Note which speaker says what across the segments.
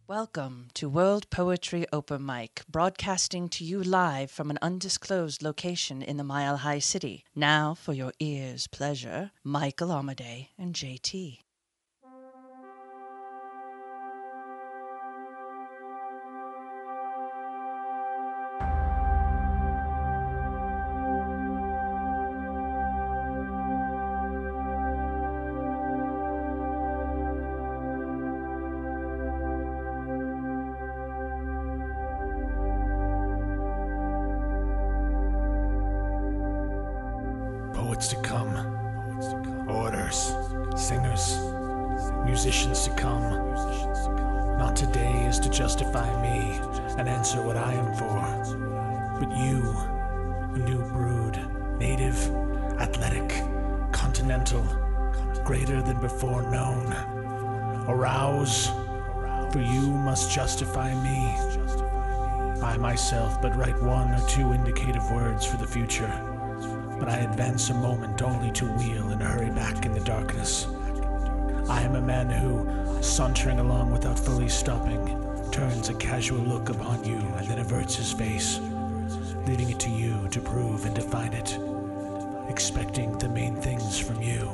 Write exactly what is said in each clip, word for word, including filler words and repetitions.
Speaker 1: Welcome to World Poetry Open Mic, broadcasting to you live from an undisclosed location in the Mile High City. Now, for your ears' pleasure, Michael Amadei and J T.
Speaker 2: Poets to come, orators, singers, musicians to come. Not today is to justify me and answer what I am for, but you, a new brood, native, athletic, continental, greater than before known. Arouse, for you must justify me. I myself but write one or two indicative words for the future. But I advance a moment only to wheel and hurry back in the darkness. I am a man who, sauntering along without fully stopping, turns a casual look upon you and then averts his face, leaving it to you to prove and define it, expecting the main things from you.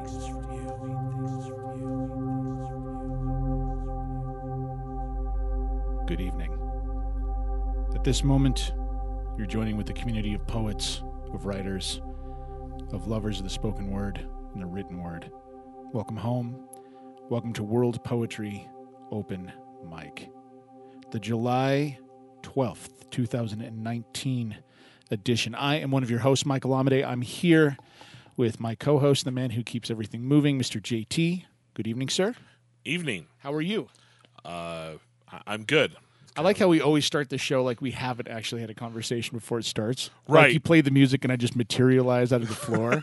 Speaker 3: Good evening. At this moment, you're joining with the community of poets, of writers, of lovers of the spoken word and the written word. Welcome home. Welcome to World Poetry Open Mic, the July twelfth, twenty nineteen edition. I am one of your hosts, Michael Amadei. I'm here with my co-host, the man who keeps everything moving, Mister J T. Good evening, sir.
Speaker 4: Evening.
Speaker 3: How are you?
Speaker 4: Uh, I- I'm good.
Speaker 3: I like how we always start the show like we haven't actually had a conversation before it starts.
Speaker 4: Right.
Speaker 3: Like you play the music and I just materialize out of the floor.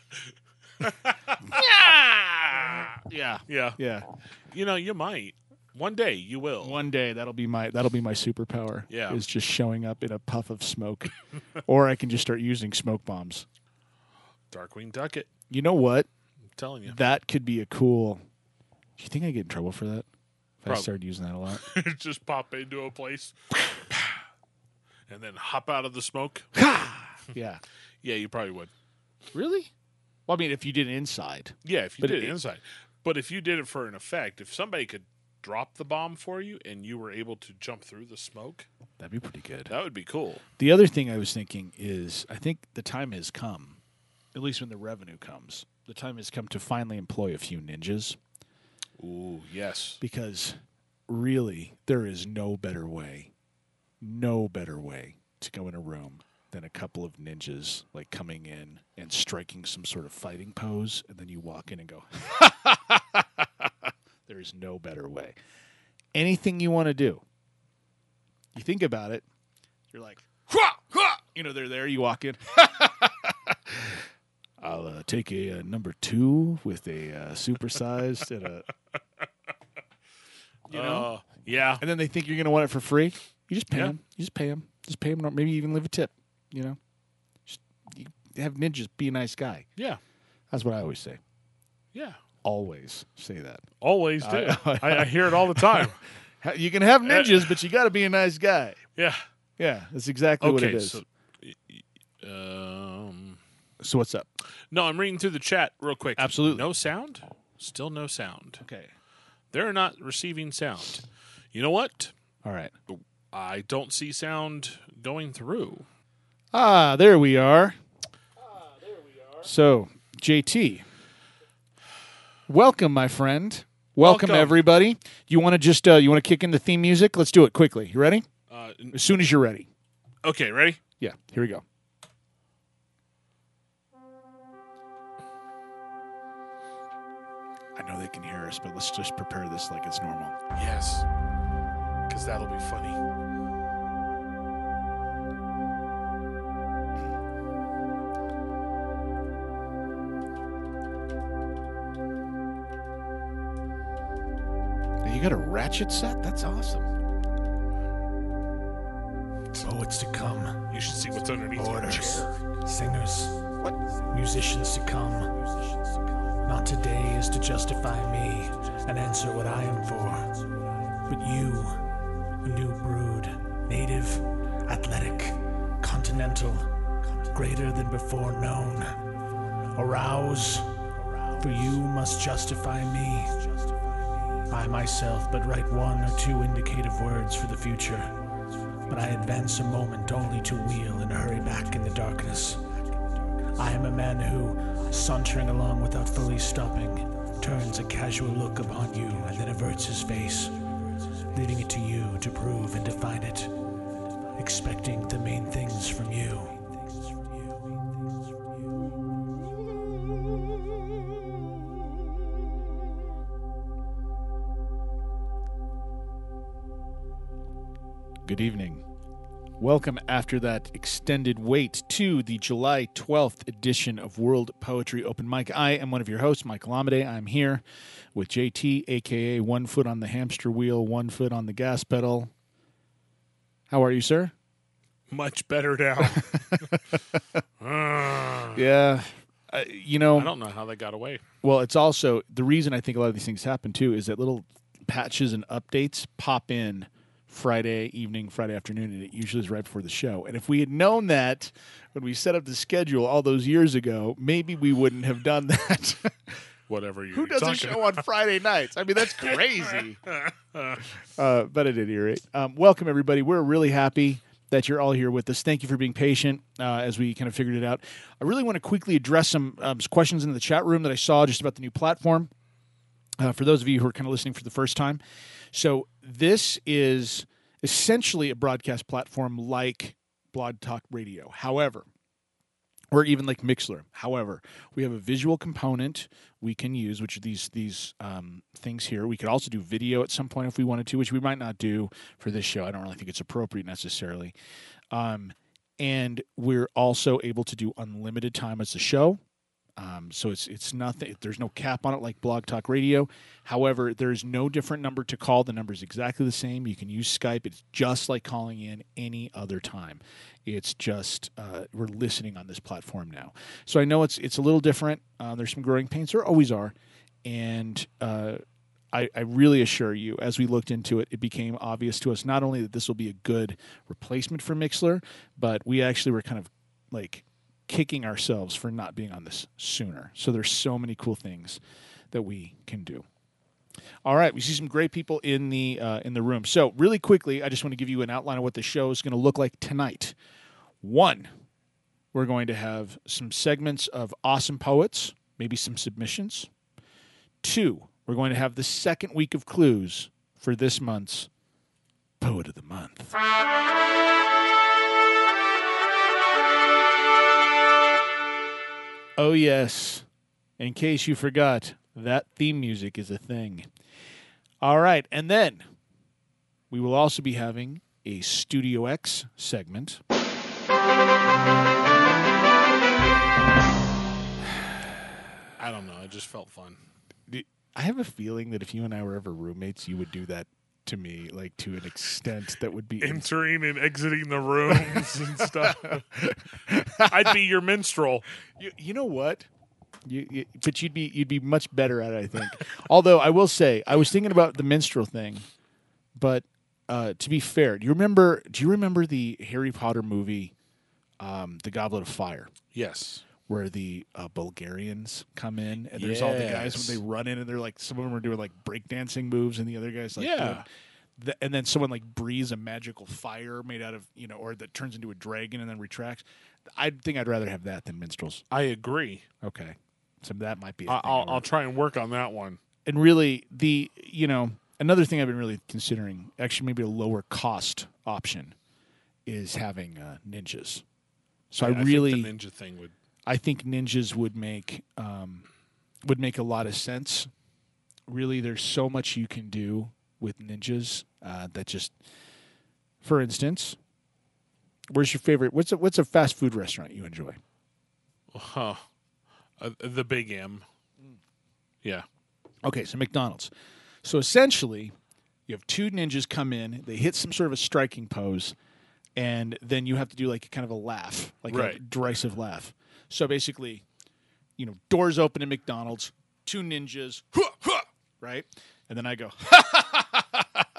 Speaker 3: yeah.
Speaker 4: Yeah.
Speaker 3: Yeah.
Speaker 4: You know, you might. One day you will.
Speaker 3: One day that'll be my that'll be my superpower.
Speaker 4: Yeah.
Speaker 3: Is just showing up in a puff of smoke. Or I can just start using smoke bombs.
Speaker 4: Darkwing Ducket.
Speaker 3: You know what?
Speaker 4: I'm telling you.
Speaker 3: That could be a cool. Do you think I get in trouble for that? If I
Speaker 4: Probably.
Speaker 3: started using that a lot.
Speaker 4: Just pop into a place and then hop out of the smoke.
Speaker 3: Yeah.
Speaker 4: Yeah, you probably would.
Speaker 3: Really? Well, I mean, if you did it inside.
Speaker 4: Yeah, if you
Speaker 3: But
Speaker 4: did it
Speaker 3: it-
Speaker 4: inside. But if you did it for an effect, if somebody could drop the bomb for you and you were able to jump through the smoke,
Speaker 3: That'd be pretty good.
Speaker 4: that would be cool.
Speaker 3: The other thing I was thinking is I think the time has come, at least when the revenue comes, the time has come to finally employ a few ninjas
Speaker 4: Ooh, yes.
Speaker 3: because really there is no better way, no better way to go in a room than a couple of ninjas like coming in and striking some sort of fighting pose, and then you walk in and go, there is no better way. Anything you want to do, you think about it, you're like, "Hua! Hua!" You know, they're there, you walk in. I'll uh, take a, uh number two with a uh, supersized and a, you know,
Speaker 4: Uh, yeah.
Speaker 3: and then they think you're going to want it for free. You just pay
Speaker 4: Yeah.
Speaker 3: them. You just pay them. Just pay them. Maybe even leave a tip. You know, just you have ninjas. Be a nice guy.
Speaker 4: Yeah.
Speaker 3: That's what I always say.
Speaker 4: Yeah.
Speaker 3: Always say that.
Speaker 4: Always do.
Speaker 3: I-
Speaker 4: I, I hear it all the time.
Speaker 3: Ha- You can have ninjas, but you got to be a nice guy.
Speaker 4: Yeah.
Speaker 3: Yeah, that's exactly what it
Speaker 4: Okay,
Speaker 3: is.
Speaker 4: so y- y- um
Speaker 3: So what's up?
Speaker 4: No, I'm reading through the chat real quick.
Speaker 3: Absolutely.
Speaker 4: No sound? Still no sound.
Speaker 3: Okay.
Speaker 4: They're not receiving sound. You know what?
Speaker 3: All right.
Speaker 4: I don't see sound going through.
Speaker 3: Ah, there we are. Ah, there we are. So, J T, welcome, my friend. Welcome,
Speaker 4: Welcome.
Speaker 3: everybody. You want to just uh, you want to kick in the theme music? Let's do it quickly. You ready?
Speaker 4: Uh, n-
Speaker 3: As soon as you're ready.
Speaker 4: okay, ready?
Speaker 3: Yeah. Here we go. I know they can hear us, but let's just prepare this like it's normal.
Speaker 4: Yes. Because that'll be funny.
Speaker 3: Now, you got a ratchet set? That's awesome.
Speaker 2: Poets to come,
Speaker 4: You should see what's underneath your
Speaker 2: orators,
Speaker 4: chair.
Speaker 2: singers, musicians to come. Not today is to justify me and answer what I am for, But you, a new brood, native, athletic, continental, greater than before known. Arouse, for you must justify me. I myself but write one or two indicative words for the future, but I advance a moment only to wheel and hurry back in the darkness. I am a man who, sauntering along without fully stopping, turns a casual look upon you and then averts his face, leaving it to you to prove and define it, expecting the main things from you.
Speaker 3: Good evening. Welcome after that extended wait to the July twelfth edition of World Poetry Open Mic. I am one of your hosts, Michael Amade. I'm here with J T, a k a one foot on the hamster wheel, one foot on the gas pedal. How are you, sir?
Speaker 4: Much better now.
Speaker 3: Yeah. Uh, you know,
Speaker 4: I don't know how they got away.
Speaker 3: well, it's also, the reason I think a lot of these things happen, too, is that little patches and updates pop in Friday evening, Friday afternoon, and it usually is right before the show. And if we had known that when we set up the schedule all those years ago, maybe we wouldn't have done that.
Speaker 4: Whatever you're
Speaker 3: Who does a
Speaker 4: talking
Speaker 3: show on Friday nights? I mean, that's crazy. uh, but at any rate, um, welcome, everybody. We're really happy that you're all here with us. Thank you for being patient uh, as we kind of figured it out. I really want to quickly address some, um, some questions in the chat room that I saw just about the new platform. Uh, for those of you who are kind of listening for the first time. So this is essentially a broadcast platform like Blog Talk Radio. However, or even like Mixler. However, we have a visual component we can use, which are these these um, things here. We could also do video at some point if we wanted to, which we might not do for this show. I don't really think it's appropriate necessarily. Um, and we're also able to do unlimited time as a show. Um, so it's it's nothing. There's no cap on it like Blog Talk Radio. However, there's no different number to call. The number is exactly the same. You can use Skype. It's just like calling in any other time. It's just uh, we're listening on this platform now. So I know it's it's a little different. Uh, there's some growing pains. There always are. And uh, I, I really assure you, as we looked into it, it became obvious to us not only that this will be a good replacement for Mixler, but we actually were kind of like kicking ourselves for not being on this sooner. So there's so many cool things that we can do. All right, we see some great people in the uh, in the room. So really quickly, I just want to give you an outline of what the show is going to look like tonight. One, we're going to have some segments of awesome poets, maybe some submissions. Two, we're going to have the second week of clues for this month's Poet of the Month. Oh, yes. In case you forgot, that theme music is a thing. All right. And then we will also be having a Studio X segment.
Speaker 4: I don't know. It just felt fun.
Speaker 3: I have a feeling that if you and I were ever roommates, you would do that to me, like to an extent that would be
Speaker 4: entering and exiting the rooms and stuff. I'd be your minstrel.
Speaker 3: You, you know what? You, you, but you'd be you'd be much better at it, I think. Although I will say, I was thinking about the minstrel thing, but uh, to be fair, do you remember? Do you remember the Harry Potter movie, um, The Goblet of Fire?
Speaker 4: Yes.
Speaker 3: Where the uh, Bulgarians come in, and there's all the guys
Speaker 4: Yes.
Speaker 3: when they run in, and they're like, some of them are doing like breakdancing moves, and the other guys like,
Speaker 4: Yeah.
Speaker 3: doing the, and then someone like breathes a magical fire made out of, you know, or that turns into a dragon and then retracts. I think I'd rather have that than minstrels.
Speaker 4: I agree.
Speaker 3: Okay, so that might be. A
Speaker 4: I-
Speaker 3: thing
Speaker 4: I'll,
Speaker 3: to
Speaker 4: I'll
Speaker 3: work.
Speaker 4: try and work on that one.
Speaker 3: And really, the you know another thing I've been really considering, actually maybe a lower cost option, is having uh, ninjas. So I,
Speaker 4: I
Speaker 3: really.
Speaker 4: think the ninja thing would.
Speaker 3: I think ninjas would make um, would make a lot of sense. Really, there's so much you can do with ninjas uh, that just, for instance, where's your favorite? What's a, what's a fast food restaurant you enjoy?
Speaker 4: Huh. Uh, the Big M. Yeah.
Speaker 3: Okay, so McDonald's. So essentially, you have two ninjas come in. They hit some sort of a striking pose, and then you have to do like kind of a laugh, like a
Speaker 4: Right.
Speaker 3: derisive laugh. So basically, you know, doors open in McDonald's, two ninjas, huh, huh, right? And then I go,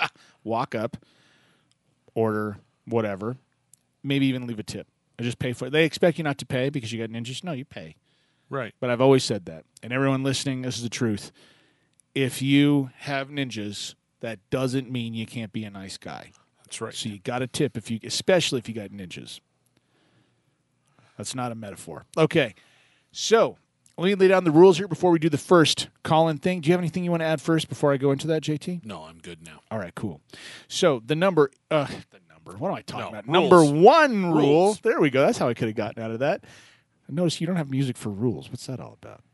Speaker 3: walk up, order whatever, maybe even leave a tip. Or just pay for it. They expect you not to pay because you got ninjas. No, you pay.
Speaker 4: Right.
Speaker 3: But I've always said that. And everyone listening, this is the truth. If you have ninjas, that doesn't mean you can't be a nice guy.
Speaker 4: That's right.
Speaker 3: So you got to tip, if you, especially if you got ninjas. That's not a metaphor. Okay. So let me lay down the rules here before we do the first call-in thing. Do you have anything you want to add first before I go into that, J T?
Speaker 4: No, I'm good now.
Speaker 3: All right, cool. So the number, uh, the number, what am I talking
Speaker 4: No,
Speaker 3: about?
Speaker 4: rules.
Speaker 3: Number one rule.
Speaker 4: Rules.
Speaker 3: There we go. That's how I could have gotten out of that. Notice you don't have music for rules. What's that all about?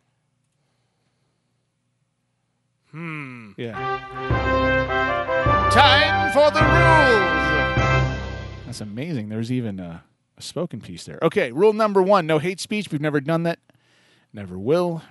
Speaker 4: Hmm.
Speaker 3: Yeah. Time for the rules. That's amazing. There's even a, a spoken piece there. Okay, rule number one, no hate speech. We've never done that. Never will.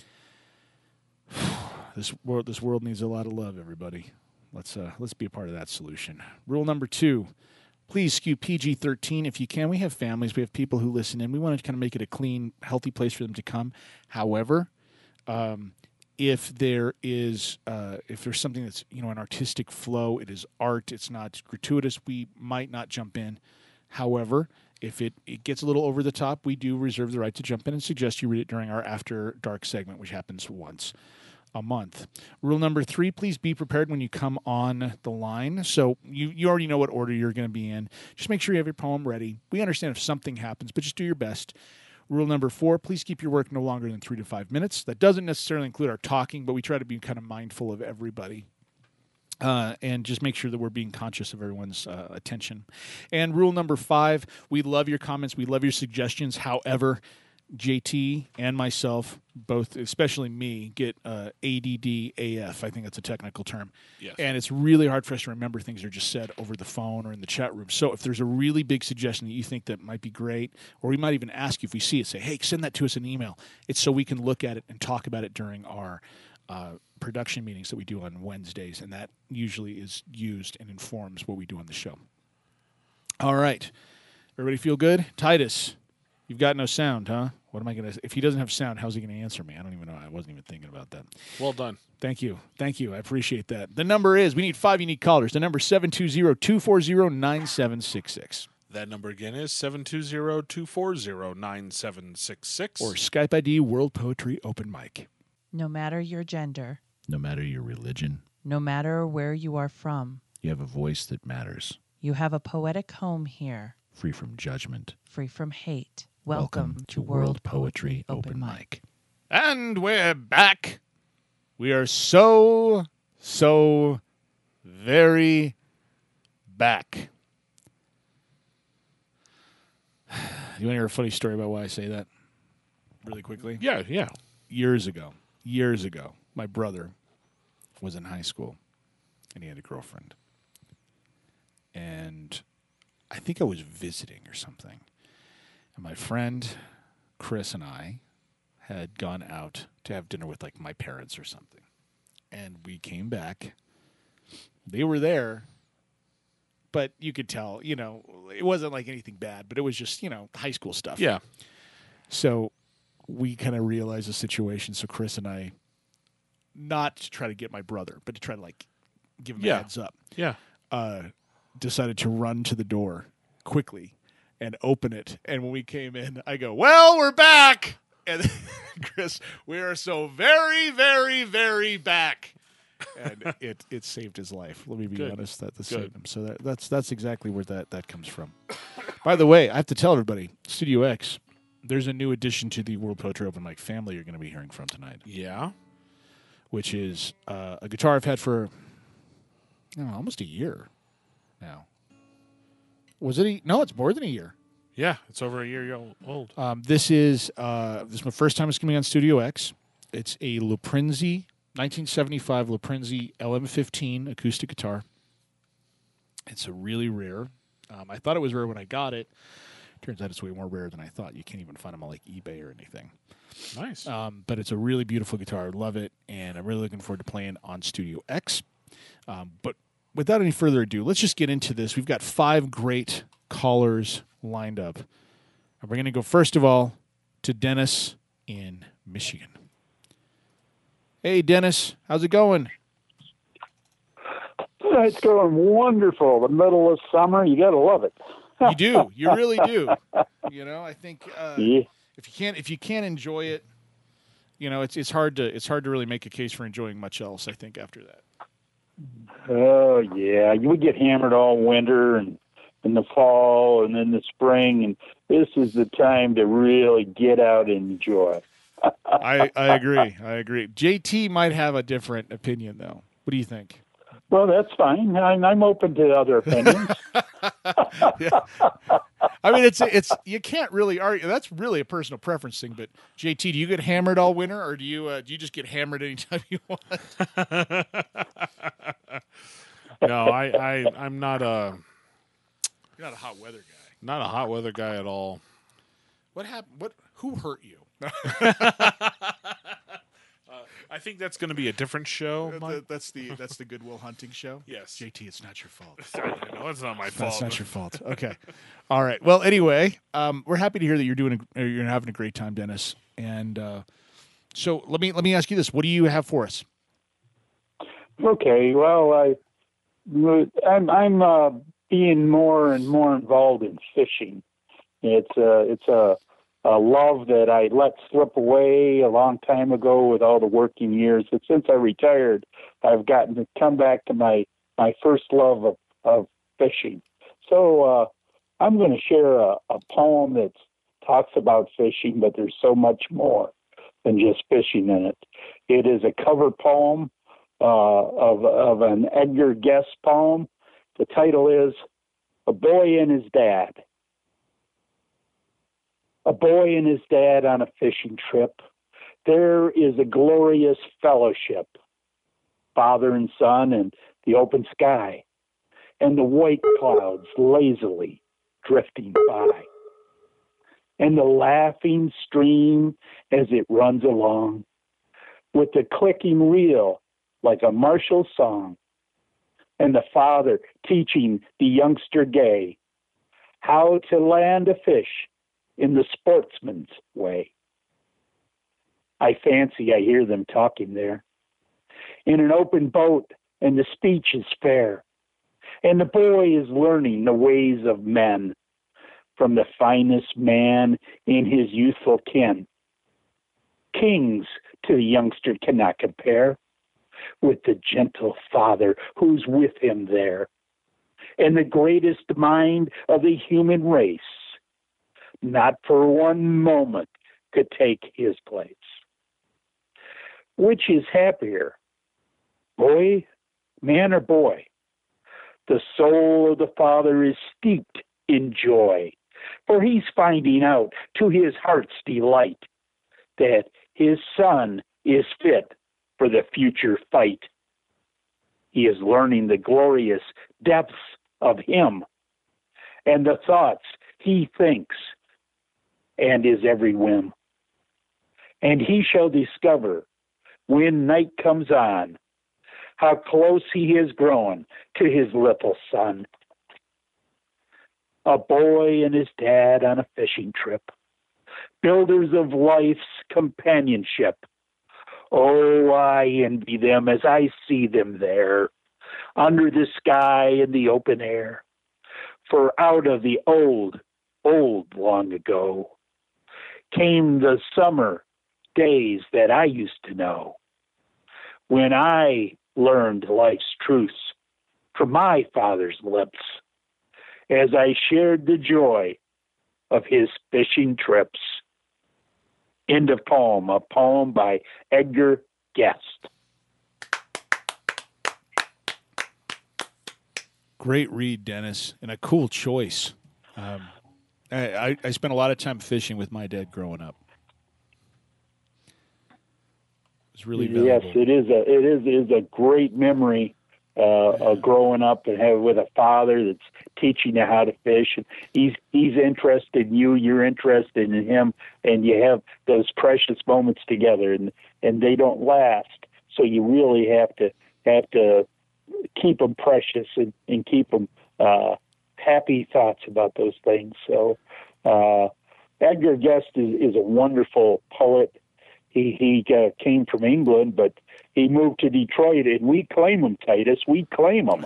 Speaker 3: This world, this world needs a lot of love, everybody. Let's uh, let's be a part of that solution. Rule number two, please skew P G thirteen if you can. We have families. We have people who listen in. We want to kind of make it a clean, healthy place for them to come. However, um, if there is uh, if there's something that's, you know, an artistic flow, it is art, it's not gratuitous, we might not jump in. However, if it, it gets a little over the top, we do reserve the right to jump in and suggest you read it during our After Dark segment, which happens once a month. Rule number three, please be prepared when you come on the line. So you, you already know what order you're going to be in. Just make sure you have your poem ready. We understand if something happens, but just do your best. Rule number four, please keep your work no longer than three to five minutes. That doesn't necessarily include our talking, but we try to be kind of mindful of everybody. Uh, and just make sure that we're being conscious of everyone's uh, attention. And rule number five, we love your comments. We love your suggestions. However, J T and myself, both, especially me, get uh, A D D A F. I think that's a technical term.
Speaker 4: Yes.
Speaker 3: And it's really hard for us to remember things that are just said over the phone or in the chat room. So if there's a really big suggestion that you think that might be great, or we might even ask you if we see it, say, hey, send that to us in an email. It's so we can look at it and talk about it during our uh, production meetings that we do on Wednesdays, and that usually is used and informs what we do on the show. All right. Everybody feel good? Titus, you've got no sound, huh? What am I going to... If he doesn't have sound, how's he going to answer me? I don't even know. I wasn't even thinking about that.
Speaker 4: Well done.
Speaker 3: Thank you. Thank you. I appreciate that. The number is, we need five unique callers. The number is seven two zero, two four zero, nine seven six six.
Speaker 4: That number again is seven two zero, two four zero, nine seven six six.
Speaker 3: Or Skype I D World Poetry Open Mic.
Speaker 1: No matter your gender,
Speaker 3: No matter your religion,
Speaker 1: no matter where you are from,
Speaker 3: you have a voice that matters.
Speaker 1: you have a poetic home here,
Speaker 3: Free from judgment.
Speaker 1: free from hate. Welcome, to World Poetry Open Mic.
Speaker 3: And we're back. We are so, so very back. You want to hear a funny story about why I say that? Really quickly?
Speaker 4: Yeah, yeah.
Speaker 3: Years ago, years ago, my brother was in high school, and he had a girlfriend. And I think I was visiting or something. And my friend Chris and I had gone out to have dinner with, like, my parents or something. And we came back. They were there. But you could tell, you know, it wasn't like anything bad, but it was just, you know, high school stuff.
Speaker 4: Yeah.
Speaker 3: So we kind of realized the situation. So Chris and I, not to try to get my brother, but to try to, like, give him
Speaker 4: Yeah.
Speaker 3: a heads up,
Speaker 4: Yeah.
Speaker 3: uh, decided to run to the door quickly and open it. And when we came in, I go, well, we're back. And Chris, we are so very, very, very back. And it, it saved his life. Let me be
Speaker 4: Good.
Speaker 3: honest, that, that
Speaker 4: Good.
Speaker 3: saved him. So that, that's that's exactly where that, that comes from. By the way, I have to tell everybody, Studio X, there's a new addition to the World Poetry Open Mic family you're going to be hearing from tonight,
Speaker 4: Yeah.
Speaker 3: which is uh, a guitar I've had for I don't know, almost a year now. Was it? A, no, it's more than a year.
Speaker 4: Yeah. It's over a year old.
Speaker 3: Um, this is uh, this is my first time it's coming on Studio X. It's a Loprinzi nineteen seventy-five Loprinzi L M fifteen acoustic guitar. It's a really rare. Um, I thought it was rare when I got it. Turns out it's way more rare than I thought. You can't even find them on like eBay or anything.
Speaker 4: Nice.
Speaker 3: Um, but it's a really beautiful guitar. I love it, and I'm really looking forward to playing on Studio X. Um, but without any further ado, let's just get into this. We've got five great callers lined up. And we're going to go, first of all, to Dennis in Michigan. Hey, Dennis. How's it going?
Speaker 5: It's going wonderful. The middle of summer, you got to love it.
Speaker 3: You do. You really do. You know, I think uh,
Speaker 5: Yeah.
Speaker 3: if you can't if you can't enjoy it, you know, it's it's hard to it's hard to really make a case for enjoying much else. I think after that.
Speaker 5: Oh yeah, you would get hammered all winter and in the fall and then the spring, and this is the time to really get out and enjoy.
Speaker 3: I I agree. I agree. J T might have a different opinion though. What do you think?
Speaker 5: Well, that's fine. I'm, I'm open to other opinions.
Speaker 3: Yeah. I mean, it's it's you can't really argue. That's really a personal preference thing. But J T, do you get hammered all winter, or do you uh, do you just get hammered anytime you want?
Speaker 4: No, I, I I'm not a
Speaker 3: You're not a hot weather guy.
Speaker 4: not a hot weather guy at all.
Speaker 3: What happened? What? Who hurt you?
Speaker 4: I think that's going to be a different show.
Speaker 3: That-
Speaker 4: Mike.
Speaker 3: that's the that's the Goodwill Hunting show.
Speaker 4: Yes.
Speaker 3: J T, it's not your fault.
Speaker 4: I know it's not my fault.
Speaker 3: That's not your fault. Okay. All right. Well, anyway, um, we're happy to hear that you're doing a, you're having a great time, Dennis. And uh, so let me let me ask you this: what do you have for us?
Speaker 5: Okay, well, I, I'm I'm uh, being more and more involved in fishing. It's a it's a, a love that I let slip away a long time ago with all the working years. But since I retired, I've gotten to come back to my, my first love of, of fishing. So uh, I'm going to share a, a poem that talks about fishing, but there's so much more than just fishing in it. It is a cover poem uh, of, of an Edgar Guest poem. The title is A Boy and His Dad. A boy and his dad on a fishing trip. There is a glorious fellowship. Father and son and the open sky. And the white clouds lazily drifting by. And the laughing stream as it runs along. With the clicking reel like a martial song. And the father teaching the youngster gay how to land a fish in the sportsman's way. I fancy I hear them talking there. In an open boat, and the speech is fair. And the boy is learning the ways of men from the finest man in his youthful kin. Kings to the youngster cannot compare with the gentle father who's with him there. And the greatest mind of the human race not for one moment could take his place. Which is happier, boy, man or boy? The soul of the father is steeped in joy, for he's finding out to his heart's delight that his son is fit for the future fight. He is learning the glorious depths of him and the thoughts he thinks and his every whim. And he shall discover when night comes on how close he is grown to his little son. A boy and his dad on a fishing trip, builders of life's companionship. Oh, I envy them as I see them there, under the sky in the open air. For out of the old, old long ago, came the summer days that I used to know, when I learned life's truths from my father's lips, as I shared the joy of his fishing trips. End of poem, a poem by Edgar Guest.
Speaker 3: Great read, Dennis, and a cool choice. Um, I, I, I spent a lot of time fishing with my dad growing up. It was really valuable.
Speaker 5: Yes, it is a it is it is a great memory uh,
Speaker 3: Yeah.
Speaker 5: of growing up and have with a father that's teaching you how to fish. And he's he's interested in you, you're interested in him, and you have those precious moments together, and and they don't last. So you really have to have to keep them precious and, and keep them uh, happy thoughts about those things. So uh, Edgar Guest is, is a wonderful poet. He he uh, came from England, but he moved to Detroit, and we claim him, Titus. We claim him.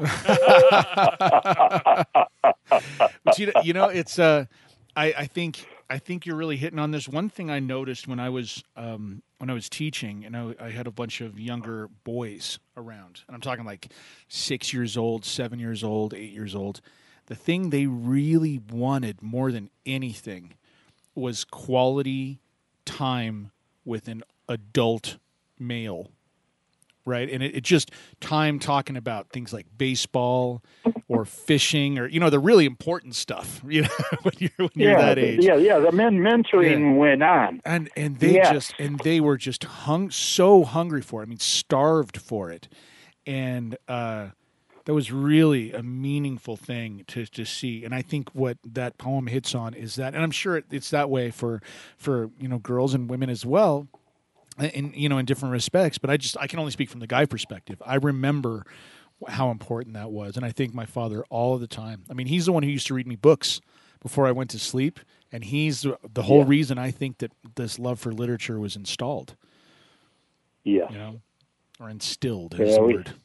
Speaker 3: But you know, you know, it's uh, I, I think I think you're really hitting on this. One thing I noticed when I was um, when I was teaching, and I, I had a bunch of younger boys around, and I'm talking like six years old, seven years old, eight years old. The thing they really wanted more than anything was quality time with an adult male. Right, and it, it just time talking about things like baseball or fishing, or you know the really important stuff. You know when you're when you're
Speaker 5: yeah,
Speaker 3: that age.
Speaker 5: Yeah, yeah. The men mentoring
Speaker 3: Yeah.
Speaker 5: went on,
Speaker 3: and and they
Speaker 5: Yes.
Speaker 3: just and they were just hung so hungry for it. I mean, starved for it, and uh, that was really a meaningful thing to to see. And I think what that poem hits on is that, and I'm sure it, it's that way for for you know girls and women as well. In you know in different respects, but I just I can only speak from the guy perspective. I remember how important that was, and I thank my father all of the time. I mean, he's the one who used to read me books before I went to sleep, and he's the, the whole
Speaker 5: Yeah.
Speaker 3: reason I think that this love for literature was installed.
Speaker 5: yeah.
Speaker 3: You know, or instilled
Speaker 5: Yeah,
Speaker 3: is the
Speaker 5: we-
Speaker 3: word.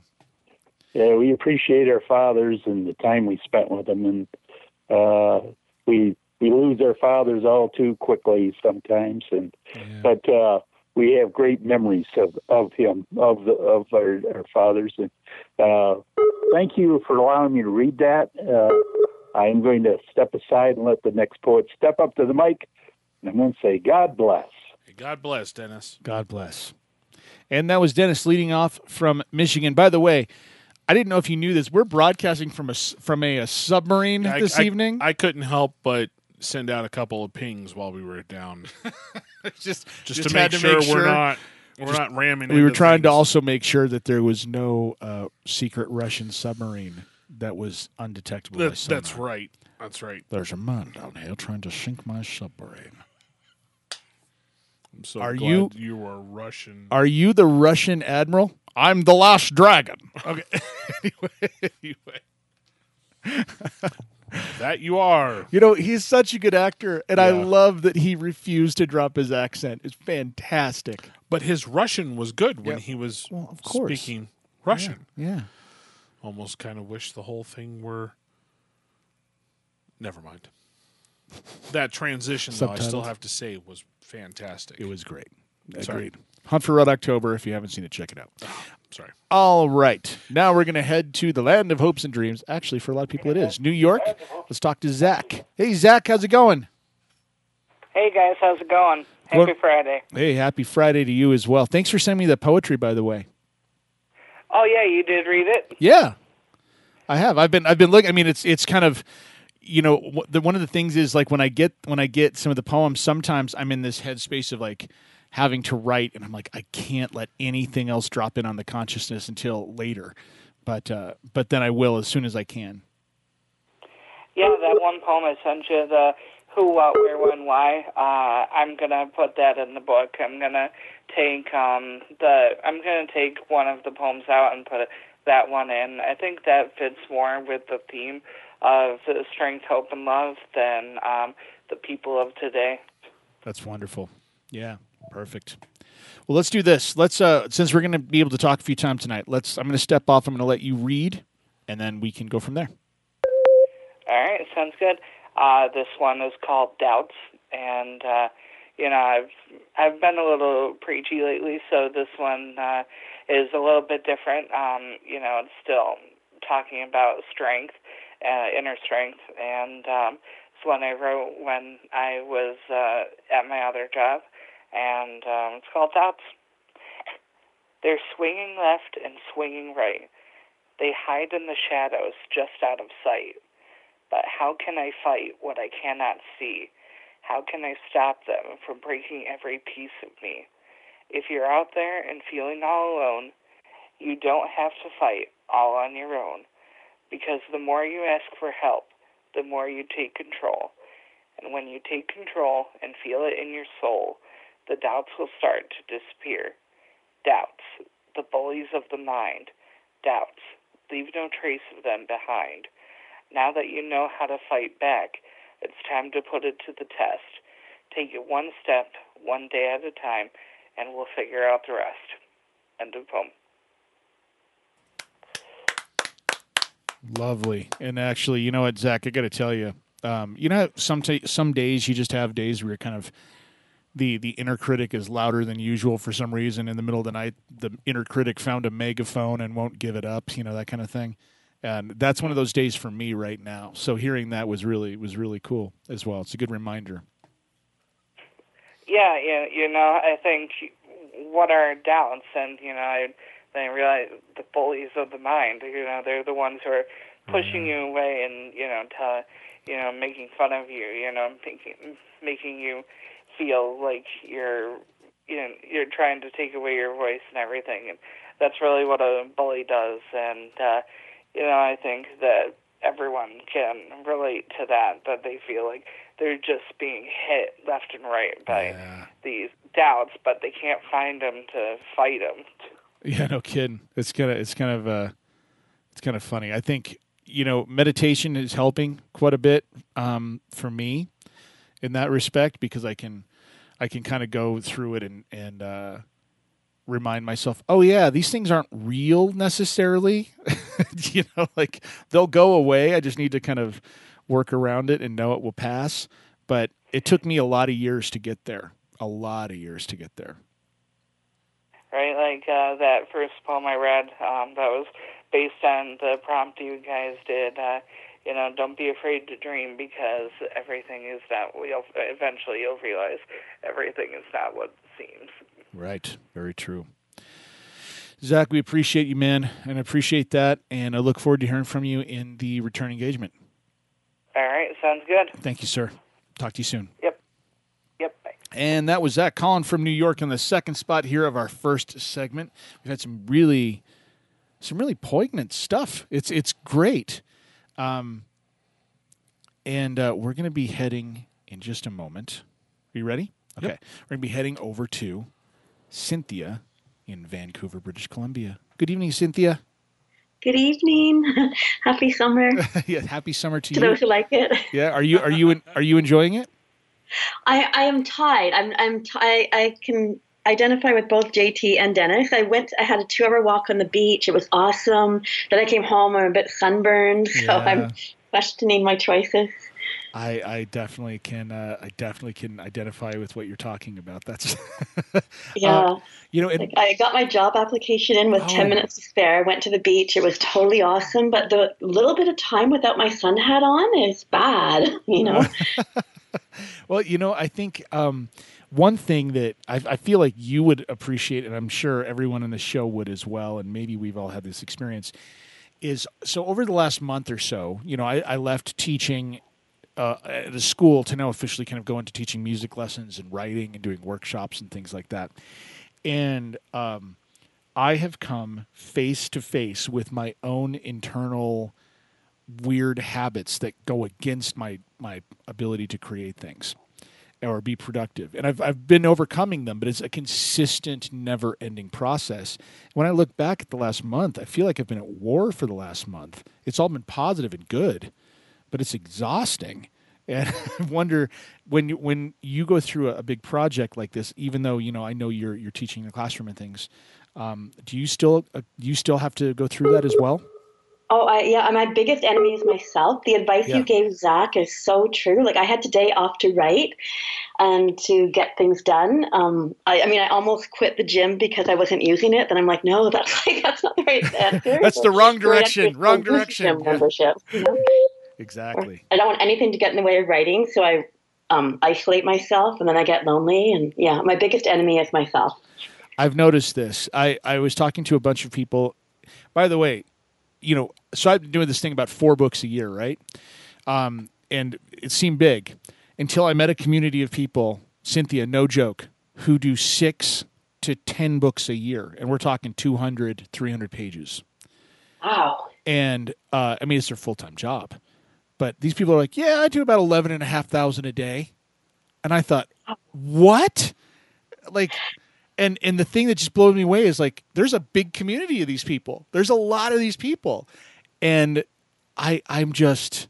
Speaker 5: Yeah, we appreciate our fathers and the time we spent with them, and uh, we we lose our fathers all too quickly sometimes, and
Speaker 3: Yeah.
Speaker 5: but uh, we have great memories of, of him, of the of our, our fathers. And uh, thank you for allowing me to read that. Uh, I am going to step aside and let the next poet step up to the mic, and I'm going to say, God bless.
Speaker 4: Hey, God bless, Dennis.
Speaker 3: God bless. And that was Dennis leading off from Michigan. By the way, I didn't know if you knew this. We're broadcasting from a s- from a, a submarine
Speaker 4: I-
Speaker 3: this
Speaker 4: I-
Speaker 3: evening.
Speaker 4: I couldn't help but send out a couple of pings while we were down,
Speaker 3: just
Speaker 4: just,
Speaker 3: just
Speaker 4: to
Speaker 3: had
Speaker 4: make
Speaker 3: to
Speaker 4: sure
Speaker 3: make
Speaker 4: we're
Speaker 3: sure.
Speaker 4: not we're not ramming.
Speaker 3: We were
Speaker 4: into
Speaker 3: trying to
Speaker 4: things.
Speaker 3: also make sure that there was no uh, secret Russian submarine that was undetectable. by
Speaker 4: That, that's
Speaker 3: sonar.
Speaker 4: right. That's right.
Speaker 3: There's a man down here trying to sink my submarine.
Speaker 4: I'm so
Speaker 3: Are
Speaker 4: glad
Speaker 3: you-
Speaker 4: you are Russian.
Speaker 3: Are you the Russian admiral? I'm the last dragon. Okay. anyway, anyway.
Speaker 4: That you are.
Speaker 3: You know, he's such a good actor, and I
Speaker 4: Yeah.
Speaker 3: love that he refused to drop his accent. It's fantastic.
Speaker 4: But his Russian was good when
Speaker 3: Yep.
Speaker 4: he was
Speaker 3: Well, of course.
Speaker 4: speaking Russian.
Speaker 3: Yeah.
Speaker 4: Almost kind of wish the whole thing were. Never mind. That transition, though, I still
Speaker 3: Subtitled.
Speaker 4: have to say, was fantastic.
Speaker 3: It was great.
Speaker 4: Sorry.
Speaker 3: Agreed. Hunt for Red October. If you haven't seen it, check it out.
Speaker 4: Sorry.
Speaker 3: All right. Now we're going to head to the land of hopes and dreams. Actually, for a lot of people, it is New York. Let's talk to Zach. Hey, Zach, how's it going?
Speaker 6: Hey guys, how's it going? Happy
Speaker 3: Well-
Speaker 6: Friday.
Speaker 3: Hey, happy Friday to you as well. Thanks for sending me the poetry, by the way.
Speaker 6: Oh yeah, you did read it?
Speaker 3: Yeah, I have. I've been. I've been looking. I mean, it's it's kind of, you know, wh- the, one of the things is like when I get when I get some of the poems, sometimes I'm in this headspace of like having to write, and I'm like, I can't let anything else drop in on the consciousness until later, but uh, but then I will as soon as I can.
Speaker 6: Yeah, that one poem I sent you, the who, what, where, when, why. Uh, I'm gonna put that in the book. I'm gonna take um the I'm gonna take one of the poems out and put that one in. I think that fits more with the theme of the strength, hope, and love than um, the people of today.
Speaker 3: That's wonderful. Yeah, perfect. Well, let's do this. Let's uh, since we're going to be able to talk a few times tonight. Let's. I'm going to step off. I'm going to let you read, and then we can go from there.
Speaker 6: All right, sounds good. Uh, this one is called Doubts, and uh, you know I've I've been a little preachy lately, so this one uh, is a little bit different. Um, you know, it's still talking about strength, uh, inner strength, and um, it's one I wrote when I was uh, at my other job, and um, it's called Doubts. They're swinging left and swinging right. They hide in the shadows just out of sight. But how can I fight what I cannot see? How can I stop them from breaking every piece of me? If you're out there and feeling all alone, you don't have to fight all on your own. Because the more you ask for help, the more you take control. And when you take control and feel it in your soul, the doubts will start to disappear. Doubts, the bullies of the mind. Doubts, leave no trace of them behind. Now that you know how to fight back, it's time to put it to the test. Take it one step, one day at a time, and we'll figure out the rest. End of poem.
Speaker 3: Lovely. And actually, you know what, Zach, I got to tell you, um, you know, some t- some days you just have days where you're kind of the the inner critic is louder than usual for some reason. In the middle of the night, the inner critic found a megaphone and won't give it up. You know, that kind of thing. And that's one of those days for me right now. So hearing that was really was really cool as well. It's a good reminder.
Speaker 6: Yeah, yeah, you know, I think what are doubts, and you know, I then I realize the bullies of the mind. You know, they're the ones who are pushing
Speaker 3: Yeah.
Speaker 6: you away and you know, to, you know, making fun of you. You know, making making you feel like you're, you know, you're trying to take away your voice and everything. And that's really what a bully does. And uh, you know, I think that everyone can relate to that. That they feel like they're just being hit left and right by
Speaker 3: Yeah.
Speaker 6: these doubts, but they can't find them to fight them.
Speaker 3: Yeah, no kidding. It's kind of it's kind of uh, it's kind of funny. I think, you know, meditation is helping quite a bit um, for me in that respect, because I can I can kind of go through it and and uh, remind myself, oh yeah, these things aren't real necessarily. You know, like they'll go away. I just need to kind of work around it and know it will pass. But it took me a lot of years to get there. A lot of years to get there.
Speaker 6: Right, like uh, that first poem I read, um, that was based on the prompt you guys did. Uh, you know, don't be afraid to dream, because everything is not. You'll eventually you'll realize everything is not what it seems.
Speaker 3: Right. Very true. Zach, we appreciate you, man, and I appreciate that, and I look forward to hearing from you in the return engagement.
Speaker 6: All right, sounds good.
Speaker 3: Thank you, sir. Talk to you soon.
Speaker 6: Yep. Yep. Bye.
Speaker 3: And that was Zach Collin from New York in the second spot here of our first segment. We've had some really, some really poignant stuff. It's it's great, um, and uh, we're going to be heading in just a moment. Are you ready? Okay,
Speaker 4: Yep.
Speaker 3: We're going to be heading over to Cynthia in Vancouver, British Columbia. Good evening, Cynthia.
Speaker 7: Good evening. Happy summer
Speaker 3: Yeah, happy summer to
Speaker 7: to
Speaker 3: you.
Speaker 7: those who like it.
Speaker 3: Yeah, are you are you are you enjoying it?
Speaker 7: I, I am tied. I'm I'm t- I, I can identify with both J T and Dennis. I went. I had a two-hour walk on the beach. It was awesome. Then I came home. I'm a bit sunburned, so
Speaker 3: Yeah.
Speaker 7: I'm questioning my choices.
Speaker 3: I, I definitely can. Uh, I definitely can identify with what you're talking about. That's
Speaker 7: Yeah.
Speaker 3: uh, you know. It,
Speaker 7: Like I got my job application in with
Speaker 3: Oh.
Speaker 7: ten minutes to spare. I went to the beach. It was totally awesome. But the little bit of time without my sun hat on is bad. You know.
Speaker 3: well, you know, I think um, one thing that I, I feel like you would appreciate, and I'm sure everyone in the show would as well, and maybe we've all had this experience, is so over the last month or so, you know, I, I left teaching uh, at a school to now officially kind of go into teaching music lessons and writing and doing workshops and things like that. And um, I have come face to face with my own internal weird habits that go against my my ability to create things or be productive. And I've I've been overcoming them, but it's a consistent, never-ending process. When I look back at the last month, I feel like I've been at war for the last month. It's all been positive and good, but it's exhausting. And I wonder when you, when you go through a, a big project like this, even though, you know, I know you're you're teaching in the classroom and things, um, do you still uh, do you still have to go through that as well?
Speaker 7: Oh, I, yeah, my biggest enemy is myself. The advice
Speaker 3: Yeah.
Speaker 7: you gave Zach is so true. Like I had today off to write and to get things done. Um, I, I mean, I almost quit the gym because I wasn't using it. Then I'm like, no, that's like that's not the right answer.
Speaker 3: That's the wrong
Speaker 7: So I
Speaker 3: direction.
Speaker 7: actually
Speaker 3: Wrong
Speaker 7: still use
Speaker 3: direction.
Speaker 7: Gym
Speaker 3: Yeah.
Speaker 7: membership. You know?
Speaker 3: Exactly.
Speaker 7: I don't want anything to get in the way of writing, so I um, isolate myself, and then I get lonely. And yeah, my biggest enemy is myself.
Speaker 3: I've noticed this. I, I was talking to a bunch of people. By the way, you know, so I've been doing this thing about four books a year, right? Um, and it seemed big until I met a community of people, Cynthia, no joke, who do six to ten books a year. And we're talking two hundred, three hundred pages.
Speaker 7: Wow.
Speaker 3: And uh, I mean, it's their full-time job. But these people are like, yeah, I do about eleven and a half thousand a day. And I thought, what? Like, and, and the thing that just blows me away is like, there's a big community of these people. There's a lot of these people. And I, I'm just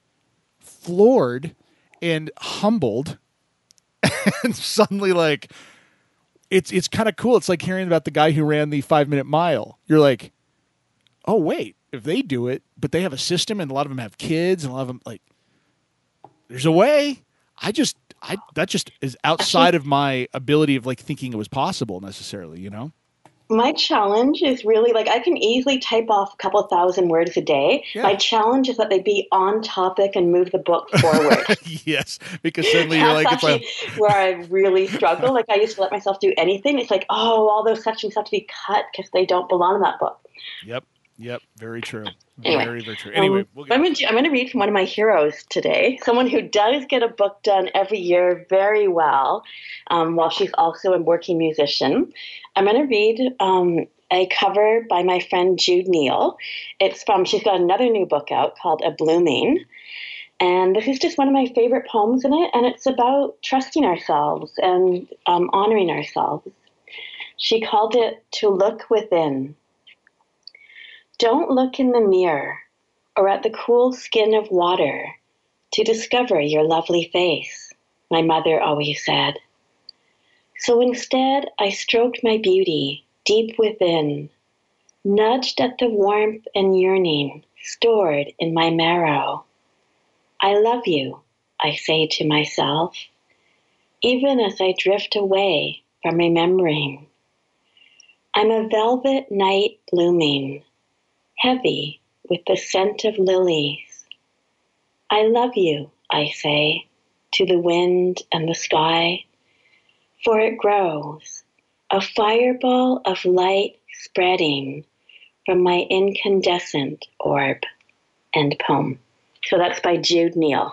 Speaker 3: floored and humbled and suddenly like, it's it's kind of cool. It's like hearing about the guy who ran the five minute mile. You're like, oh wait, if they do it, but they have a system, and a lot of them have kids, and a lot of them like, there's a way. I just I that just is outside of my ability of like thinking it was possible necessarily. You know.
Speaker 7: My challenge is really like I can easily type off a couple thousand words a day.
Speaker 3: Yeah.
Speaker 7: My challenge is that they be on topic and move the book forward.
Speaker 3: Yes, because suddenly you're
Speaker 7: That's
Speaker 3: like, it's like,
Speaker 7: actually where I really struggle. Like I used to let myself do anything. It's like, oh, all those sections have to be cut because they don't belong in that book.
Speaker 3: yep, yep, very true,
Speaker 7: Anyway,
Speaker 3: very very true. Anyway,
Speaker 7: um,
Speaker 3: we'll get
Speaker 7: I'm going to I'm going to read from one of my heroes today. Someone who does get a book done every year very well, um, while she's also a working musician. I'm going to read um, a cover by my friend Jude Neal. It's from she's got another new book out called A Blooming, and this is just one of my favorite poems in it. And it's about trusting ourselves and um, honoring ourselves. She called it "To Look Within." Don't look in the mirror or at the cool skin of water to discover your lovely face, my mother always said. So instead, I stroked my beauty deep within, nudged at the warmth and yearning stored in my marrow. I love you, I say to myself, even as I drift away from remembering. I'm a velvet night blooming, heavy with the scent of lilies. I love you, I say, to the wind and the sky, for it grows, a fireball of light spreading from my incandescent orb. End poem. So that's by Jude Neal.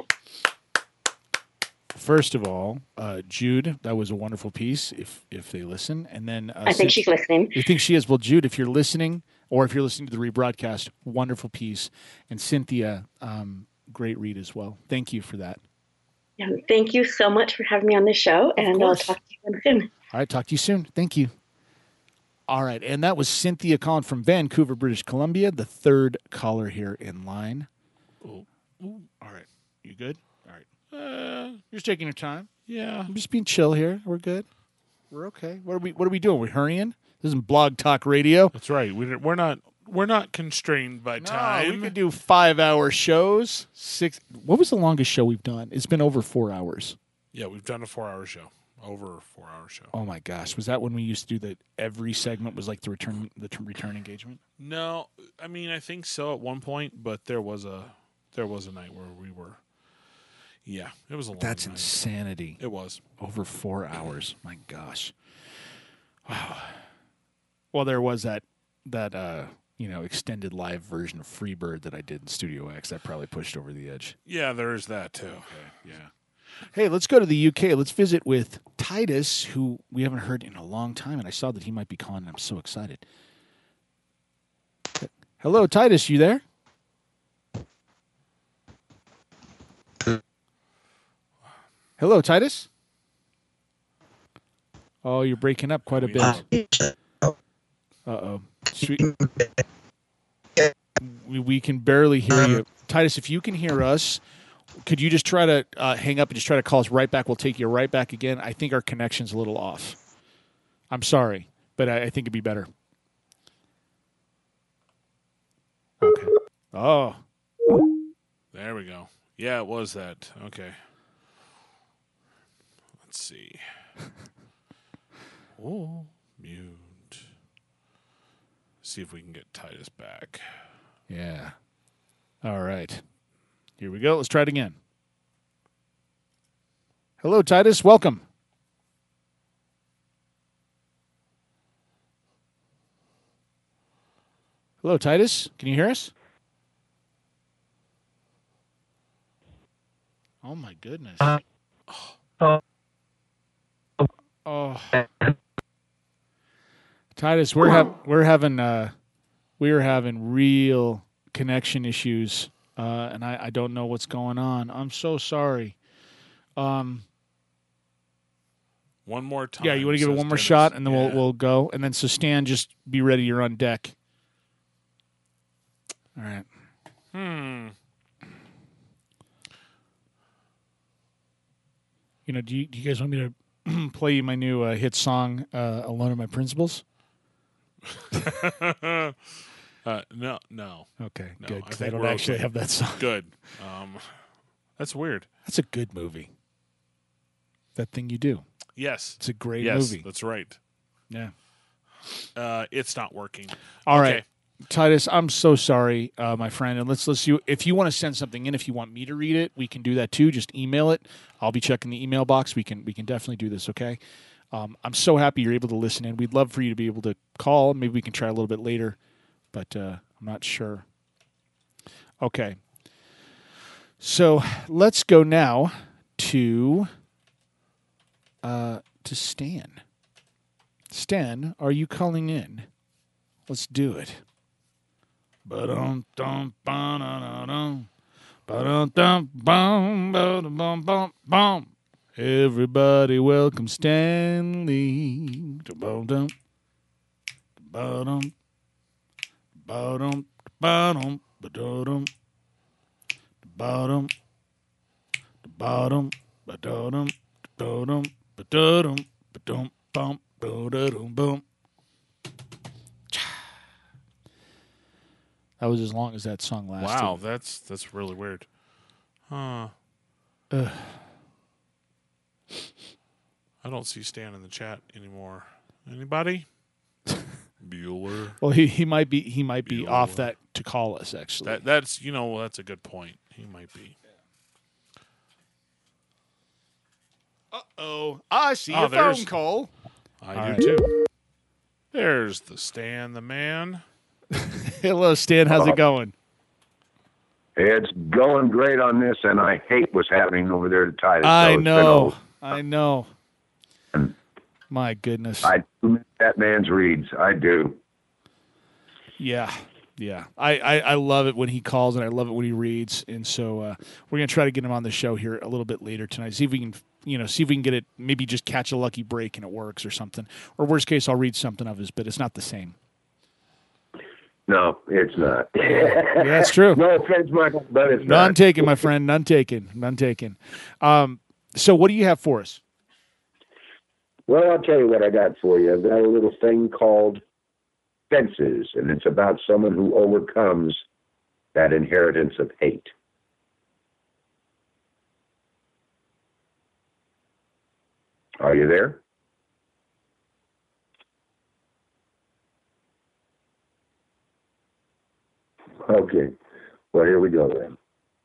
Speaker 3: First of all, uh, Jude, that was a wonderful piece. If if they listen, and then uh,
Speaker 7: I think she's listening.
Speaker 3: You think she is? Well, Jude, if you're listening, or if you're listening to the rebroadcast, wonderful piece. And Cynthia, um, great read as well. Thank you for that.
Speaker 7: Yeah, thank you so much for having me on the show, and I'll talk to you soon.
Speaker 3: All right, talk to you soon. Thank you. All right, and that was Cynthia calling from Vancouver, British Columbia, the third caller here in line. Oh, ooh. All right, you good? All right. Uh, you're just taking your time. Yeah, I'm just being chill here. We're good. We're okay. What are we? What are we doing? We're hurrying. This isn't Blog Talk Radio.
Speaker 4: That's right. We, we're not. We're not constrained by
Speaker 3: No,
Speaker 4: time.
Speaker 3: we could do five-hour shows. Six. What was the longest show we've done? It's been over four hours.
Speaker 4: Yeah, we've done a four-hour show. Over a four-hour show.
Speaker 3: Oh my gosh, was that when we used to do that? Every segment was like the return, the t- return engagement.
Speaker 4: No, I mean I think so at one point, but there was a there was a night where we were. Yeah, it was a long
Speaker 3: That's
Speaker 4: night.
Speaker 3: insanity.
Speaker 4: It was
Speaker 3: over four hours. My gosh. Wow. Well, there was that that uh, you know extended live version of Freebird that I did in Studio X that probably pushed over the edge.
Speaker 4: Yeah, there is that too.
Speaker 3: Okay. Yeah. Hey, let's go to the U K. Let's visit with Titus, who we haven't heard in a long time, and I saw that he might be calling, and I'm so excited. Hello, Titus, you there? Hello, Titus? Oh, you're breaking up quite a bit. Uh-oh. We, we, we can barely hear you. Titus, if you can hear us, could you just try to uh, hang up and just try to call us right back? We'll take you right back again. I think our connection's a little off. I'm sorry, but I, I think it'd be better. Okay. Oh.
Speaker 4: There we go. Yeah, it was that. Okay. Let's see. Oh, mute. See if we can get Titus back.
Speaker 3: Yeah. All right. Here we go. Let's try it again. Hello, Titus. Welcome. Hello, Titus. Can you hear us? Oh, my goodness. Oh. Oh. Titus, we're have we're having uh we are having real connection issues. Uh, and I, I don't know what's going on. I'm so sorry. Um,
Speaker 4: one more time.
Speaker 3: Yeah, you want to give it one more
Speaker 4: Dennis.
Speaker 3: shot, and then
Speaker 4: yeah.
Speaker 3: we'll we'll go. And then so Stan, just be ready. You're on deck. All right.
Speaker 4: Hmm.
Speaker 3: You know, do you, do you guys want me to play you my new uh, hit song, uh, "Alone in My Principles"?
Speaker 4: uh, no, no.
Speaker 3: Okay,
Speaker 4: No,
Speaker 3: good.
Speaker 4: I
Speaker 3: 'Cause I,
Speaker 4: think
Speaker 3: don't
Speaker 4: we're
Speaker 3: actually
Speaker 4: okay.
Speaker 3: have that song.
Speaker 4: Good. Um, that's weird.
Speaker 3: That's a good movie. That Thing You Do.
Speaker 4: Yes.
Speaker 3: It's a great
Speaker 4: yes,
Speaker 3: movie.
Speaker 4: That's right.
Speaker 3: Yeah.
Speaker 4: Uh, it's not working.
Speaker 3: All
Speaker 4: okay.
Speaker 3: right, Titus. I'm so sorry, uh, my friend. And let's let's you. If you want to send something in, if you want me to read it, we can do that too. Just email it. I'll be checking the email box. We can we can definitely do this. Okay. Um, I'm so happy you're able to listen in. We'd love for you to be able to call. Maybe we can try a little bit later, but uh, I'm not sure. Okay. So let's go now to uh, to Stan. Stan, are you calling in? Let's do it. Ba-dum dum ba-da-da-dum. Ba-dum dum bum ba-dum bum bum bum. Everybody welcome Stanley. Ba-dum ba-dum ba-dum ba-dum ba-dum ba-dum ba-dum ba-dum ba-dum ba-dum ba-dum bum ba-dum bum. That was as long as that song lasted.
Speaker 4: Wow, that's that's really weird. Huh.
Speaker 3: Ugh.
Speaker 4: I don't see Stan in the chat anymore. Anybody? Bueller.
Speaker 3: Well, he, he might be he might be
Speaker 4: Bueller.
Speaker 3: off that to call us actually.
Speaker 4: That that's you know that's a good point. He might be.
Speaker 3: Uh oh, I see
Speaker 4: Oh,
Speaker 3: a
Speaker 4: there's-
Speaker 3: phone call.
Speaker 4: I
Speaker 3: All
Speaker 4: do
Speaker 3: right.
Speaker 4: too. There's the Stan, the man.
Speaker 3: Hello, Stan. How's it going?
Speaker 8: It's going great on this, and I hate what's happening over there to Titus.
Speaker 3: I
Speaker 8: So it's been
Speaker 3: know.
Speaker 8: a-
Speaker 3: I know. My goodness.
Speaker 8: I do miss that man's reads. I do.
Speaker 3: Yeah. Yeah. I, I, I love it when he calls, and I love it when he reads. And so uh, we're going to try to get him on the show here a little bit later tonight. See if we can, you know, see if we can get it, maybe just catch a lucky break and it works or something. Or worst case, I'll read something of his, but it's not the same.
Speaker 8: No, it's not.
Speaker 3: Yeah, that's true.
Speaker 8: No offense, Michael, but it's
Speaker 3: None
Speaker 8: not.
Speaker 3: taken, my friend. None taken. None taken. Um, so what do you have for us?
Speaker 8: Well, I'll tell you what I got for you. I've got a little thing called Fences, and it's about someone who overcomes that inheritance of hate. Are you there? Okay. Well, here we go then.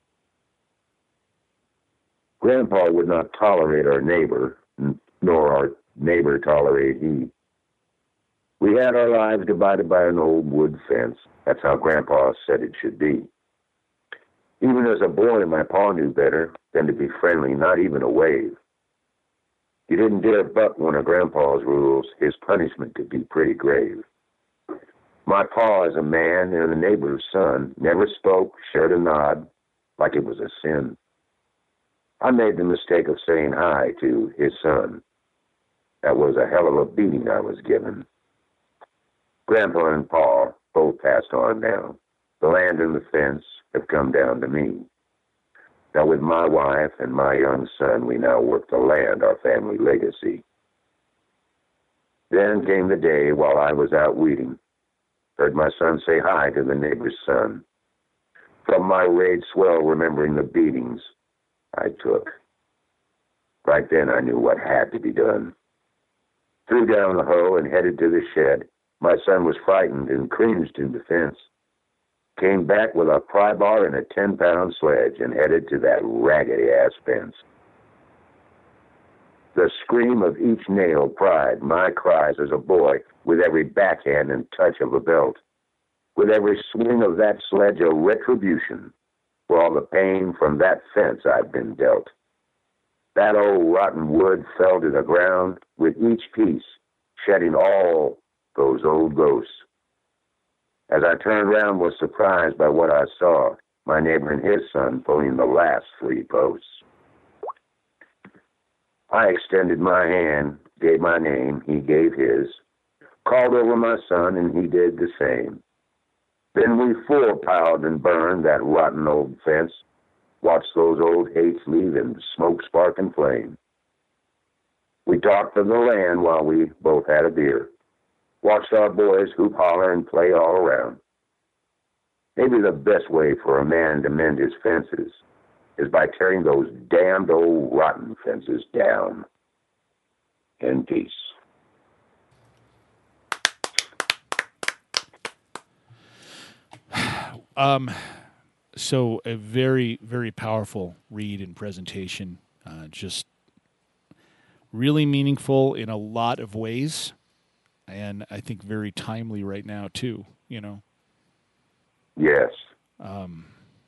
Speaker 8: Grandpa would not tolerate our neighbor, n- nor our neighbor tolerate he. We had our lives divided by an old wood fence. That's how Grandpa said it should be. Even as a boy, my pa knew better than to be friendly, not even a wave. You didn't dare buck one of Grandpa's rules. His punishment could be pretty grave. My pa, as a man and a neighbor's son, never spoke, shared a nod, like it was a sin. I made the mistake of saying hi to his son. That was a hell of a beating I was given. Grandpa and Pa both passed on now. The land and the fence have come down to me. Now with my wife and my young son, we now work the land, our family legacy. Then came the day while I was out weeding. Heard my son say hi to the neighbor's son. From my rage swell, remembering the beatings I took. Right then I knew what had to be done. Threw down the hoe and headed to the shed. My son was frightened and cringed in defense. Came back with a pry bar and a ten-pound sledge and headed to that raggedy-ass fence. The scream of each nail pried my cries as a boy with every backhand and touch of a belt. With every swing of that sledge a retribution for all the pain from that fence I'd been dealt. That old rotten wood fell to the ground with each piece, shedding all those old ghosts. As I turned round, was surprised by what I saw, my neighbor and his son pulling the last three posts. I extended my hand, gave my name, he gave his, called over my son, and he did the same. Then we four piled and burned that rotten old fence, watched those old hates leave in smoke, spark, and flame. We talked of the land while we both had a beer. Watched our boys hoop, holler, and play all around. Maybe the best way for a man to mend his fences is by tearing those damned old rotten fences down. In peace.
Speaker 3: Um, so a very, very powerful read and presentation. Uh, just really meaningful in a lot of ways, and I think very timely right now too. You know.
Speaker 8: Yes.
Speaker 3: Um,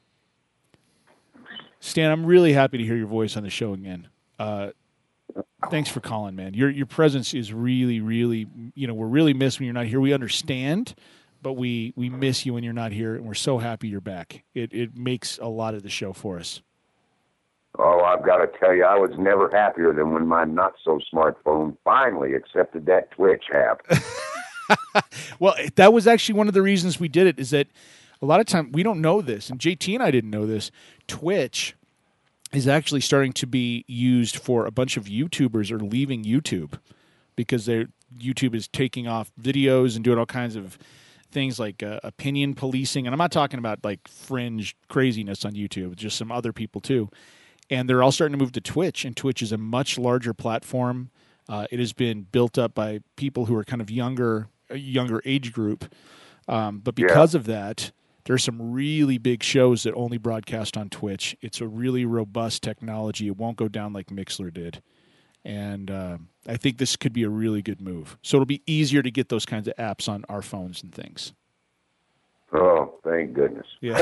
Speaker 3: Stan, I'm really happy to hear your voice on the show again. Uh, thanks for calling, man. Your your presence is really, really, you know, we're really missed when you're not here. We understand, but we, we miss you when you're not here, and we're so happy you're back. It it makes a lot of the show for us.
Speaker 8: Oh, I've got to tell you, I was never happier than when my not-so-smart phone finally accepted that Twitch app.
Speaker 3: Well, that was actually one of the reasons we did it, is that a lot of time we don't know this, and J T and I didn't know this. Twitch is actually starting to be used for a bunch of YouTubers are leaving YouTube because they YouTube is taking off videos and doing all kinds of things like uh, opinion policing. And I'm not talking about like fringe craziness on YouTube, just some other people too. And they're all starting to move to Twitch, and Twitch is a much larger platform. Uh, it has been built up by people who are kind of younger, a younger age group. Um, but because yeah. of that, there's some really big shows that only broadcast on Twitch. It's a really robust technology. It won't go down like Mixler did. And uh, I think this could be a really good move. So it'll be easier to get those kinds of apps on our phones and things.
Speaker 8: Oh, thank goodness.
Speaker 3: Yeah.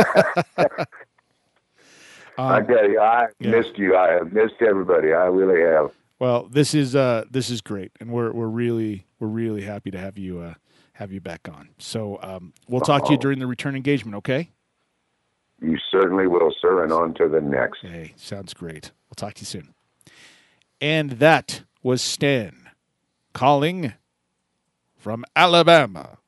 Speaker 3: um,
Speaker 8: I tell you, I
Speaker 3: yeah.
Speaker 8: missed you. I have missed everybody. I really have.
Speaker 3: Well, this is uh, this is great, and we're we're really we're really happy to have you uh, have you back on. So um, we'll talk oh. to you during the return engagement. Okay.
Speaker 8: You certainly will, sir, and on to the next.
Speaker 3: Hey, sounds great. We'll talk to you soon. And that was Stan calling from Alabama.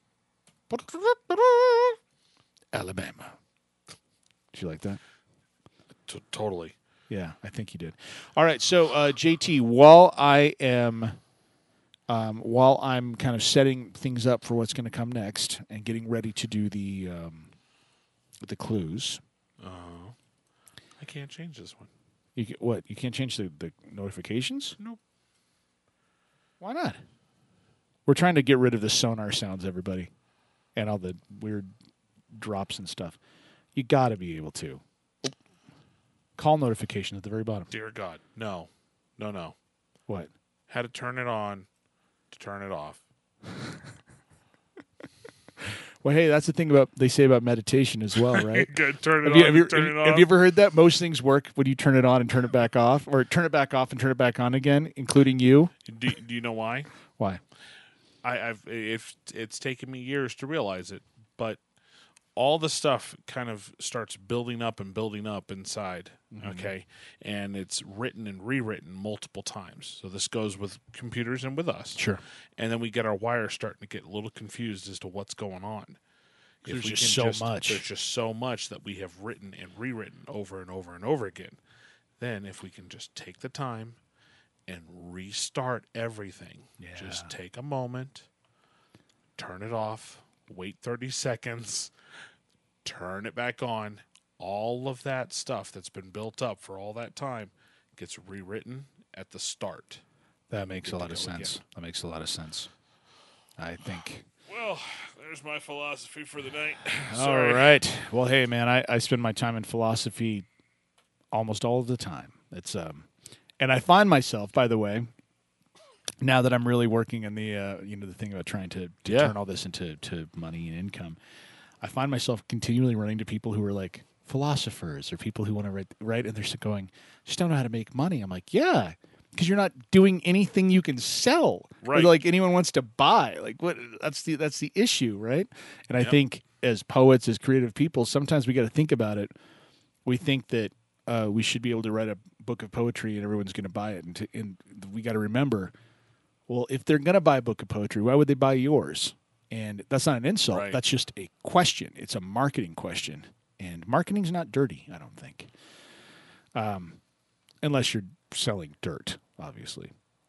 Speaker 3: Alabama. Did you like that?
Speaker 4: T- totally.
Speaker 3: Yeah, I think you did. All right, so uh, J T, while I am, um, while I'm kind of setting things up for what's going to come next and getting ready to do the um, the clues.
Speaker 4: Oh, uh, I can't change this one.
Speaker 3: You can, what? You can't change the, the notifications?
Speaker 4: Nope.
Speaker 3: Why not? We're trying to get rid of the sonar sounds, everybody, and all the weird drops and stuff. You got to be able to. Call notification at the very bottom.
Speaker 4: Dear God, no. No, no.
Speaker 3: What?
Speaker 4: Had to turn it on to turn it off.
Speaker 3: Well, hey, that's the thing about they say about meditation as well, right?
Speaker 4: Good, turn it
Speaker 3: have
Speaker 4: on,
Speaker 3: you, have you,
Speaker 4: turn
Speaker 3: have,
Speaker 4: it off.
Speaker 3: Have you ever heard that? Most things work when you turn it on and turn it back off, or turn it back off and turn it back on again, including you.
Speaker 4: Do, do you know why?
Speaker 3: Why?
Speaker 4: I, I've if it's taken me years to realize it, but all the stuff kind of starts building up and building up inside, mm-hmm. okay? And it's written and rewritten multiple times. So this goes with computers and with us.
Speaker 3: Sure.
Speaker 4: And then we get our wires starting to get a little confused as to what's going on.
Speaker 3: There's just so
Speaker 4: just,
Speaker 3: much.
Speaker 4: There's just so much that we have written and rewritten over and over and over again. Then if we can just take the time and restart everything,
Speaker 3: yeah.
Speaker 4: just take a moment, turn it off, wait thirty seconds, turn it back on. All of that stuff that's been built up for all that time gets rewritten at the start.
Speaker 3: That makes a lot of sense.
Speaker 4: Again.
Speaker 3: That makes a lot of sense. I think.
Speaker 4: Well, there's my philosophy for the night.
Speaker 3: All right. Well, hey, man, I, I spend my time in philosophy almost all of the time. It's um, and I find myself, by the way, now that I'm really working in the uh, you know the thing about trying to, to
Speaker 4: yeah.
Speaker 3: turn all this into to money and income, I find myself continually running to people who are like philosophers or people who want to write, write and they're going, just don't know how to make money. I'm like, yeah, because you're not doing anything you can sell,
Speaker 4: right?
Speaker 3: Or like anyone wants to buy. Like what? That's the that's the issue, right? And I
Speaker 4: yep.
Speaker 3: think as poets, as creative people, sometimes we got to think about it. We think that uh, we should be able to write a book of poetry and everyone's going to buy it, and, to, and we got to remember, well, if they're going to buy a book of poetry, why would they buy yours? And that's not an insult.
Speaker 4: Right.
Speaker 3: That's just a question. It's a marketing question. And marketing's not dirty, I don't think. Um, unless you're selling dirt, obviously.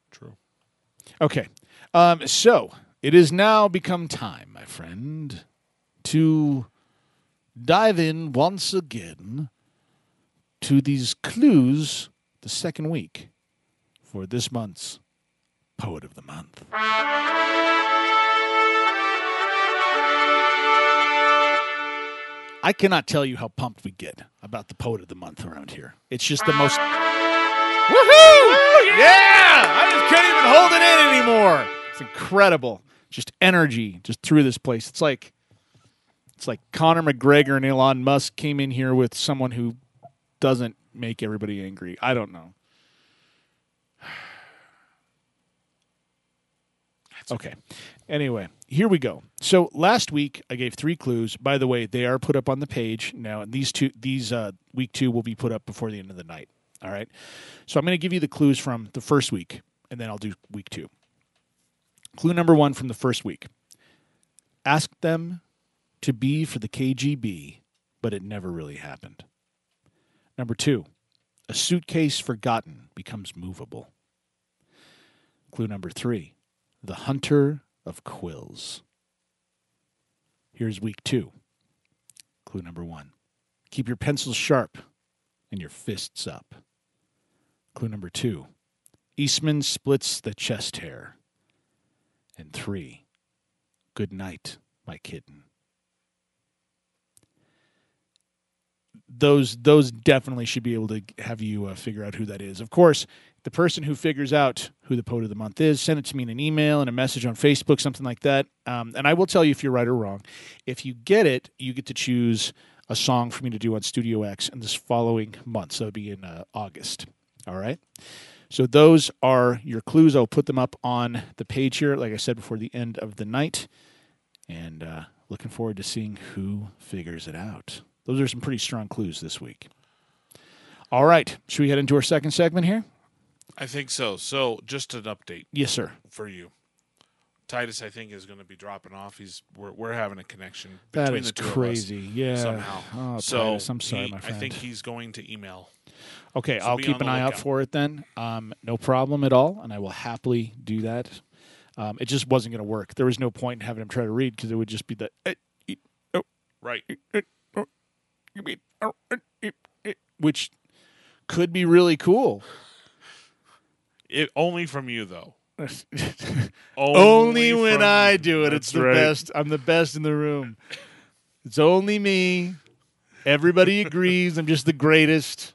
Speaker 4: True.
Speaker 3: Okay. Um, so it has now become time, my friend, to dive in once again to these clues the second week for this month's Poet of the Month. I cannot tell you how pumped we get about the Poet of the Month around here. It's just the most... Woohoo! Yeah! I just couldn't even hold it in anymore. It's incredible. Just energy just through this place. It's like it's like Conor McGregor and Elon Musk came in here with someone who doesn't make everybody angry. I don't know. Okay. Anyway, here we go. So last week I gave three clues. By the way, they are put up on the page now, and these two, these uh, week two will be put up before the end of the night. All right. So I'm going to give you the clues from the first week, and then I'll do week two. Clue number one from the first week: asked them to be for the K G B, but it never really happened. Number two: a suitcase forgotten becomes movable. Clue number three: the hunter of quills. Here's week two. Clue number one: keep your pencils sharp and your fists up. Clue number two: Eastman splits the chest hair. And three: good night, my kitten. Those those definitely should be able to have you uh, figure out who that is. Of course, the person who figures out who the Poet of the Month is, send it to me in an email and a message on Facebook, something like that. Um, and I will tell you if you're right or wrong. If you get it, you get to choose a song for me to do on Studio X in this following month. So it would be in uh, August. All right? So those are your clues. I'll put them up on the page here, like I said, before the end of the night. And uh, looking forward to seeing who figures it out. Those are some pretty strong clues this week. All right. Should we head into our second segment here?
Speaker 4: I think so. So just an update.
Speaker 3: Yes, sir.
Speaker 4: For you. Titus, I think, is going to be dropping off. He's we're we're having a connection
Speaker 3: That
Speaker 4: between
Speaker 3: is
Speaker 4: the two
Speaker 3: crazy.
Speaker 4: of us
Speaker 3: Yeah.
Speaker 4: somehow.
Speaker 3: Oh,
Speaker 4: so
Speaker 3: Titus, I'm sorry,
Speaker 4: he-
Speaker 3: my friend.
Speaker 4: I think he's going to email.
Speaker 3: Okay,
Speaker 4: So
Speaker 3: I'll
Speaker 4: be
Speaker 3: keep
Speaker 4: on
Speaker 3: an
Speaker 4: the
Speaker 3: eye out
Speaker 4: lookout.
Speaker 3: for it then. Um, no problem at all, and I will happily do that. Um, it just wasn't going to work. There was no point in having him try to read because it would just be the eh, eh, oh,
Speaker 4: Right.
Speaker 3: eh, oh, you mean, oh, eh, eh, eh, which could be really cool.
Speaker 4: It only from you though.
Speaker 3: Only when
Speaker 4: from
Speaker 3: I
Speaker 4: you.
Speaker 3: do it.
Speaker 4: That's
Speaker 3: It's the
Speaker 4: right.
Speaker 3: best. I'm the best in the room. It's only me. Everybody agrees I'm just the greatest.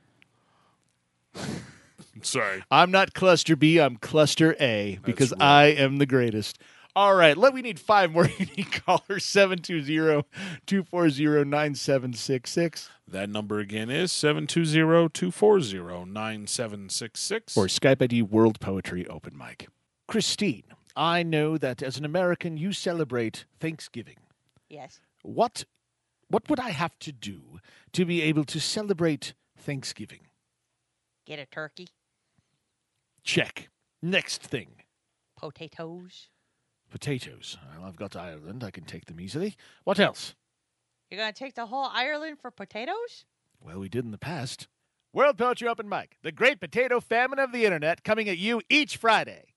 Speaker 4: Sorry.
Speaker 3: I'm not cluster B, I'm cluster A because
Speaker 4: right.
Speaker 3: I am the greatest. All right, let we need five more unique callers. seven two zero, two four zero, nine seven six six.
Speaker 4: That number again is seven two zero, two four zero, nine seven six six.
Speaker 3: Or Skype I D World Poetry Open Mic. Christine, I know that as an American you celebrate Thanksgiving.
Speaker 1: Yes.
Speaker 3: What what would I have to do to be able to celebrate Thanksgiving?
Speaker 1: Get a turkey,
Speaker 3: Check. Next thing.
Speaker 1: potatoes.
Speaker 3: Potatoes. Well, I've got Ireland. I can take them easily. What else?
Speaker 1: You're going to take the whole Ireland for potatoes?
Speaker 3: Well, we did in the past. World Poetry Open Mic, the great potato famine of the internet, coming at you each Friday.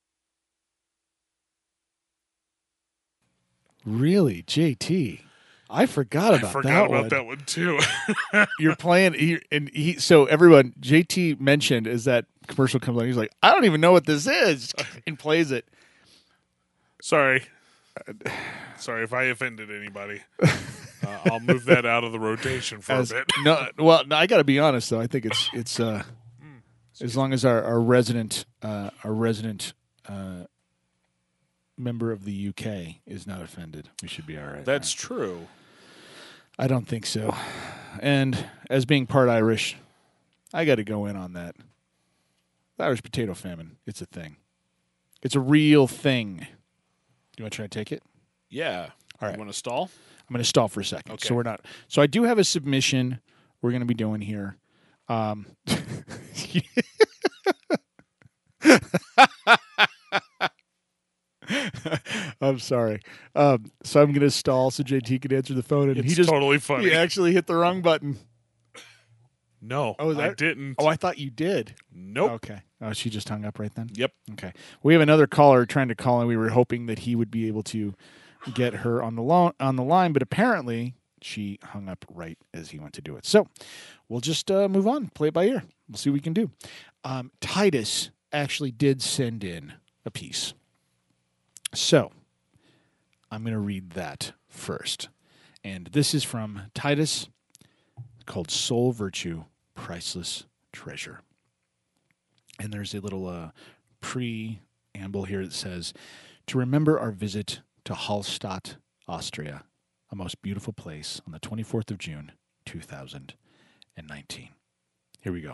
Speaker 3: Really, J T? I forgot about
Speaker 4: I forgot
Speaker 3: that
Speaker 4: about
Speaker 3: one.
Speaker 4: that one too.
Speaker 3: You're playing, he, and he. So everyone, J T mentioned as that commercial comes on, he's like, I don't even know what this is, and plays it.
Speaker 4: Sorry. Sorry if I offended anybody. Uh, I'll move that out of the rotation for
Speaker 3: As-
Speaker 4: a bit.
Speaker 3: no, well, no, I got to be honest though. I think it's it's uh, as long as our our resident uh, our resident uh, member of the U K is not offended, we should be all right.
Speaker 4: That's true.
Speaker 3: I don't think so. And as being part Irish, I got to go in on that. The Irish potato famine, it's a thing. It's a real thing. You want to try to take it?
Speaker 4: Yeah.
Speaker 3: All right.
Speaker 4: You want to stall?
Speaker 3: I'm going to stall for a second.
Speaker 4: Okay.
Speaker 3: So we're not. So I do have a submission we're going to be doing here. Um, I'm sorry. Um, so I'm going to stall so J T can answer the phone, and
Speaker 4: It's
Speaker 3: he just
Speaker 4: totally funny.
Speaker 3: he actually hit the wrong button.
Speaker 4: No,
Speaker 3: Oh,
Speaker 4: I
Speaker 3: that-
Speaker 4: didn't.
Speaker 3: Oh, I thought you did.
Speaker 4: Nope.
Speaker 3: Okay. Oh, she just hung up right then?
Speaker 4: Yep.
Speaker 3: Okay. We have another caller trying to call, and we were hoping that he would be able to get her on the lo- on the line, but apparently she hung up right as he went to do it. So we'll just uh, move on, play it by ear. We'll see what we can do. Um, Titus actually did send in a piece. So I'm going to read that first. And this is from Titus, called Soul Virtue, Priceless Treasure. And there's a little uh, preamble here that says, to remember our visit to Hallstatt, Austria, a most beautiful place on the twenty-fourth of June, two thousand nineteen. Here we go.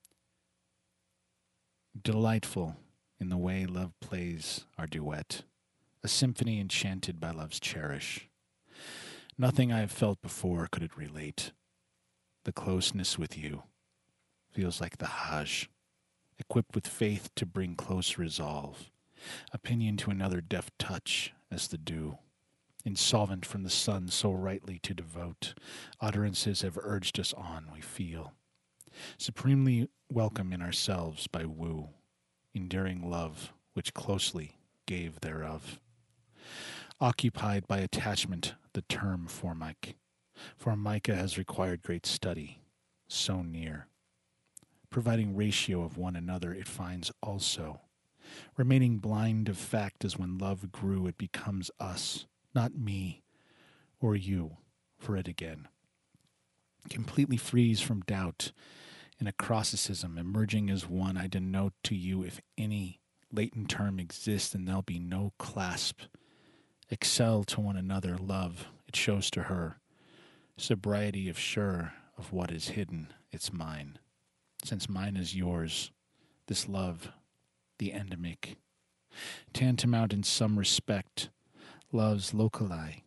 Speaker 3: Delightful in the way love plays our duet, a symphony enchanted by love's cherish. Nothing I have felt before could it relate. The closeness with you feels like the Hajj, equipped with faith to bring close resolve, opinion to another deft touch as the dew, insolvent from the sun so rightly to devote, utterances have urged us on, we feel, supremely welcome in ourselves by woo, enduring love which closely gave thereof. Occupied by attachment, the term Formica, Formica has required great study, so near. Providing ratio of one another, it finds also. Remaining blind of fact as when love grew, it becomes us, not me, or you, for it again. Completely frees from doubt, in acrosticism, emerging as one, I denote to you if any latent term exists, and there'll be no clasp. Excel to one another, love, it shows to her. Sobriety of sure of what is hidden, it's mine. Since mine is yours, this love, the endemic. Tantamount in some respect, love's locali.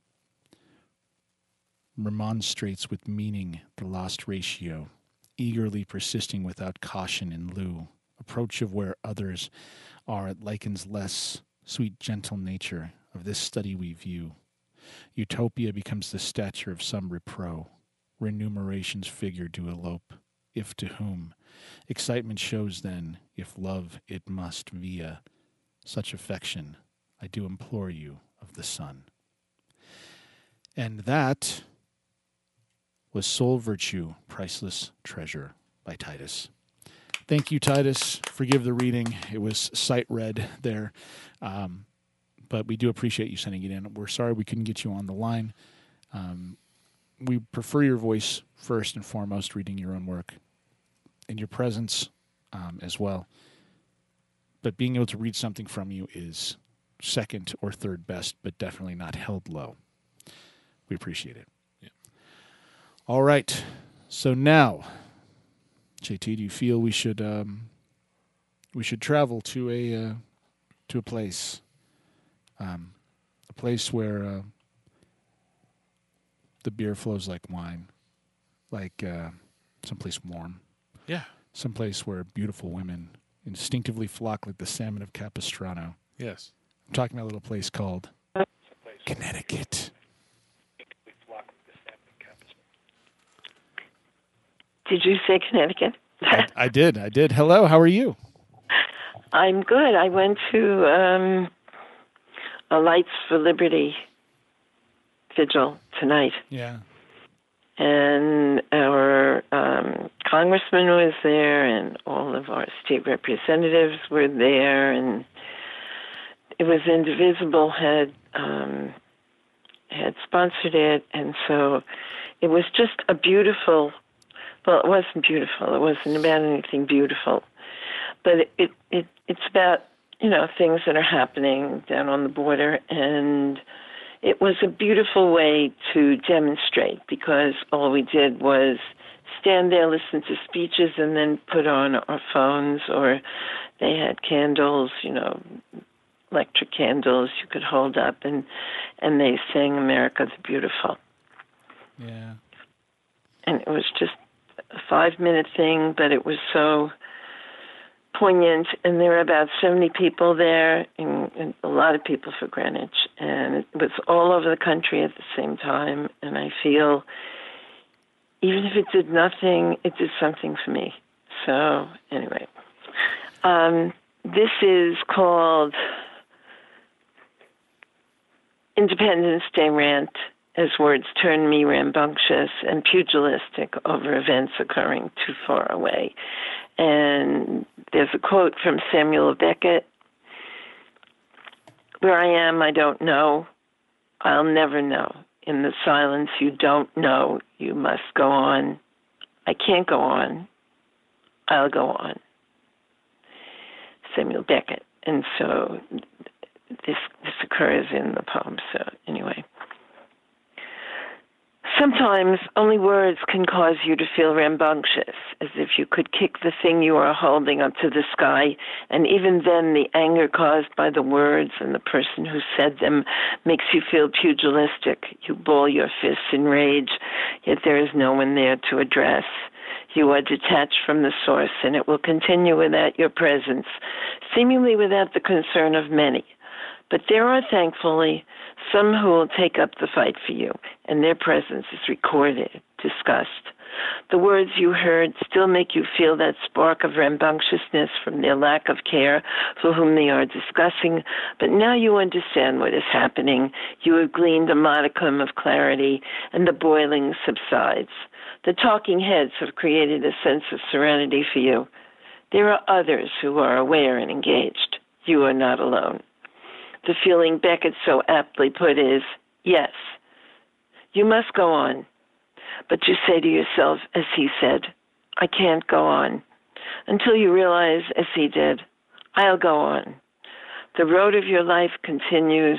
Speaker 3: Remonstrates with meaning the lost ratio, eagerly persisting without caution in lieu. Approach of where others are, it likens less, sweet gentle nature of this study we view. Utopia becomes the stature of some repro. Renumeration's figure do elope, if to whom. Excitement shows then, if love it must via such affection, I do implore you of the Son. And that was Soul Virtue, Priceless Treasure by Titus. Thank you, Titus. Forgive the reading. It was sight read there. Um, but we do appreciate you sending it in. We're sorry we couldn't get you on the line. Um, we prefer your voice first and foremost, reading your own work, and your presence um, as well. But being able to read something from you is second or third best, but definitely not held low. We appreciate it.
Speaker 4: Yeah.
Speaker 3: All right. So now, J T, do you feel we should um, we should travel to a uh, to a place, um, a place where uh, the beer flows like wine, like uh, someplace warm.
Speaker 4: Yeah.
Speaker 3: Someplace where beautiful women instinctively flock like the salmon of Capistrano.
Speaker 4: Yes.
Speaker 3: I'm talking about a little place called Connecticut.
Speaker 9: Did you say Connecticut?
Speaker 3: I, I did. I did. Hello. How are you?
Speaker 9: I'm good. I went to um, a Lights for Liberty vigil tonight.
Speaker 3: Yeah.
Speaker 9: And our um, congressman was there, and all of our state representatives were there, and it was Indivisible had um, had sponsored it, and so it was just a beautiful. Well, it wasn't beautiful. It wasn't about anything beautiful, but it, it it it's about you know things that are happening down on the border, and it was a beautiful way to demonstrate, because all we did was stand there, listen to speeches, and then put on our phones, or they had candles, you know, electric candles you could hold up, and, and they sang America the Beautiful.
Speaker 3: Yeah.
Speaker 9: And it was just a five-minute thing, but it was so poignant, and there were about seventy people there, and, and a lot of people for Greenwich, and it was all over the country at the same time, and I feel even if it did nothing, it did something for me. So anyway, um, this is called Independence Day Rant, as words turn me rambunctious and pugilistic over events occurring too far away. And there's a quote from Samuel Beckett: "Where I am, I don't know. I'll never know. In the silence, you don't know. You must go on. I can't go on. I'll go on." Samuel Beckett. And so this this occurs in the poem. So anyway. Sometimes only words can cause you to feel rambunctious, as if you could kick the thing you are holding up to the sky, and even then the anger caused by the words and the person who said them makes you feel pugilistic. You ball your fists in rage, yet there is no one there to address. You are detached from the source, and it will continue without your presence, seemingly without the concern of many. But there are, thankfully, some who will take up the fight for you, and their presence is recorded, discussed. The words you heard still make you feel that spark of rambunctiousness from their lack of care for whom they are discussing, but now you understand what is happening. You have gleaned a modicum of clarity, and the boiling subsides. The talking heads have created a sense of serenity for you. There are others who are aware and engaged. You are not alone. The feeling Beckett so aptly put is, yes, you must go on. But you say to yourself, as he said, I can't go on. Until you realize, as he did, I'll go on. The road of your life continues.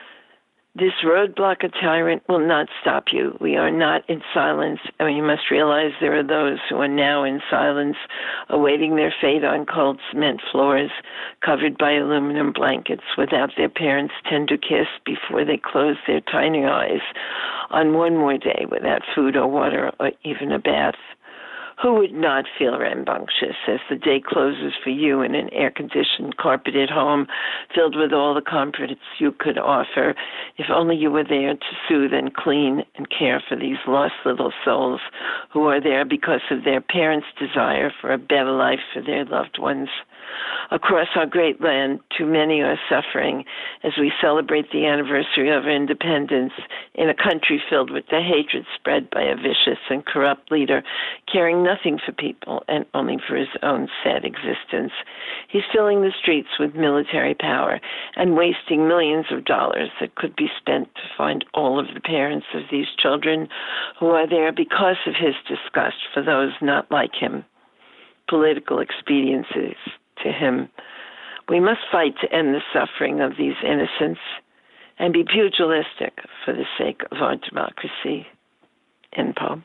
Speaker 9: This roadblock, a tyrant, will not stop you. We are not in silence, and you must realize there are those who are now in silence, awaiting their fate on cold cement floors, covered by aluminum blankets, without their parents' tender kiss before they close their tiny eyes, on one more day without food or water or even a bath. Who would not feel rambunctious as the day closes for you in an air-conditioned, carpeted home filled with all the comforts you could offer, if only you were there to soothe and clean and care for these lost little souls who are there because of their parents' desire for a better life for their loved ones? Across our great land, too many are suffering as we celebrate the anniversary of our independence in a country filled with the hatred spread by a vicious and corrupt leader, caring nothing for people and only for his own sad existence. He's filling the streets with military power and wasting millions of dollars that could be spent to find all of the parents of these children who are there because of his disgust for those not like him. Political expediencies to him. We must fight to end the suffering of these innocents and be pugilistic for the sake of our democracy. End poem.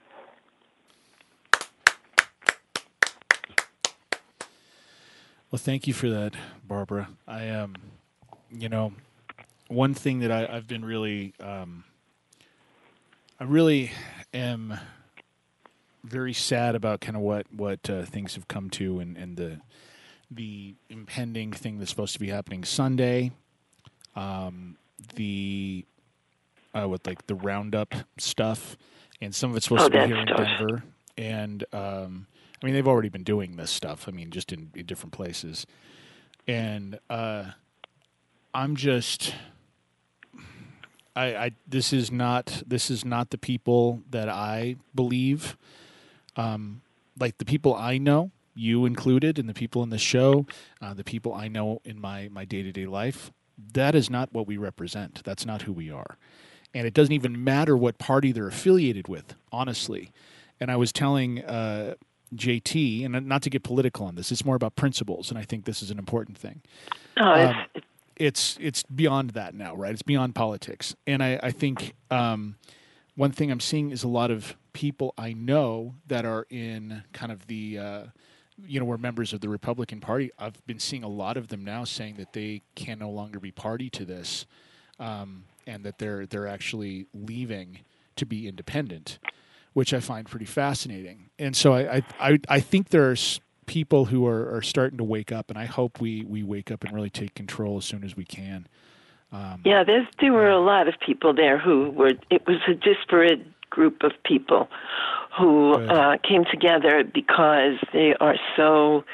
Speaker 3: Well, thank you for that, Barbara. I um, you know, one thing that I, I've been really, um, I really am very sad about kind of what what uh, things have come to, and, and the the impending thing that's supposed to be happening Sunday, um, the uh, with like the roundup stuff, and some of it's supposed
Speaker 9: oh,
Speaker 3: to be here
Speaker 9: stuff.
Speaker 3: in Denver, and um, I mean they've already been doing this stuff. I mean just in, in different places, and uh, I'm just. I, I this is not this is not the people that I believe. Um, like the people I know, you included, and the people in the show, uh, the people I know in my, my day-to-day life, that is not what we represent. That's not who we are. And it doesn't even matter what party they're affiliated with, honestly. And I was telling uh, J T, and not to get political on this, it's more about principles, and I think this is an important thing.
Speaker 9: Oh,
Speaker 3: um,
Speaker 9: it's,
Speaker 3: it's it's beyond that now, right? It's beyond politics. And I, I think um, one thing I'm seeing is a lot of people I know that are in kind of the, uh, you know, we're members of the Republican Party. I've been seeing a lot of them now saying that they can no longer be party to this, um, and that they're they're actually leaving to be independent, which I find pretty fascinating. And so I I, I, I think there's people who are, are starting to wake up, and I hope we, we wake up and really take control as soon as we can. Um,
Speaker 9: yeah, there's, there were a lot of people there who were, it was a disparate group of people who uh, came together because they are so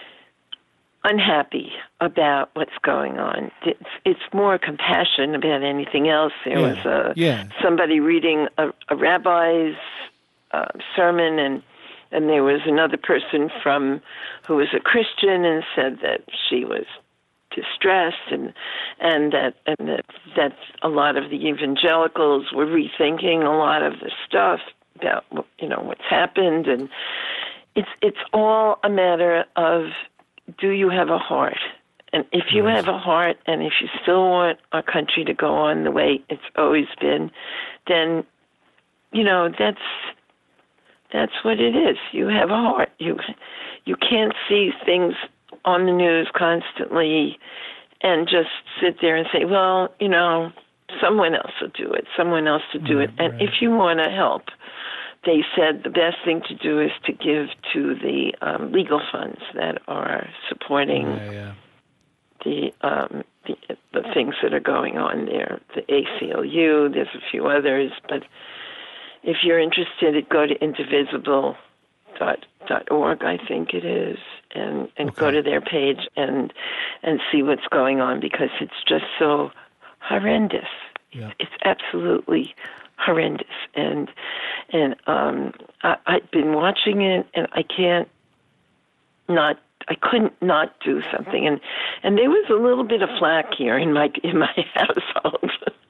Speaker 9: unhappy about what's going on. It's, it's more compassion about anything else. There
Speaker 3: Yeah.
Speaker 9: was a,
Speaker 3: Yeah.
Speaker 9: somebody reading a, a rabbi's uh, sermon, and and there was another person from who was a Christian and said that she was distressed, and and that and that that a lot of the evangelicals were rethinking a lot of the stuff about, you know, what's happened, and it's it's all a matter of, do you have a heart? And if you have a heart, and if you still want our country to go on the way it's always been, then, you know, that's that's what it is. You have a heart. You you can't see things on the news constantly and just sit there and say, well, you know, someone else will do it. Someone else will do
Speaker 3: Right,
Speaker 9: it. And
Speaker 3: right.
Speaker 9: if you want to help, they said the best thing to do is to give to the um, legal funds that are supporting
Speaker 3: Yeah, yeah.
Speaker 9: the, um, the the things that are going on there. The A C L U, there's a few others, but if you're interested, go to indivisible dot org, I think it is, and, and
Speaker 3: Okay.
Speaker 9: go to their page and and see what's going on, because it's just so horrendous.
Speaker 3: Yeah.
Speaker 9: It's absolutely horrendous, and and um, I, I've been watching it, and I can't not. I couldn't not do something, and and there was a little bit of flack here in my in my household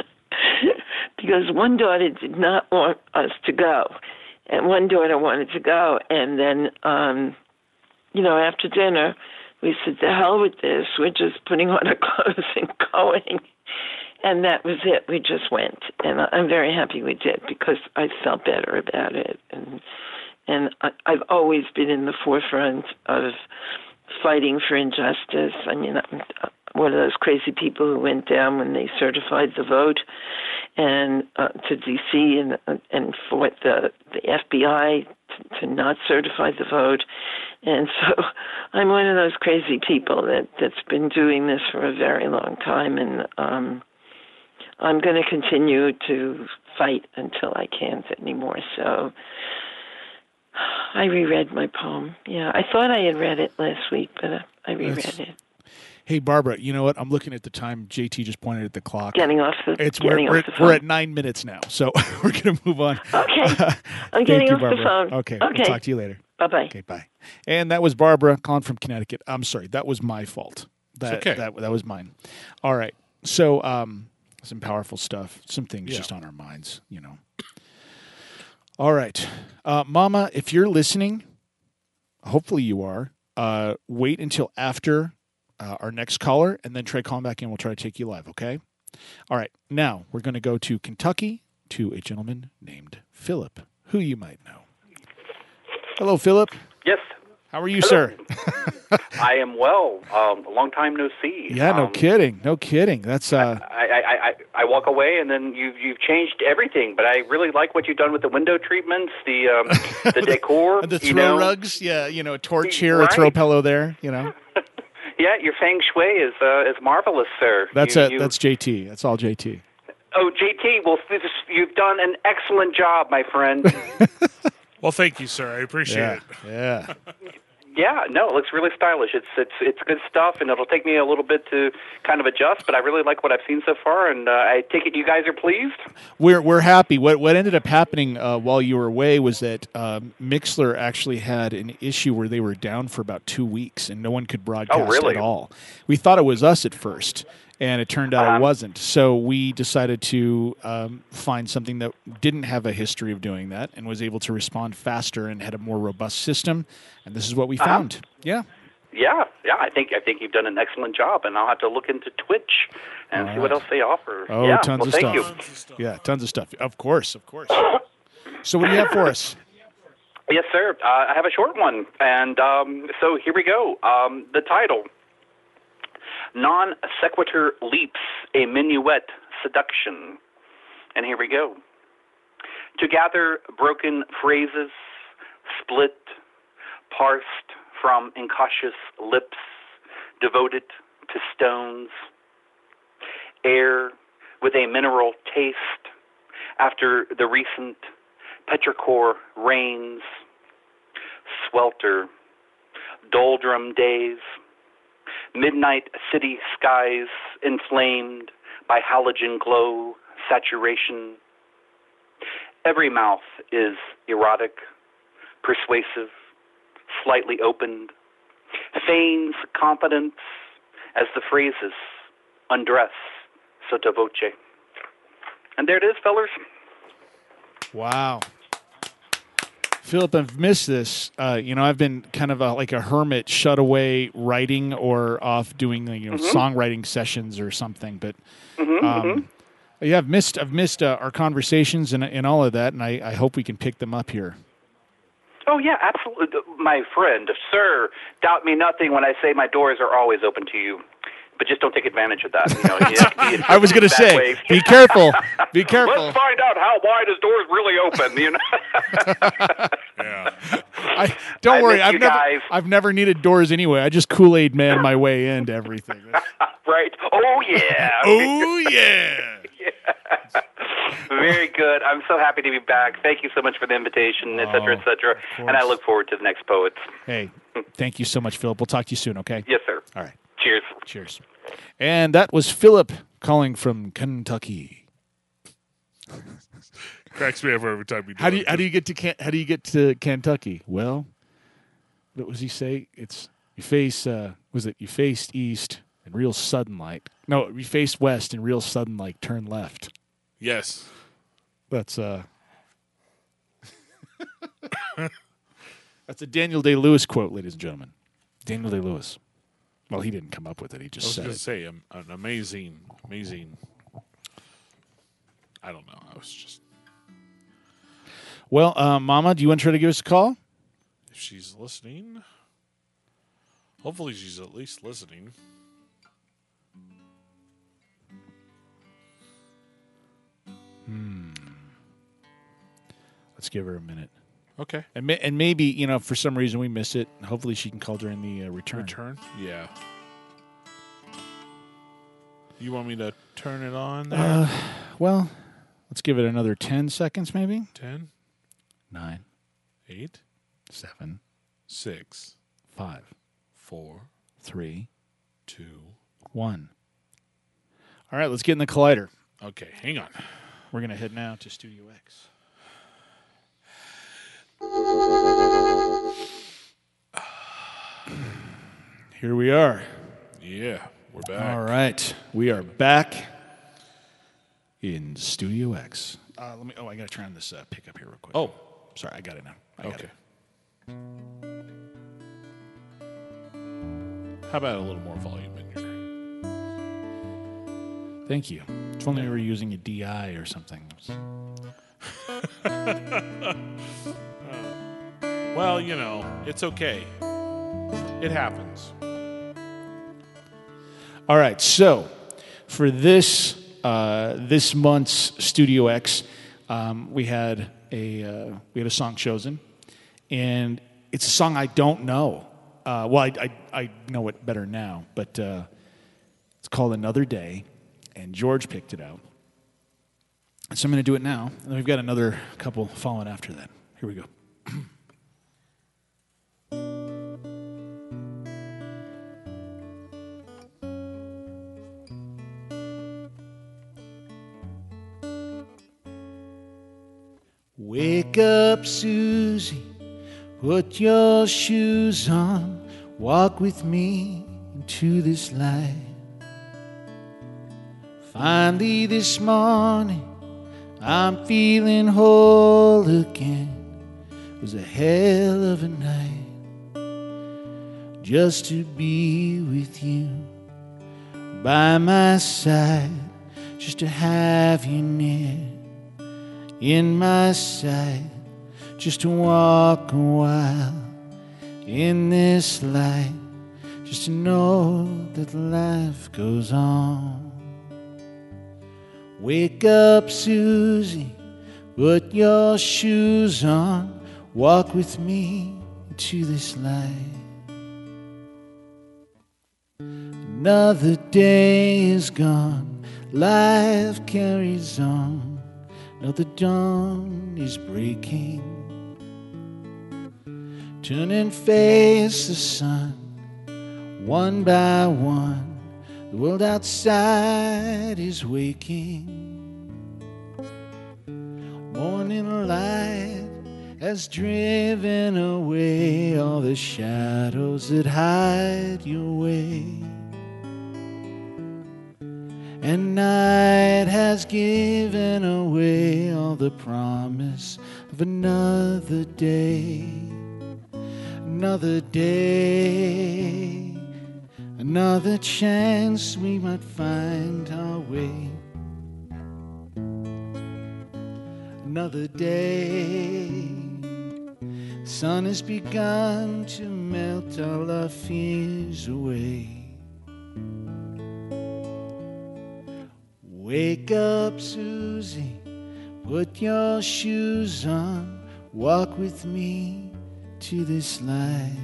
Speaker 9: because one daughter did not want us to go, and one daughter wanted to go, and then um, you know, after dinner we said, "The hell with this! We're just putting on our clothes and going." And that was it. We just went, and I'm very happy we did, because I felt better about it. And and I, I've always been in the forefront of fighting for injustice. I mean, I'm one of those crazy people who went down when they certified the vote, and uh, to D C and and fought the the F B I to, to not certify the vote. And so I'm one of those crazy people that that's been doing this for a very long time, and um, I'm going to continue to fight until I can't anymore. So I reread my poem. Yeah, I thought I had read it last week, but I reread
Speaker 3: That's-
Speaker 9: it.
Speaker 3: Hey, Barbara, you know what? I'm looking at the time. J T just pointed at the clock.
Speaker 9: Getting off the
Speaker 3: It's we're,
Speaker 9: getting
Speaker 3: we're,
Speaker 9: off the phone.
Speaker 3: we're at nine minutes now, so we're going to move on.
Speaker 9: Okay. I'm
Speaker 3: Thank
Speaker 9: getting
Speaker 3: you,
Speaker 9: off the
Speaker 3: Barbara.
Speaker 9: phone.
Speaker 3: Okay,
Speaker 9: Okay.
Speaker 3: we'll talk to you later.
Speaker 9: Bye-bye.
Speaker 3: Okay, bye. And that was Barbara calling from Connecticut. I'm sorry, that was my fault. That
Speaker 4: okay.
Speaker 3: that that was mine. All right. So, um, some powerful stuff. Some things
Speaker 4: Yeah.
Speaker 3: just on our minds, you know. All right, uh, Mama, if you're listening, hopefully you are. Uh, wait until after uh, our next caller, and then try calling back in. We'll try to take you live. Okay. All right. Now we're going to go to Kentucky to a gentleman named Philip, who you might know. Hello, Philip.
Speaker 10: Yes,
Speaker 3: How are you,
Speaker 10: Hello.
Speaker 3: sir?
Speaker 10: I am well. Um, a long time no see.
Speaker 3: Yeah, no
Speaker 10: um,
Speaker 3: kidding. No kidding. That's uh
Speaker 10: I, I, I, I walk away, and then you've you've changed everything. But I really like what you've done with the window treatments, the um, the decor,
Speaker 3: the throw
Speaker 10: you know.
Speaker 3: rugs. Yeah, you know, a torch here, a
Speaker 10: Right.
Speaker 3: throw pillow there. You know,
Speaker 10: Yeah, your feng shui is uh, is marvelous, sir.
Speaker 3: that's
Speaker 10: you,
Speaker 3: it.
Speaker 10: you-
Speaker 3: That's J T. That's all J T.
Speaker 10: Oh, J T. Well, this, you've done an excellent job, my friend.
Speaker 4: Well, thank you, sir. I appreciate
Speaker 3: Yeah,
Speaker 4: it.
Speaker 3: yeah.
Speaker 10: Yeah, no, it looks really stylish. It's it's it's good stuff, and it'll take me a little bit to kind of adjust, but I really like what I've seen so far, and uh, I take it you guys are pleased.
Speaker 3: We're we're happy. What what ended up happening uh, while you were away was that um, Mixlr actually had an issue where they were down for about two weeks and no one could broadcast
Speaker 10: Oh, really?
Speaker 3: at all. We thought it was us at first, and it turned out
Speaker 10: Um,
Speaker 3: it wasn't. So we decided to um, find something that didn't have a history of doing that and was able to respond faster and had a more robust system. And this is what we
Speaker 10: Uh-huh.
Speaker 3: found. Yeah.
Speaker 10: Yeah, yeah, I think I think you've done an excellent job, and I'll have to look into Twitch and
Speaker 3: All
Speaker 10: see what
Speaker 3: right.
Speaker 10: else they offer.
Speaker 3: Oh,
Speaker 10: yeah,
Speaker 3: tons
Speaker 10: well,
Speaker 3: of
Speaker 10: thank
Speaker 3: stuff.
Speaker 10: you.
Speaker 3: Yeah, tons of stuff. Of course, of course. So what do you have for us?
Speaker 10: Yes, sir. Uh, I have a short one, and um, so here we go. Um, the title: Non Sequitur Leaps, a Minuet Seduction. And here we go. To gather broken phrases, split, parsed from incautious lips, devoted to stones. Air with a mineral taste after the recent petrichor rains, swelter, doldrum days, midnight city skies inflamed by halogen glow, saturation. Every mouth is erotic, persuasive, slightly opened, feigns confidence as the phrases undress sotto voce. And there it is, fellers.
Speaker 3: Wow. Philip, I've missed this. Uh, you know, I've been kind of a, like a hermit, shut away writing or off doing you know mm-hmm. songwriting sessions or something. But
Speaker 10: mm-hmm,
Speaker 3: um,
Speaker 10: mm-hmm.
Speaker 3: yeah, I've missed I've missed uh, our conversations and and all of that, and I, I hope we can pick them up here.
Speaker 10: Oh yeah, absolutely, my friend, sir. Doubt me nothing when I say my doors are always open to you. But just don't take advantage of that. You know, you
Speaker 3: I was going to say, way. be careful. Be careful.
Speaker 10: Let's find out how wide his door's really open. You know.
Speaker 4: Yeah.
Speaker 3: I, don't
Speaker 10: I
Speaker 3: worry. I've never,
Speaker 10: guys.
Speaker 3: I've never needed doors anyway. I just Kool-Aid man my way into everything.
Speaker 10: Right. Oh yeah.
Speaker 3: Oh yeah.
Speaker 10: Yeah. Very good. I'm so happy to be back. Thank you so much for the invitation, et cetera, et cetera. And I look forward to the next Poets.
Speaker 3: Hey, thank you so much, Philip. We'll talk to you soon. Okay.
Speaker 10: Yes, sir.
Speaker 3: All right.
Speaker 10: Cheers.
Speaker 3: Cheers. And that was Philip calling from Kentucky.
Speaker 4: Cracks me up every time we do
Speaker 3: How do you
Speaker 4: it.
Speaker 3: how do you get to Can, how do you get to Kentucky? Well, what was he say? It's you face uh, was it you faced east and real sudden light. No, you faced west and real sudden light. Turn left.
Speaker 4: Yes.
Speaker 3: That's uh. That's a Daniel Day-Lewis quote, ladies and gentlemen. Daniel Day-Lewis. Well, he didn't come up with it. He just said
Speaker 4: I was
Speaker 3: it.
Speaker 4: going to say, um, an amazing, amazing. I don't know. I was just.
Speaker 3: Well, uh, Mama, do you want her to give us a call?
Speaker 4: If she's listening. Hopefully, she's at least listening.
Speaker 3: Hmm. Let's give her a minute.
Speaker 4: Okay.
Speaker 3: And ma- and maybe, you know, for some reason we miss it. Hopefully she can call during the uh, return.
Speaker 4: Return? Yeah. You want me to turn it on there?
Speaker 3: Uh, well, let's give it another ten seconds maybe.
Speaker 4: Ten?
Speaker 3: Nine.
Speaker 4: Eight?
Speaker 3: Seven.
Speaker 4: Six.
Speaker 3: Five.
Speaker 4: Four.
Speaker 3: Three.
Speaker 4: Two.
Speaker 3: One. All right, let's get in the collider.
Speaker 4: Okay, hang on.
Speaker 3: We're going to head now to Studio X. Here we are.
Speaker 4: Yeah, we're back.
Speaker 3: All right, we are back in Studio X. Uh, let me. Oh, I got to turn this uh, pickup here real quick.
Speaker 4: Oh,
Speaker 3: sorry, I got it now. I got
Speaker 4: okay.
Speaker 3: it.
Speaker 4: How about a little more volume in here?
Speaker 3: Thank you. If only we were using a D I or something.
Speaker 4: Well, you know, it's okay. It happens.
Speaker 3: All right, so for this uh, this month's Studio X, um, we had a uh, we had a song chosen, and it's a song I don't know. Uh, well, I, I I know it better now, but uh, it's called "Another Day," and George picked it out. So I'm going to do it now, and then we've got another couple following after that. Here we go. Wake up, Susie, put your shoes on, walk with me into this light. Finally this morning, I'm feeling whole again. It was a hell of a night just to be with you by my side, just to have you near in my sight, just to walk a while in this light, just to know that life goes on. Wake up, Susie, put your shoes on, walk with me into this light. Another day is gone, life carries on. Now the dawn is breaking. Turn and face the sun. One by one, the world outside is waking. Morning light has driven away all the shadows that hide your way. And night has given away all the promise of another day. Another day, another chance we might find our way. Another day, the sun has begun to melt all our fears away. Wake up, Susie, put your shoes on, walk with me to this light.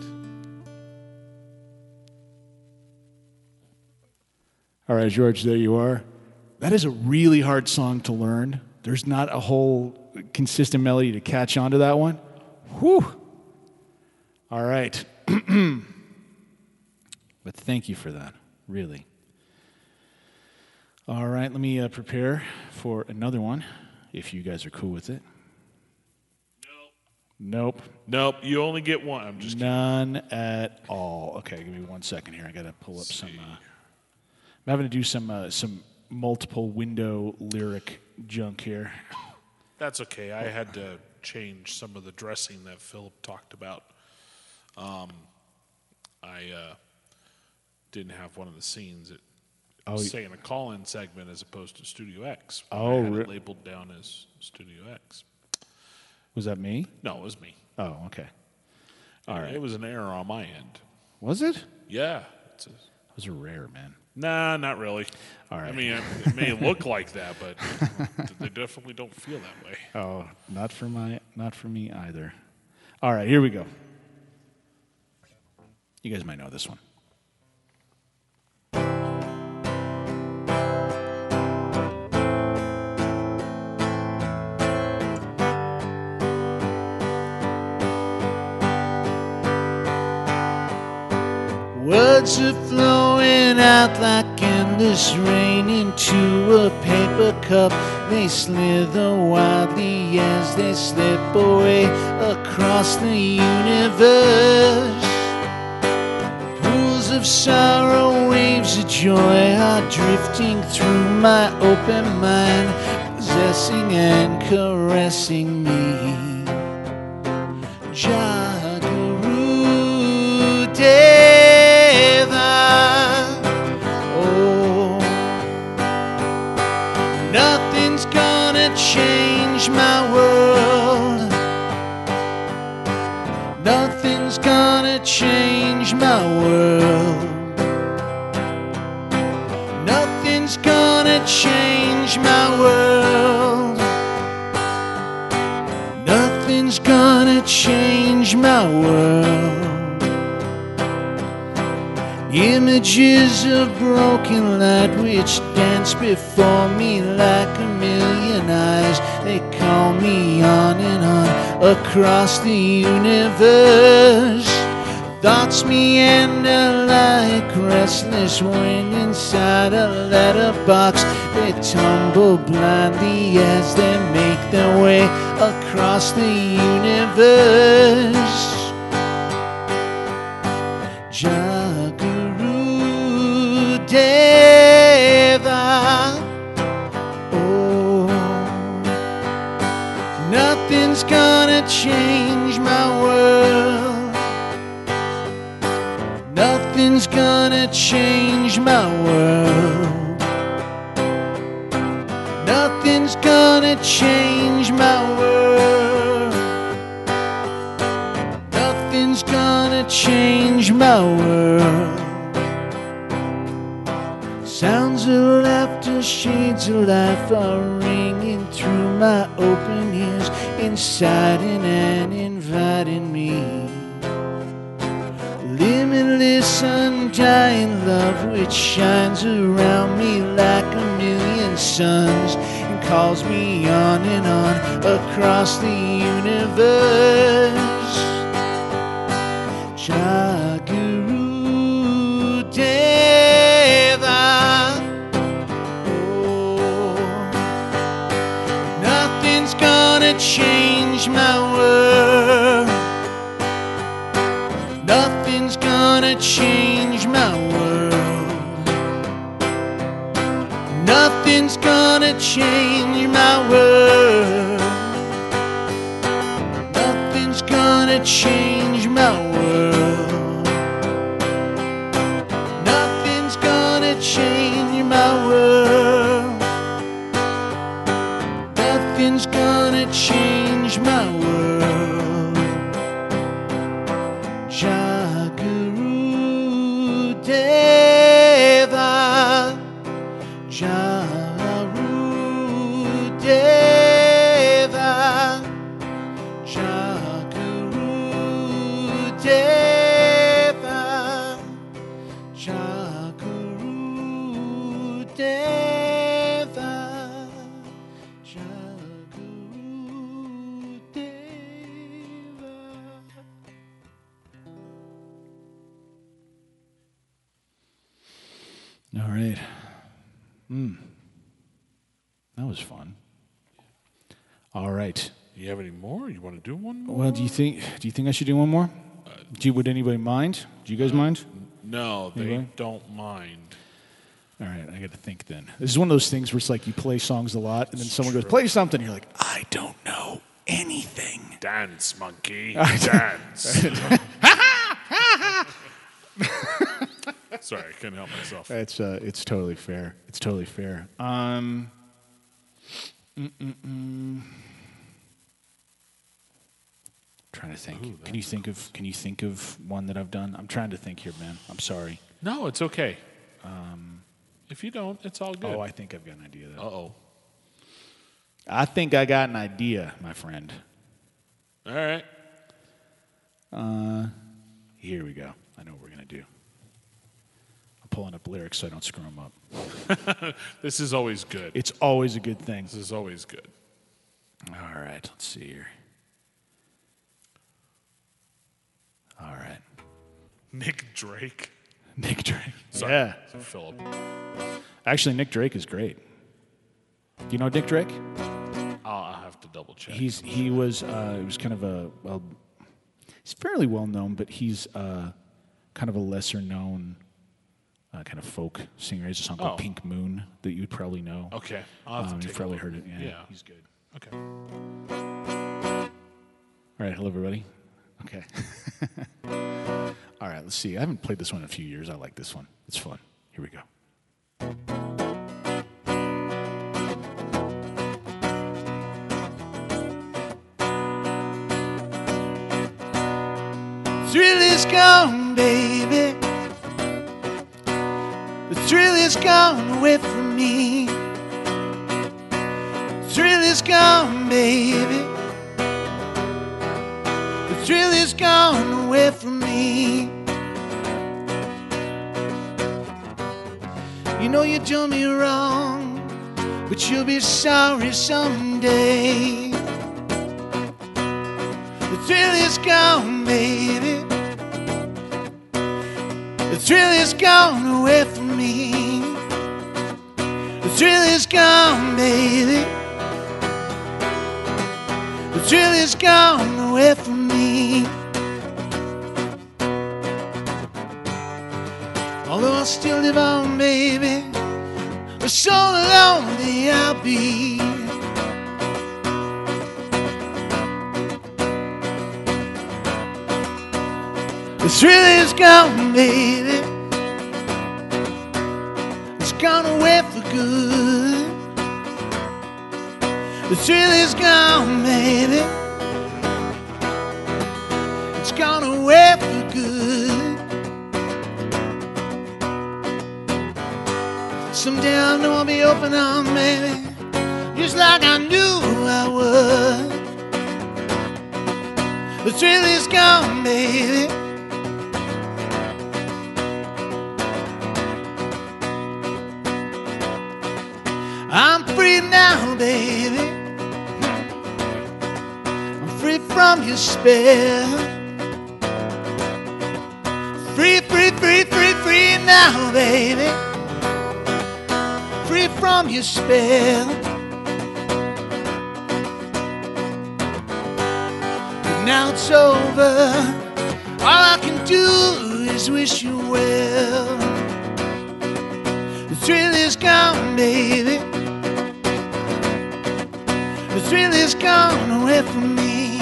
Speaker 3: All right, George, there you are. That is a really hard song to learn. There's not a whole consistent melody to catch on to that one. Whew. All right. But thank you for that, really. All right, let me uh, prepare for another one, if you guys are cool with it. Nope.
Speaker 4: Nope, you only get one. I'm just
Speaker 3: None at all. Okay, give me one second here. I got to pull up some. Uh, I'm having to do some uh, some multiple window lyric junk here.
Speaker 4: That's okay. I had to change some of the dressing that Philip talked about. Um, I uh, didn't have one of the scenes that
Speaker 3: Oh,
Speaker 4: was
Speaker 3: y-
Speaker 4: saying a call-in segment as opposed to Studio X.
Speaker 3: Oh,
Speaker 4: I had
Speaker 3: re-
Speaker 4: it labeled down as Studio X.
Speaker 3: Was that me?
Speaker 4: No, it was me.
Speaker 3: Oh, okay. All right.
Speaker 4: It was an error on my end.
Speaker 3: Was it?
Speaker 4: Yeah. It's a,
Speaker 3: Those are rare, man.
Speaker 4: nah, not really.
Speaker 3: All right.
Speaker 4: I mean, it may look like that, but they definitely don't feel that way.
Speaker 3: Oh, not for my, not for me either. All right, here we go. You guys might know this one. Words are flowing out like endless rain into a paper cup. They slither wildly as they slip away across the universe. Pools of sorrow, waves of joy are drifting through my open mind, possessing and caressing me. Jagaru Deva. Oh, nothing's gonna change my world. Nothing's gonna change my world. Nothing's gonna change my world. Nothing's gonna change my world. Images of broken light which dance before me like a million eyes. They call me on and on across the universe. Thoughts meander like restless wind inside a letterbox. They tumble blindly as they make their way across the universe. Jagaru Deva. Oh, nothing's gonna change my world. Nothing's gonna change my world. Nothing's gonna change my world. Nothing's gonna change my world. Sounds of laughter, shades of life are ringing through my open ears, inciting and inviting me. Limitless, undying love which shines around me like a million suns, calls me on and on across the universe. Jaguru Deva. Oh, nothing's gonna change my world. Nothing's gonna change my world. Nothing's gonna change my world. Nothing's gonna change my world. Nothing's gonna change my world. Nothing's gonna change my world. Jaguru Deva. Jaguru Deva. Jaguru Deva. Jaguru Deva. Jaguru Deva. All right. Hmm. That was fun. All right.
Speaker 4: You have any more? You want to do one more?
Speaker 3: Well, do you think do you think I should do one more? Do you, would anybody mind? Do you guys mind?
Speaker 4: No, they
Speaker 3: Anybody?
Speaker 4: don't mind.
Speaker 3: All right, I got to think then. This is one of those things where it's like you play songs a lot, and then
Speaker 4: It's
Speaker 3: someone
Speaker 4: true.
Speaker 3: goes, "Play something." You're like, "I don't know anything."
Speaker 4: Dance, monkey.
Speaker 3: I-
Speaker 4: Dance. Sorry, I couldn't help myself.
Speaker 3: It's uh, it's totally fair. It's totally fair. Um. Mm-mm-mm. Trying to think.
Speaker 4: Ooh,
Speaker 3: can you think of Can you think of one that I've done? I'm trying to think here, man. I'm sorry.
Speaker 4: No, it's okay. Um, if you don't, it's all good.
Speaker 3: Oh, I think I've got an idea though.
Speaker 4: Uh-oh.
Speaker 3: I think I got an idea, my friend.
Speaker 4: All right.
Speaker 3: Uh, here we go. I know what we're gonna do. I'm pulling up lyrics so I don't screw them up.
Speaker 4: This is always good.
Speaker 3: It's always a good thing.
Speaker 4: This is always good.
Speaker 3: All right, let's see here. All right.
Speaker 4: Nick Drake.
Speaker 3: Nick Drake.
Speaker 4: Sorry.
Speaker 3: Yeah.
Speaker 4: Philip.
Speaker 3: Actually, Nick Drake is great. Do you know Nick Drake?
Speaker 4: I'll, I'll have to double check.
Speaker 3: He's he was uh, he was kind of a well, he's fairly well known, but he's uh, kind of a lesser known uh, kind of folk singer. He has a song called
Speaker 4: Oh.
Speaker 3: Pink Moon that you'd probably know.
Speaker 4: Okay. I'll have to
Speaker 3: Um,
Speaker 4: take
Speaker 3: you've
Speaker 4: a
Speaker 3: probably
Speaker 4: look.
Speaker 3: heard it. Yeah,
Speaker 4: Yeah.
Speaker 3: he's good.
Speaker 4: Okay.
Speaker 3: All right, hello everybody. Okay. All right, let's see. I haven't played this one in a few years. I like this one. It's fun. Here we go. Thrill is gone, baby. The thrill is gone away from me. The thrill is gone, baby. The thrill is gone away from me. You know you done me wrong, but you'll be sorry someday. The thrill is gone, baby. The thrill is gone away from me. The thrill is gone, baby. The thrill is gone away from me. Although I still live on, baby, but so lonely I'll be. The thrill is gone, baby. It's gone away for good. The thrill is gone, baby. It's gone away for good. Someday I know I'll be open armed, baby, just like I knew I would. The thrill is gone, baby. I'm free now,
Speaker 2: baby. I'm free from your spell. Free, free, free, free, free now, baby. Free from your spell. But now it's over. All I can do is wish you well. The thrill is gone, baby. The thrill is gone away from me.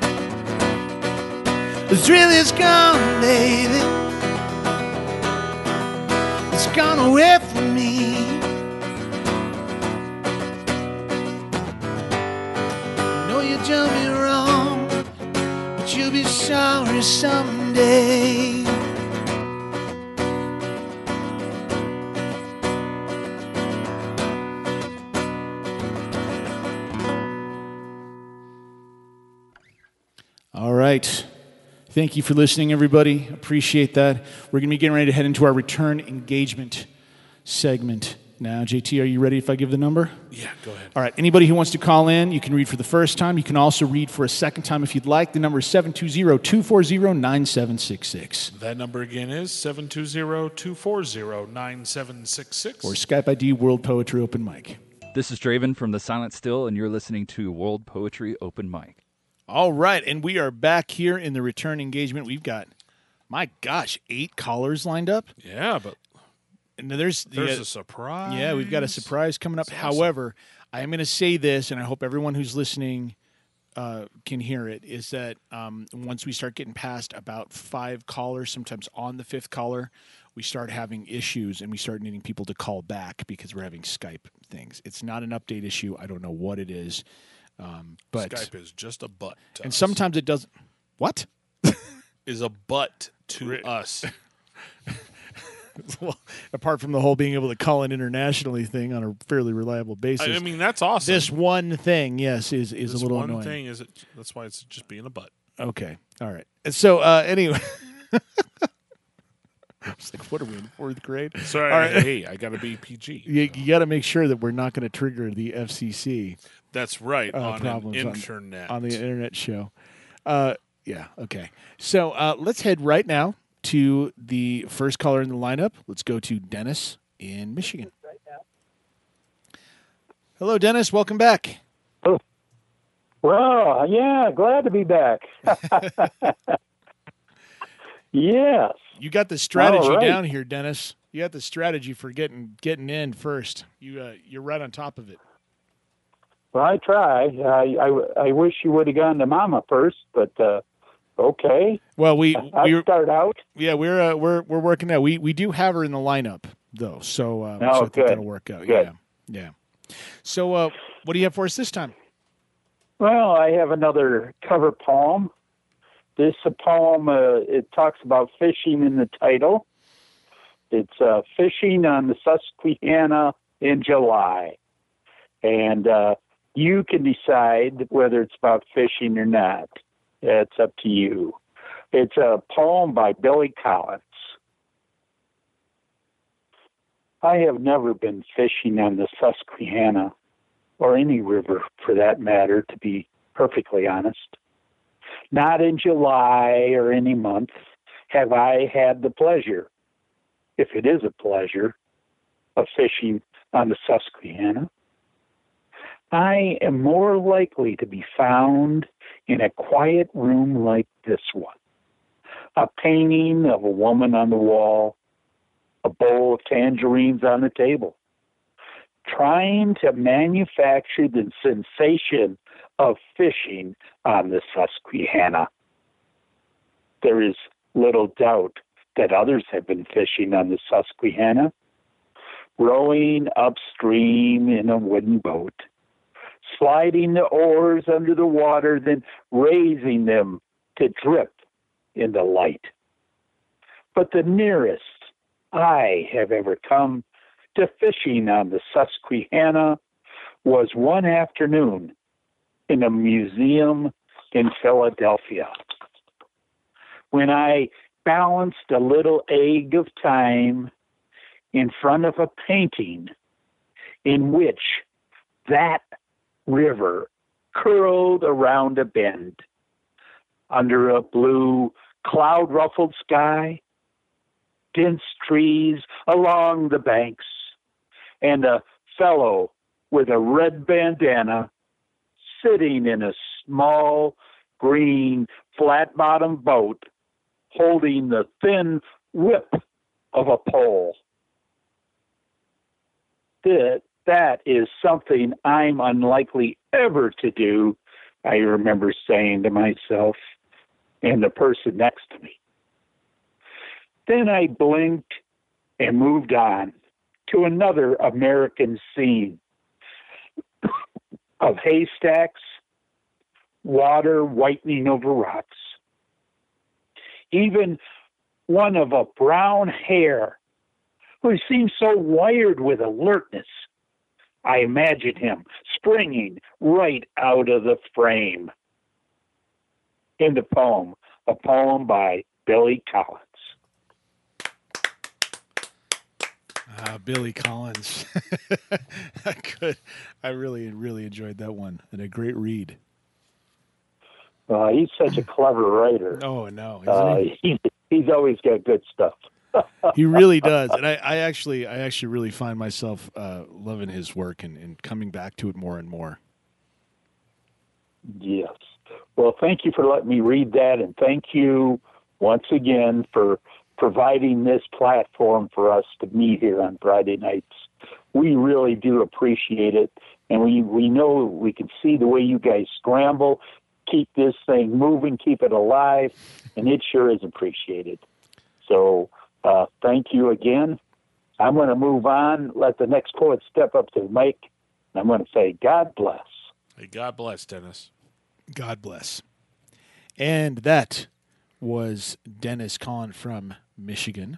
Speaker 2: The thrill is gone, baby. It's gone away from me. I know you done me wrong, but you'll be sorry someday.
Speaker 3: All right. Thank you for listening, everybody. Appreciate that. We're going to be getting ready to head into our return engagement segment now. J T, are you ready if I give the number?
Speaker 4: Yeah, go ahead.
Speaker 3: All right. Anybody who wants to call in, you can read for the first time. You can also read for a second time if you'd like. The number is seven two zero, two four zero, nine seven six six.
Speaker 4: That number again is seven two zero, two four zero, nine seven six six.
Speaker 3: Or Skype I D World Poetry Open Mic.
Speaker 11: This is Draven from The Silent Still, and you're listening to World Poetry Open Mic.
Speaker 3: All right, and we are back here in the return engagement. We've got, my gosh, eight callers lined up.
Speaker 4: Yeah, but
Speaker 3: and there's
Speaker 4: there's
Speaker 3: yeah,
Speaker 4: a surprise.
Speaker 3: Yeah, we've got a surprise coming up.
Speaker 4: That's awesome.
Speaker 3: However, I am going to say this, and I hope everyone who's listening uh, can hear it, is that um, once we start getting past about five callers, sometimes on the fifth caller, we start having issues, and we start needing people to call back because we're having Skype things. It's not an update issue. I don't know what it is. Um, but
Speaker 4: Skype is just a butt to
Speaker 3: and
Speaker 4: us.
Speaker 3: sometimes it doesn't. What?
Speaker 4: Is a butt to us.
Speaker 3: Well, apart from the whole being able to call in internationally thing on a fairly reliable basis.
Speaker 4: I mean, that's awesome.
Speaker 3: This one thing, yes, is, is
Speaker 4: this
Speaker 3: a little
Speaker 4: one
Speaker 3: annoying.
Speaker 4: thing is it, that's why it's just being a butt.
Speaker 3: Okay. All right. So uh, anyway. I was like, what are we in fourth grade?
Speaker 4: Sorry.
Speaker 3: All right.
Speaker 4: Hey, I got to be P G.
Speaker 3: You, you got to make sure that we're not going to trigger the F C C.
Speaker 4: That's right.
Speaker 3: Uh,
Speaker 4: on an
Speaker 3: problems
Speaker 4: internet.
Speaker 3: On, on the internet show. Uh, yeah. Okay. So uh, let's head right now to the first caller in the lineup. Let's go to Dennis in Michigan. Hello, Dennis. Welcome back.
Speaker 5: Oh. Well, yeah, glad to be back. Yes.
Speaker 3: You got the strategy
Speaker 5: All right.
Speaker 3: down here, Dennis. You got the strategy for getting getting in first. You uh, you're right on top of it.
Speaker 5: Well, I try. I, I, I wish you would have gone to Mama first, but uh, okay.
Speaker 3: Well, we
Speaker 5: I'll
Speaker 3: we
Speaker 5: start out.
Speaker 3: Yeah, we're uh, we're we're working that. We we do have her in the lineup though, so uh,
Speaker 5: Oh,
Speaker 3: so I think
Speaker 5: good.
Speaker 3: that'll work out.
Speaker 5: Good.
Speaker 3: Yeah, yeah. So, uh, what do you have for us this time?
Speaker 5: Well, I have another cover poem. This a poem. Uh, it talks about fishing in the title. It's uh, fishing on the Susquehanna in July, and uh, you can decide whether it's about fishing or not. It's up to you. It's a poem by Billy Collins. I have never been fishing on the Susquehanna, or any river for that matter, to be perfectly honest. Not in July or any month have I had the pleasure, if it is a pleasure, of fishing on the Susquehanna. I am more likely to be found in a quiet room like this one. A painting of a woman on the wall, a bowl of tangerines on the table, trying to manufacture the sensation of fishing on the Susquehanna. There is little doubt that others have been fishing on the Susquehanna, rowing upstream in a wooden boat, sliding the oars under the water, then raising them to drip in the light. But the nearest I have ever come to fishing on the Susquehanna was one afternoon in a museum in Philadelphia, when I balanced a little egg of time in front of a painting in which that river curled around a bend. Under a blue, cloud-ruffled sky, dense trees along the banks, and a fellow with a red bandana sitting in a small, green, flat-bottomed boat holding the thin whip of a pole. That, that is something I'm unlikely ever to do, I remember saying to myself and the person next to me. Then I blinked and moved on to another American scene of haystacks, water whitening over rocks. Even one of a brown hair who seemed so wired with alertness. I imagined him springing right out of the frame. In the poem, a poem by Billy Collins.
Speaker 3: Ah, Billy Collins. Good. I really, really enjoyed that one, and a great read.
Speaker 5: Uh, he's such a clever writer.
Speaker 3: Oh, no. Isn't
Speaker 5: Uh,
Speaker 3: he?
Speaker 5: he, he's always got good stuff.
Speaker 3: He really does, and I, I actually, I actually really find myself uh, loving his work and, and coming back to it more and more.
Speaker 5: Yes. Well, thank you for letting me read that, and thank you once again for providing this platform for us to meet here on Friday nights. We really do appreciate it, and we, we know we can see the way you guys scramble, keep this thing moving, keep it alive, and it sure is appreciated. So uh, thank you again. I'm going to move on, let the next poet step up to the mic, and I'm going to say God bless.
Speaker 4: Hey, God bless, Dennis.
Speaker 3: God bless. And that was Dennis Kahn from Michigan.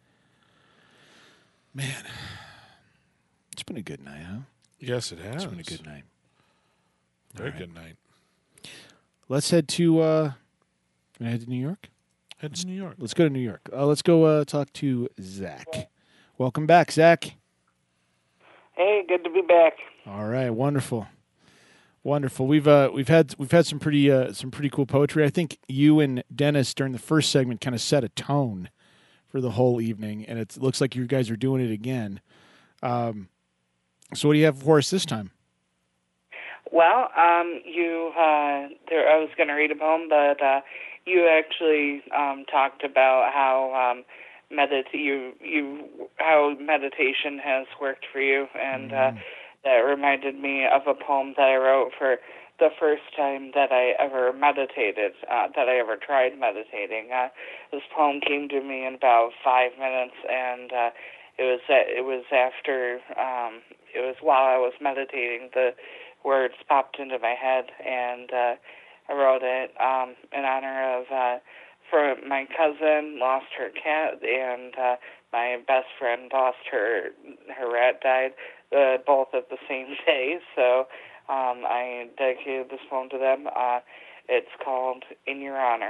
Speaker 3: Man, it's been a good night, huh?
Speaker 4: Yes, it has.
Speaker 3: It's been a good night.
Speaker 4: Very
Speaker 3: All right.
Speaker 4: good night.
Speaker 3: Let's head to, uh, can I head to New York?
Speaker 4: Head to New York.
Speaker 3: Let's go to New York. Uh, let's go uh, talk to Zach. Welcome back, Zach.
Speaker 6: Hey, good to be back.
Speaker 3: All right, wonderful, wonderful. We've uh, we've had we've had some pretty uh, some pretty cool poetry. I think you and Dennis during the first segment kind of set a tone for the whole evening, and it looks like you guys are doing it again. Um, so, what do you have for us this time?
Speaker 6: Well, um, you, uh, there, I was going to read a poem, but uh, you actually um, talked about how um, medit- you, you, how meditation has worked for you, and uh, that reminded me of a poem that I wrote for the first time that I ever meditated, uh, that I ever tried meditating. Uh, this poem came to me in about five minutes, and uh, it was it was after um, it was while I was meditating. The words popped into my head, and uh, I wrote it um, in honor of uh, for my cousin lost her cat, and uh, my best friend lost her her rat died, uh, both at the same day. So um, I dedicated this poem to them. Uh, it's called "In Your Honor."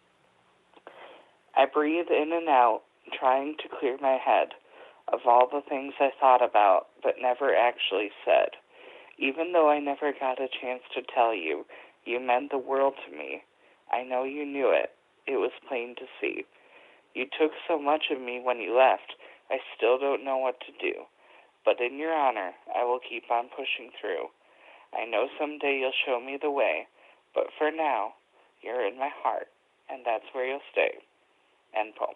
Speaker 6: I breathe in and out, trying to clear my head of all the things I thought about but never actually said. Even though I never got a chance to tell you, you meant the world to me. I know you knew it. It was plain to see. You took so much of me when you left, I still don't know what to do. But in your honor, I will keep on pushing through. I know someday you'll show me the way, but for now, you're in my heart, and that's where you'll stay. End poem.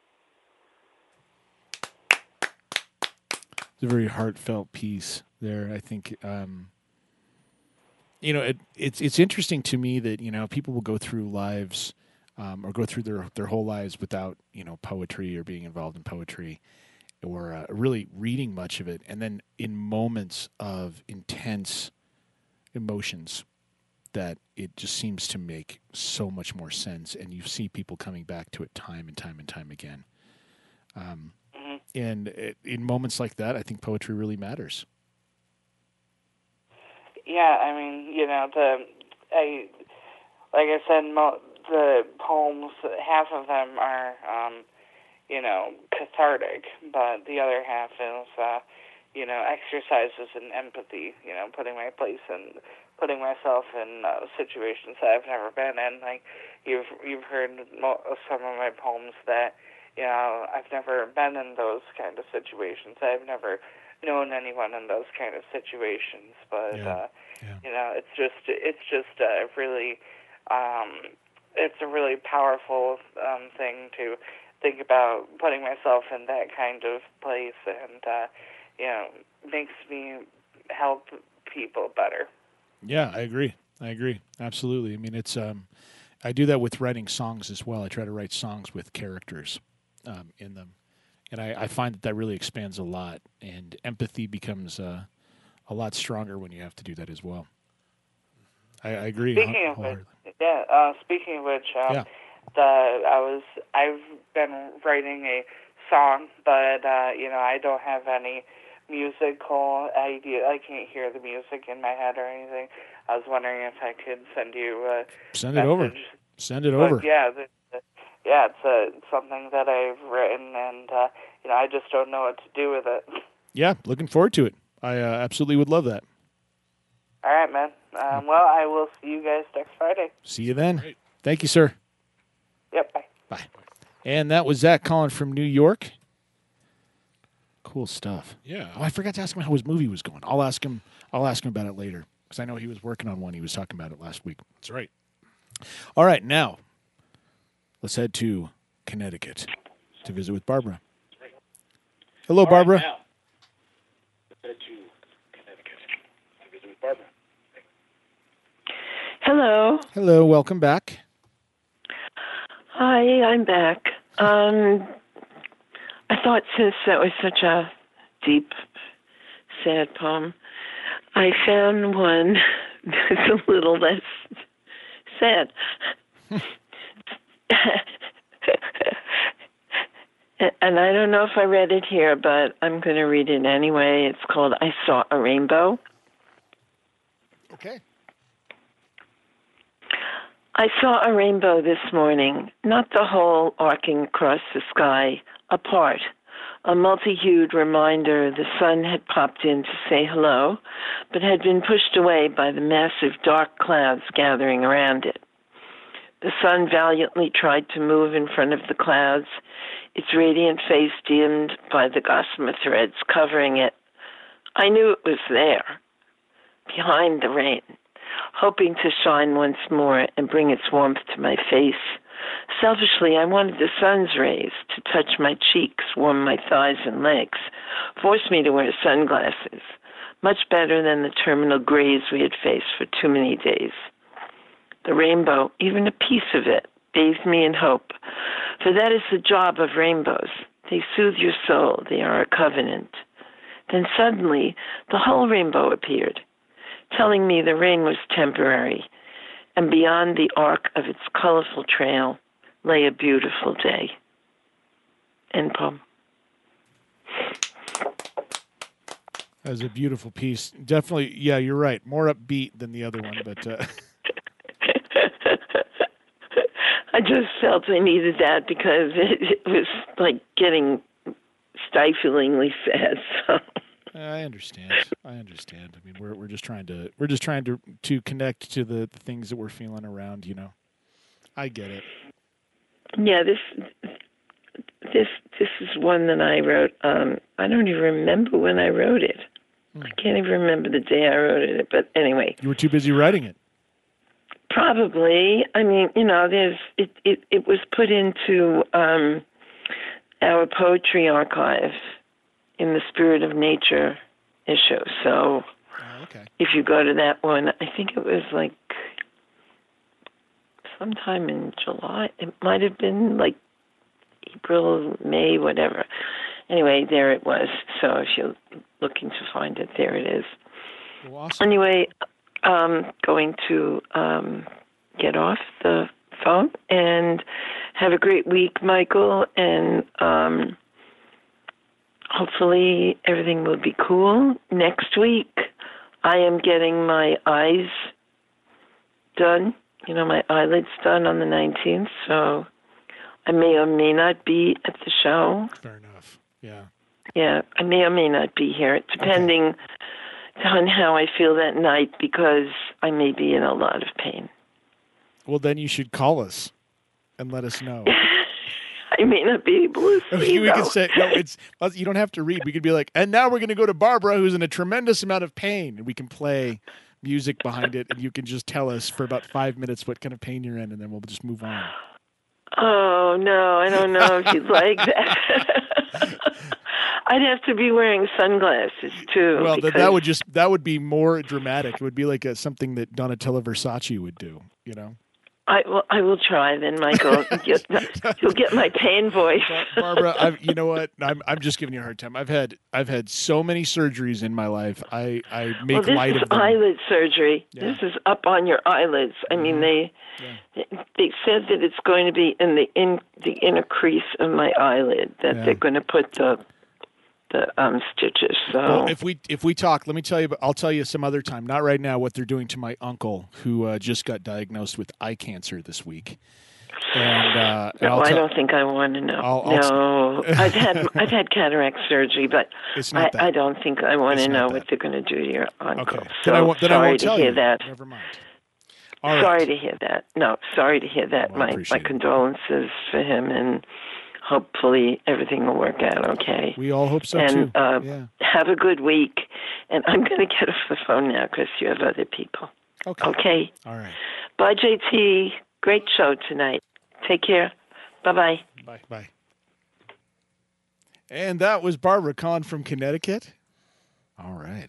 Speaker 3: It's a very heartfelt piece there. I think, um, you know, it, it's it's interesting to me that, you know, people will go through lives um, or go through their, their whole lives without, you know, poetry or being involved in poetry or uh, really reading much of it. And then in moments of intense emotions that it just seems to make so much more sense. And you see people coming back to it time and time and time again. Um, And it, in moments like that, I think poetry really matters.
Speaker 6: Yeah, I mean, you know, the I like I said, mo- the poems, half of them are, um, you know, cathartic, but the other half is, uh, you know, exercises in empathy, you know, putting my place in, putting myself in uh, situations that I've never been in. Like, you've you've heard mo- some of my poems that, you know, I've never been in those kind of situations. I've never known anyone in those kind of situations, but,
Speaker 3: Yeah.
Speaker 6: uh,
Speaker 3: Yeah.
Speaker 6: you know, it's just, it's just a really, um, it's a really powerful um, thing to think about putting myself in that kind of place, and, uh, you know, makes me help people better.
Speaker 3: Yeah, I agree. I agree. Absolutely. I mean, it's, um, I do that with writing songs as well. I try to write songs with characters um, in them. And I, I find that that really expands a lot, and empathy becomes uh, a lot stronger when you have to do that as well. I, I agree.
Speaker 6: Speaking of which, yeah. Uh, speaking of which, um,
Speaker 3: Yeah.
Speaker 6: the I was I've been writing a song, but uh, you know, I don't have any musical idea. I can't hear the music in my head or anything. I was wondering if I could send you a
Speaker 3: Send it over.
Speaker 6: message.
Speaker 3: Send it
Speaker 6: But,
Speaker 3: over.
Speaker 6: yeah, the, the, yeah, it's a, it's something that I've written, and uh, you know, I just don't know what to do with it.
Speaker 3: Yeah, looking forward to it. I uh, absolutely would love that.
Speaker 6: All right, man. Um, well, I will see you guys next Friday.
Speaker 3: See you then. Thank you, sir.
Speaker 6: Yep. Bye.
Speaker 3: Bye. And that was Zach calling from New York. Cool stuff.
Speaker 4: Yeah.
Speaker 3: Oh, I forgot to ask him how his movie was going. I'll ask him. I'll ask him about it later because I know he was working on one. He was talking about it last week.
Speaker 4: That's right.
Speaker 3: All right, now let's head to Connecticut to visit with Barbara. Hello, Barbara.
Speaker 4: Right, now, let's head to Connecticut to visit with Barbara.
Speaker 9: Hello.
Speaker 3: Hello. Welcome back.
Speaker 9: Hi, I'm back. Um, I thought since that was such a deep, sad poem, I found one that's a little less sad. And I don't know if I read it here, but I'm going to read it anyway. It's called I Saw a Rainbow.
Speaker 3: Okay.
Speaker 9: I saw a rainbow this morning, not the whole arcing across the sky, a part, a multi-hued reminder the sun had popped in to say hello, but had been pushed away by the massive dark clouds gathering around it. The sun valiantly tried to move in front of the clouds, its radiant face dimmed by the gossamer threads covering it. I knew it was there, behind the rain, hoping to shine once more and bring its warmth to my face. Selfishly, I wanted the sun's rays to touch my cheeks, warm my thighs and legs, force me to wear sunglasses, much better than the terminal grays we had faced for too many days. The rainbow, even a piece of it, bathed me in hope, for that is the job of rainbows. They soothe your soul. They are a covenant. Then suddenly, the whole rainbow appeared, telling me the rain was temporary, and beyond the arc of its colorful trail lay a beautiful day. End poem.
Speaker 3: That was a beautiful piece. Definitely, yeah, you're right. More upbeat than the other one, but uh...
Speaker 9: I just felt I needed that because it, it was like getting stiflingly sad. So.
Speaker 3: I understand. I understand. I mean, we're we're just trying to we're just trying to to connect to the, the things that we're feeling around. You know, I get it.
Speaker 9: Yeah, this this this is one that I wrote. Um, I don't even remember when I wrote it. Hmm. I can't even remember the day I wrote it. But anyway,
Speaker 3: you were too busy writing it.
Speaker 9: Probably. I mean, you know, there's it. It, it was put into um, our poetry archive in the Spirit of Nature issue. So
Speaker 3: oh, okay.
Speaker 9: If you go to that one, I think it was like sometime in July. It might have been like April, May, whatever. Anyway, there it was. So if you're looking to find it, there it is.
Speaker 3: Well, awesome.
Speaker 9: Anyway, um, going to um, get off the phone and have a great week, Michael, and um, hopefully everything will be cool. Next week, I am getting my eyes done, you know, my eyelids done on the nineteenth, so I may or may not be at the show.
Speaker 3: Fair enough, yeah.
Speaker 9: Yeah, I may or may not be here, depending okay. on how I feel that night, because I may be in a lot of pain.
Speaker 3: Well, then you should call us and let us know.
Speaker 9: I may not be able to see,
Speaker 3: we
Speaker 9: though.
Speaker 3: could say, no, it's, you don't have to read. We could be like, and now we're going to go to Barbara, who's in a tremendous amount of pain, and we can play music behind it, and you can just tell us for about five minutes what kind of pain you're in, and then we'll just move on.
Speaker 9: Oh, no, I don't know if you'd like that. I'd have to be wearing sunglasses, too.
Speaker 3: Well,
Speaker 9: because...
Speaker 3: that would just, that would be more dramatic. It would be like a, something that Donatella Versace would do, you know?
Speaker 9: I will. I will try then, Michael. Get, you'll get my pain voice,
Speaker 3: Barbara. I've, you know what? I'm. I'm just giving you a hard time. I've had. I've had so many surgeries in my life. I. I make
Speaker 9: well, this
Speaker 3: light
Speaker 9: is
Speaker 3: of them.
Speaker 9: eyelid surgery.
Speaker 3: Yeah.
Speaker 9: This is up on your eyelids. I mean,
Speaker 3: Mm-hmm.
Speaker 9: they.
Speaker 3: Yeah.
Speaker 9: They said that it's going to be in the in the inner crease of my eyelid that
Speaker 3: Yeah.
Speaker 9: they're going to put the the um, stitches. So
Speaker 3: Well, if we if we talk, let me tell you. I'll tell you some other time. Not right now. What they're doing to my uncle, who uh, just got diagnosed with eye cancer this week. And, uh, and
Speaker 9: no,
Speaker 3: I'll
Speaker 9: I
Speaker 3: tell-
Speaker 9: don't think I want to know.
Speaker 3: I'll- I'll
Speaker 9: no, I've had I've had cataract surgery, but
Speaker 3: It's
Speaker 9: I,
Speaker 3: not that.
Speaker 9: I don't think I want
Speaker 3: It's
Speaker 9: to
Speaker 3: not
Speaker 9: know
Speaker 3: that.
Speaker 9: what they're going to do to your uncle.
Speaker 3: Okay.
Speaker 9: So
Speaker 3: Then I won't. Then
Speaker 9: sorry
Speaker 3: I won't
Speaker 9: to
Speaker 3: tell
Speaker 9: hear
Speaker 3: you.
Speaker 9: that.
Speaker 3: Never mind. All right.
Speaker 9: Sorry to hear that. No, sorry to hear that.
Speaker 3: Well, I
Speaker 9: my
Speaker 3: appreciate
Speaker 9: my
Speaker 3: it.
Speaker 9: condolences for him, and hopefully everything will work out okay.
Speaker 3: We all hope so
Speaker 9: and,
Speaker 3: too.
Speaker 9: Uh,
Speaker 3: Yeah.
Speaker 9: have a good week. And I'm going to get off the phone now because you have other people.
Speaker 3: Okay.
Speaker 9: Okay.
Speaker 3: All right.
Speaker 9: Bye, J T. Great show tonight. Take care. Bye-bye.
Speaker 3: Bye. Bye. And that was Barbara Kahn from Connecticut. All right.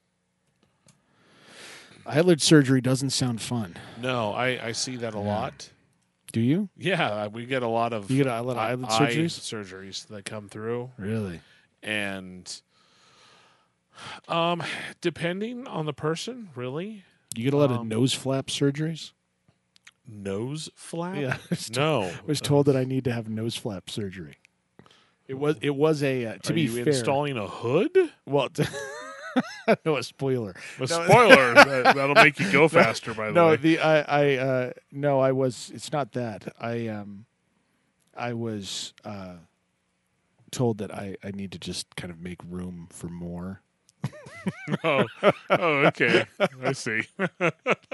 Speaker 3: Eyelid surgery doesn't sound fun.
Speaker 4: No, I, I see that a lot.
Speaker 3: Do you?
Speaker 4: Yeah, we get a lot of
Speaker 3: You get a lot of eyelid
Speaker 4: eye
Speaker 3: surgeries?
Speaker 4: surgeries that come through.
Speaker 3: Really?
Speaker 4: And um, depending on the person, really.
Speaker 3: You get a lot of
Speaker 4: Um,
Speaker 3: nose flap surgeries?
Speaker 4: Nose flap?
Speaker 3: Yeah.
Speaker 4: No.
Speaker 3: I was told that I need to have nose flap surgery. It was it was a uh, to
Speaker 4: Are
Speaker 3: be
Speaker 4: you
Speaker 3: fair.
Speaker 4: installing a hood?
Speaker 3: Well, no, a spoiler.
Speaker 4: A
Speaker 3: No.
Speaker 4: spoiler. that, that'll make you go faster. By the
Speaker 3: no,
Speaker 4: way.
Speaker 3: the I I uh, no, I was. It's not that. I um, I was uh, told that I I need to just kind of make room for more.
Speaker 4: oh, oh, okay. I see. oh,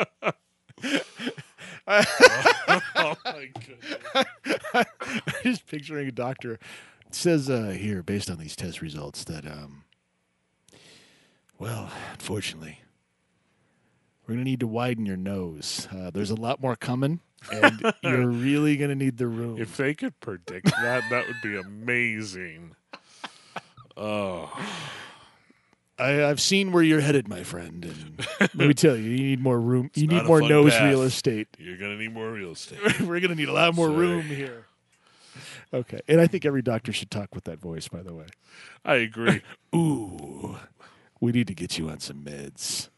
Speaker 4: oh my goodness.
Speaker 3: I'm just picturing a doctor. It says uh, here, based on these test results, that um, well, unfortunately, we're going to need to widen your nose. Uh, there's a lot more coming, and you're really going to need the room.
Speaker 4: If they could predict that, that would be amazing. Oh.
Speaker 3: I, I've seen where you're headed, my friend, and let me tell you, you need more room.
Speaker 4: It's
Speaker 3: you
Speaker 4: not
Speaker 3: need
Speaker 4: a
Speaker 3: more
Speaker 4: fun
Speaker 3: nose
Speaker 4: path.
Speaker 3: real estate.
Speaker 4: You're going to need more real estate.
Speaker 3: We're going to need a lot more
Speaker 4: Sorry.
Speaker 3: room here. Okay, and I think every doctor should talk with that voice, by the way.
Speaker 4: I agree.
Speaker 3: Ooh, we need to get you on some meds.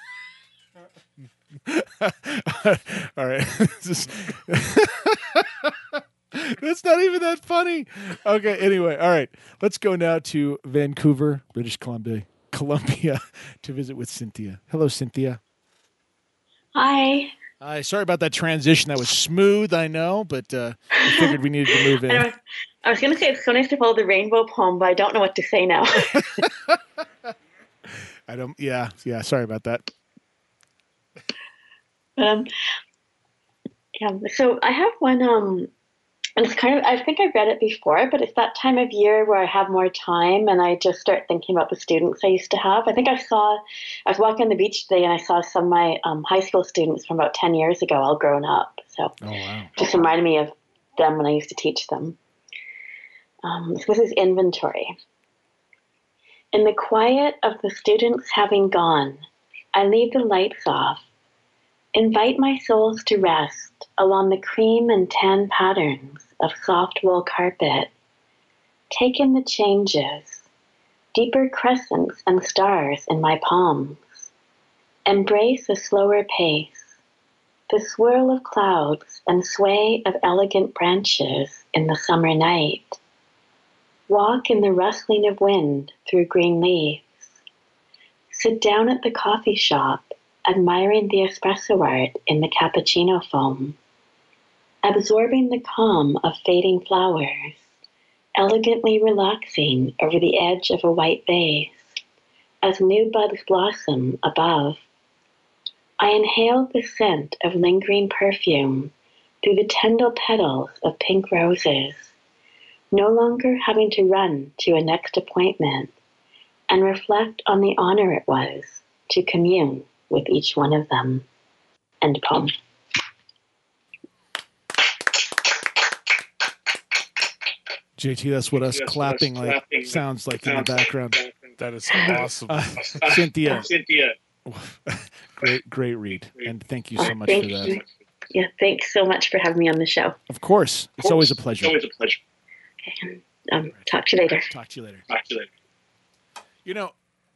Speaker 3: All right. This is- That's not even that funny. Okay, anyway, all right. Let's go now to Vancouver, British Columbia, Columbia, to visit with Cynthia. Hello, Cynthia.
Speaker 7: Hi.
Speaker 3: Hi. Sorry about that transition. That was smooth, I know, but uh, I figured we needed to move in.
Speaker 7: I was, I was going to say it's so nice to follow the rainbow poem, but I don't know what to say now.
Speaker 3: I don't. Yeah, yeah. Sorry about that.
Speaker 7: um, yeah. So I have one. Um, and it's kind of. I think I've read it before, but it's that time of year where I have more time, and I just start thinking about the students I used to have. I think I saw. I was walking on the beach today, and I saw some of my um, high school students from about ten years ago, all grown up. So
Speaker 3: Oh wow.
Speaker 7: just reminded me of them when I used to teach them. Um, so this is inventory. In the quiet of the students having gone, I leave the lights off, invite my souls to rest along the cream and tan patterns of soft wool carpet. Take in the changes, deeper crescents and stars in my palms. Embrace a slower pace, the swirl of clouds and sway of elegant branches in the summer night. Walk in the rustling of wind through green leaves. Sit down at the coffee shop, admiring the espresso art in the cappuccino foam. Absorbing the calm of fading flowers, elegantly relaxing over the edge of a white vase, as new buds blossom above. I inhale the scent of lingering perfume through the tender petals of pink roses, no longer having to run to a next appointment, and reflect on the honor it was to commune with each one of them. End poem.
Speaker 3: J T, that's what us
Speaker 12: That's
Speaker 3: clapping
Speaker 12: what us
Speaker 3: like
Speaker 12: clapping
Speaker 3: sounds like in the
Speaker 12: sounds like
Speaker 3: background.
Speaker 4: That is awesome.
Speaker 3: Uh, Cynthia,
Speaker 12: Cynthia.
Speaker 3: great, great read, and thank you so much
Speaker 7: Thank
Speaker 3: for that.
Speaker 7: you. Yeah, thanks so much for having me on the show.
Speaker 3: Of course, it's always a pleasure.
Speaker 12: It's always a pleasure.
Speaker 7: Okay, um, talk to you later.
Speaker 3: Talk to you later.
Speaker 12: Talk to you later.
Speaker 3: You know,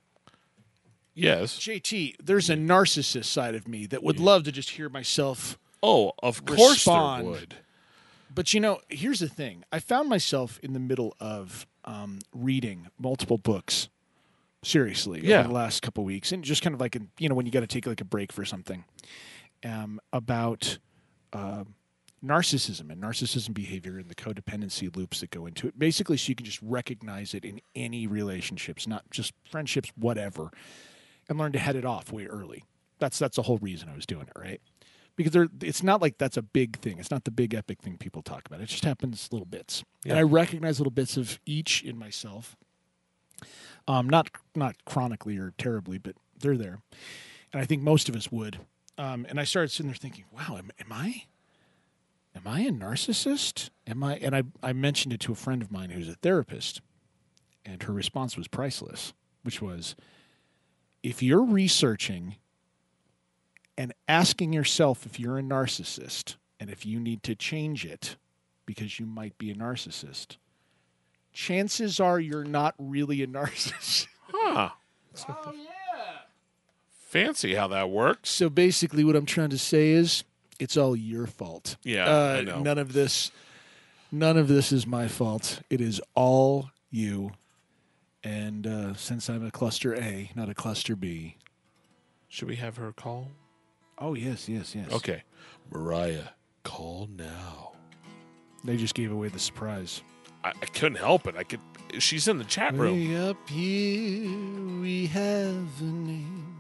Speaker 4: Yes.
Speaker 3: J T, there's a narcissist side of me that would love to just hear myself.
Speaker 4: Oh, of course
Speaker 3: respond.
Speaker 4: there would.
Speaker 3: But you know, here's the thing. I found myself in the middle of um, reading multiple books, seriously,
Speaker 4: Yeah.
Speaker 3: over the last couple of weeks, and just kind of like, in, you know, when you got to take like a break for something, um, about uh, narcissism and narcissism behavior and the codependency loops that go into it. Basically, so you can just recognize it in any relationships, not just friendships, whatever, and learn to head it off way early. That's that's the whole reason I was doing it, right? Because there, it's not like that's a big thing. It's not the big epic thing people talk about. It just happens little bits.
Speaker 4: Yeah.
Speaker 3: And I recognize little bits of each in myself. Um, not not chronically or terribly, but they're there. And I think most of us would. Um, and I started sitting there thinking, wow, am, am I am I a narcissist? Am I? And I, I mentioned it to a friend of mine who's a therapist. And her response was priceless, which was, if you're researching and asking yourself if you're a narcissist and if you need to change it because you might be a narcissist, chances are you're not really a narcissist.
Speaker 4: Huh.
Speaker 3: Oh, yeah.
Speaker 4: Fancy how that works.
Speaker 3: So basically what I'm trying to say is it's all your fault.
Speaker 4: Yeah,
Speaker 3: uh,
Speaker 4: I know.
Speaker 3: None of this, none of this is my fault. It is all you. And uh, since I'm a cluster A, not a cluster B.
Speaker 4: Should we have her call?
Speaker 3: Oh, yes, yes, yes.
Speaker 4: Okay. Mariah, call now.
Speaker 3: They just gave away the surprise.
Speaker 4: I, I couldn't help it. I could. She's in the chat room.
Speaker 3: Way up here we have a name.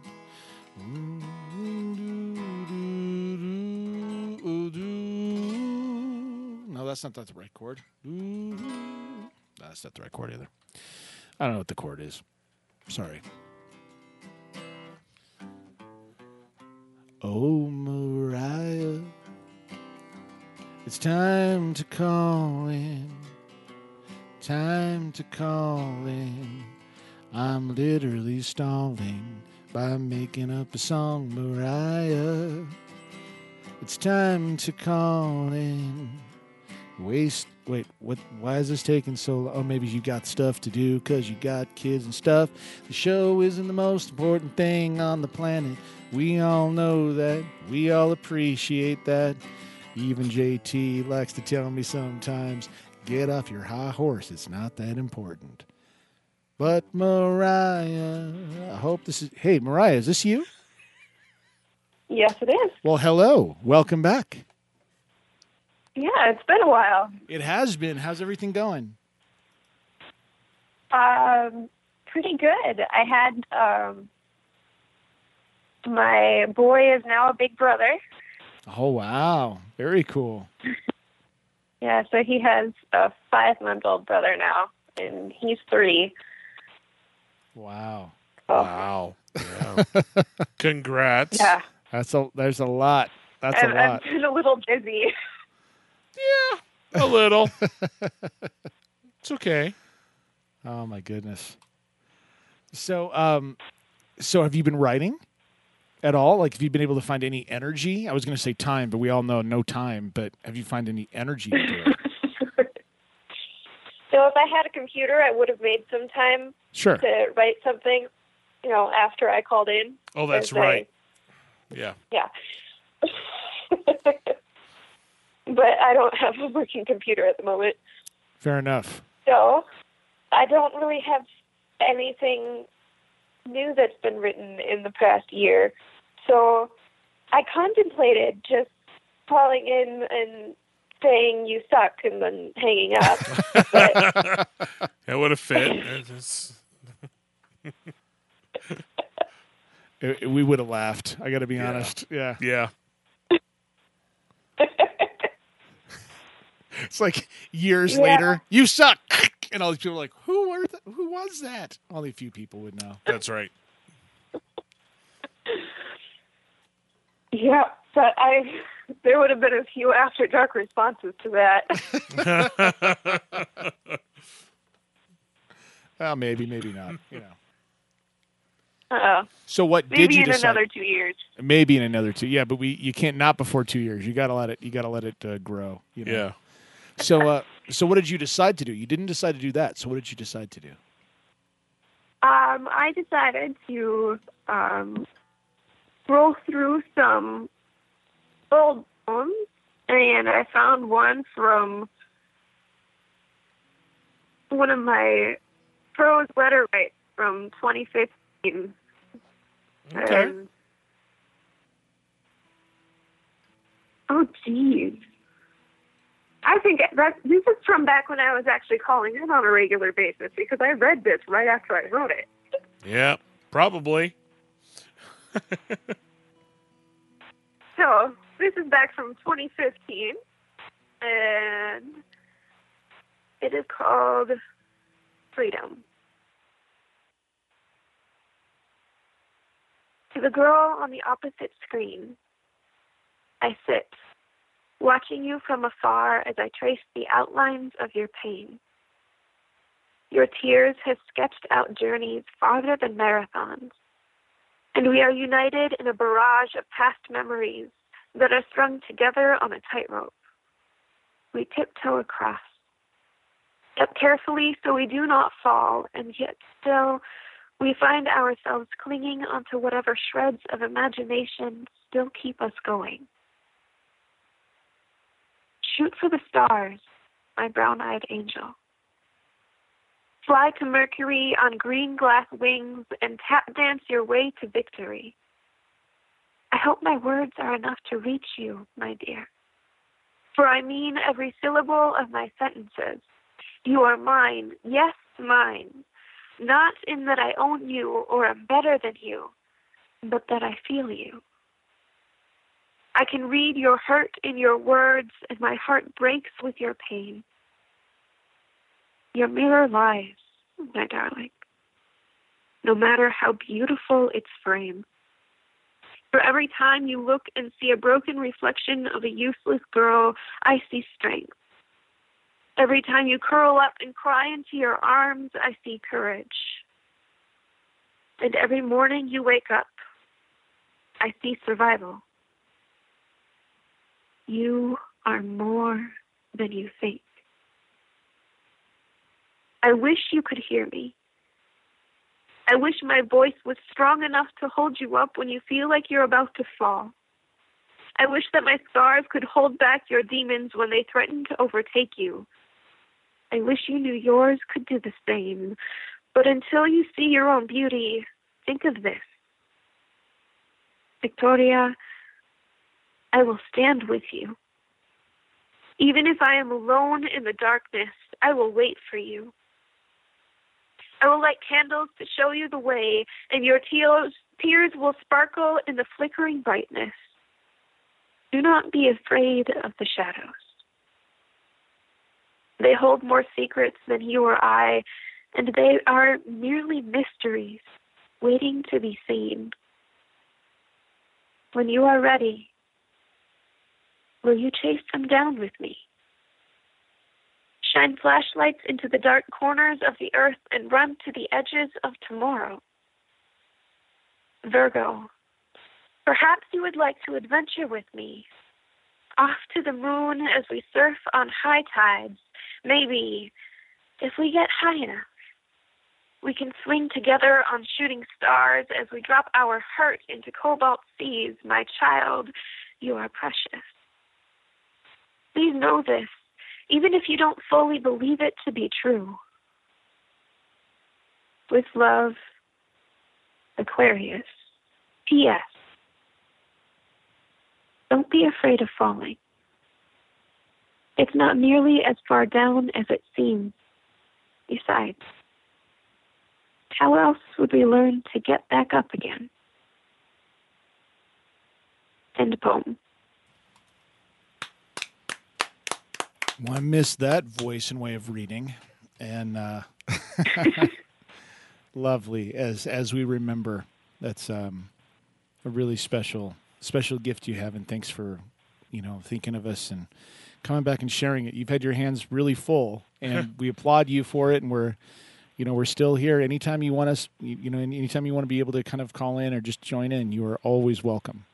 Speaker 3: No, that's not, that's the right chord. No, that's not the right chord either. I don't know what the chord is. Sorry. Oh, Mariah, it's time to call in. Time to call in. I'm literally stalling by making up a song, Mariah. It's time to call in. Waste. Wait, what? Why is this taking so long? Oh, maybe you got stuff to do because you got kids and stuff. The show isn't the most important thing on the planet. We all know that. We all appreciate that. Even J T likes to tell me sometimes, get off your high horse. It's not that important. But Mariah, I hope this is... Hey, Mariah, is this you?
Speaker 13: Yes, it is.
Speaker 3: Well, hello. Welcome back.
Speaker 13: Yeah, it's been a while.
Speaker 3: It has been. How's everything going?
Speaker 13: Um, pretty good. I had um, my boy is now a big brother.
Speaker 3: Oh, wow. Very cool.
Speaker 13: Yeah, so he has a five-month-old brother now, and he's three.
Speaker 3: Wow.
Speaker 13: Oh.
Speaker 4: Wow. Yeah. Congrats.
Speaker 13: Yeah.
Speaker 3: That's a. There's a lot. That's
Speaker 13: I've,
Speaker 3: a lot.
Speaker 13: I've been a little busy.
Speaker 4: Yeah, a little. It's okay.
Speaker 3: Oh my goodness. So, um, so have you been writing at all? Like, have you been able to find any energy? I was going to say time, but we all know no time. But have you found any energy to do it?
Speaker 13: So if I had a computer, I would have made some time
Speaker 3: Sure.
Speaker 13: to write something, you know, after I called in.
Speaker 4: Oh, that's
Speaker 13: As I-
Speaker 4: right. Yeah.
Speaker 13: Yeah. But I don't have a working computer at the moment.
Speaker 3: Fair enough.
Speaker 13: So I don't really have anything new that's been written in the past year. So I contemplated just calling in and saying you suck and then hanging up. But
Speaker 4: It would have fit. It just-
Speaker 3: It- it- we would have laughed. I got to be honest. Yeah.
Speaker 4: Yeah.
Speaker 3: It's like years
Speaker 13: Yeah.
Speaker 3: later, you suck. And all these people are like, who were th- who was that? Only a few people would know.
Speaker 4: That's right.
Speaker 13: yeah, but I there would have been a few after dark responses to that.
Speaker 3: Well, maybe, maybe not. You know.
Speaker 13: Uh,
Speaker 3: So what did
Speaker 13: maybe
Speaker 3: you
Speaker 13: in
Speaker 3: decide?
Speaker 13: another two years.
Speaker 3: Maybe in another two. Yeah, but we you can't not before two years. You got to let it. You got to let it uh, grow. You know?
Speaker 4: Yeah.
Speaker 3: So uh, so what did you decide to do? You didn't decide to do that. So what did you decide to do?
Speaker 13: Um, I decided to um, scroll through some old poems, and I found one from one of my prose letter writes from twenty fifteen.
Speaker 4: Okay.
Speaker 13: And, oh, geez. I think that this is from back when I was actually calling in on a regular basis, because I read this right after I wrote it.
Speaker 4: Yeah, probably.
Speaker 13: So this is back from twenty fifteen, and it is called Freedom. To the girl on the opposite screen, I sit, watching you from afar as I trace the outlines of your pain. Your tears have sketched out journeys farther than marathons, and we are united in a barrage of past memories that are strung together on a tightrope. We tiptoe across, step carefully so we do not fall, and yet still we find ourselves clinging onto whatever shreds of imagination still keep us going. Shoot for the stars, my brown-eyed angel. Fly to Mercury on green glass wings and tap dance your way to victory. I hope my words are enough to reach you, my dear. For I mean every syllable of my sentences. You are mine, yes, mine. Not in that I own you or am better than you, but that I feel you. I can read your hurt in your words, and my heart breaks with your pain. Your mirror lies, my darling, no matter how beautiful its frame. For every time you look and see a broken reflection of a useless girl, I see strength. Every time you curl up and cry into your arms, I see courage. And every morning you wake up, I see survival. You are more than you think. I wish you could hear me. I wish my voice was strong enough to hold you up when you feel like you're about to fall. I wish that my scars could hold back your demons when they threaten to overtake you. I wish you knew yours could do the same. But until you see your own beauty, think of this. Victoria, I will stand with you. Even if I am alone in the darkness, I will wait for you. I will light candles to show you the way, and your tears, tears will sparkle in the flickering brightness. Do not be afraid of the shadows. They hold more secrets than you or I, and they are merely mysteries waiting to be seen. When you are ready, will you chase them down with me? Shine flashlights into the dark corners of the earth and run to the edges of tomorrow. Virgo, perhaps you would like to adventure with me. Off to the moon as we surf on high tides. Maybe, if we get high enough, we can swing together on shooting stars as we drop our hurt into cobalt seas. My child, you are precious. Please know this, even if you don't fully believe it to be true. With love, Aquarius. P S. Don't be afraid of falling. It's not nearly as far down as it seems. Besides, how else would we learn to get back up again? End poem.
Speaker 3: Well, I missed that voice and way of reading, and uh, lovely as as we remember. That's um, a really special special gift you have, and thanks for you know thinking of us and coming back and sharing it. You've had your hands really full, and we applaud you for it. And we're you know we're still here. Anytime you want us, you, you know, anytime you want to be able to kind of call in or just join in, you are always welcome.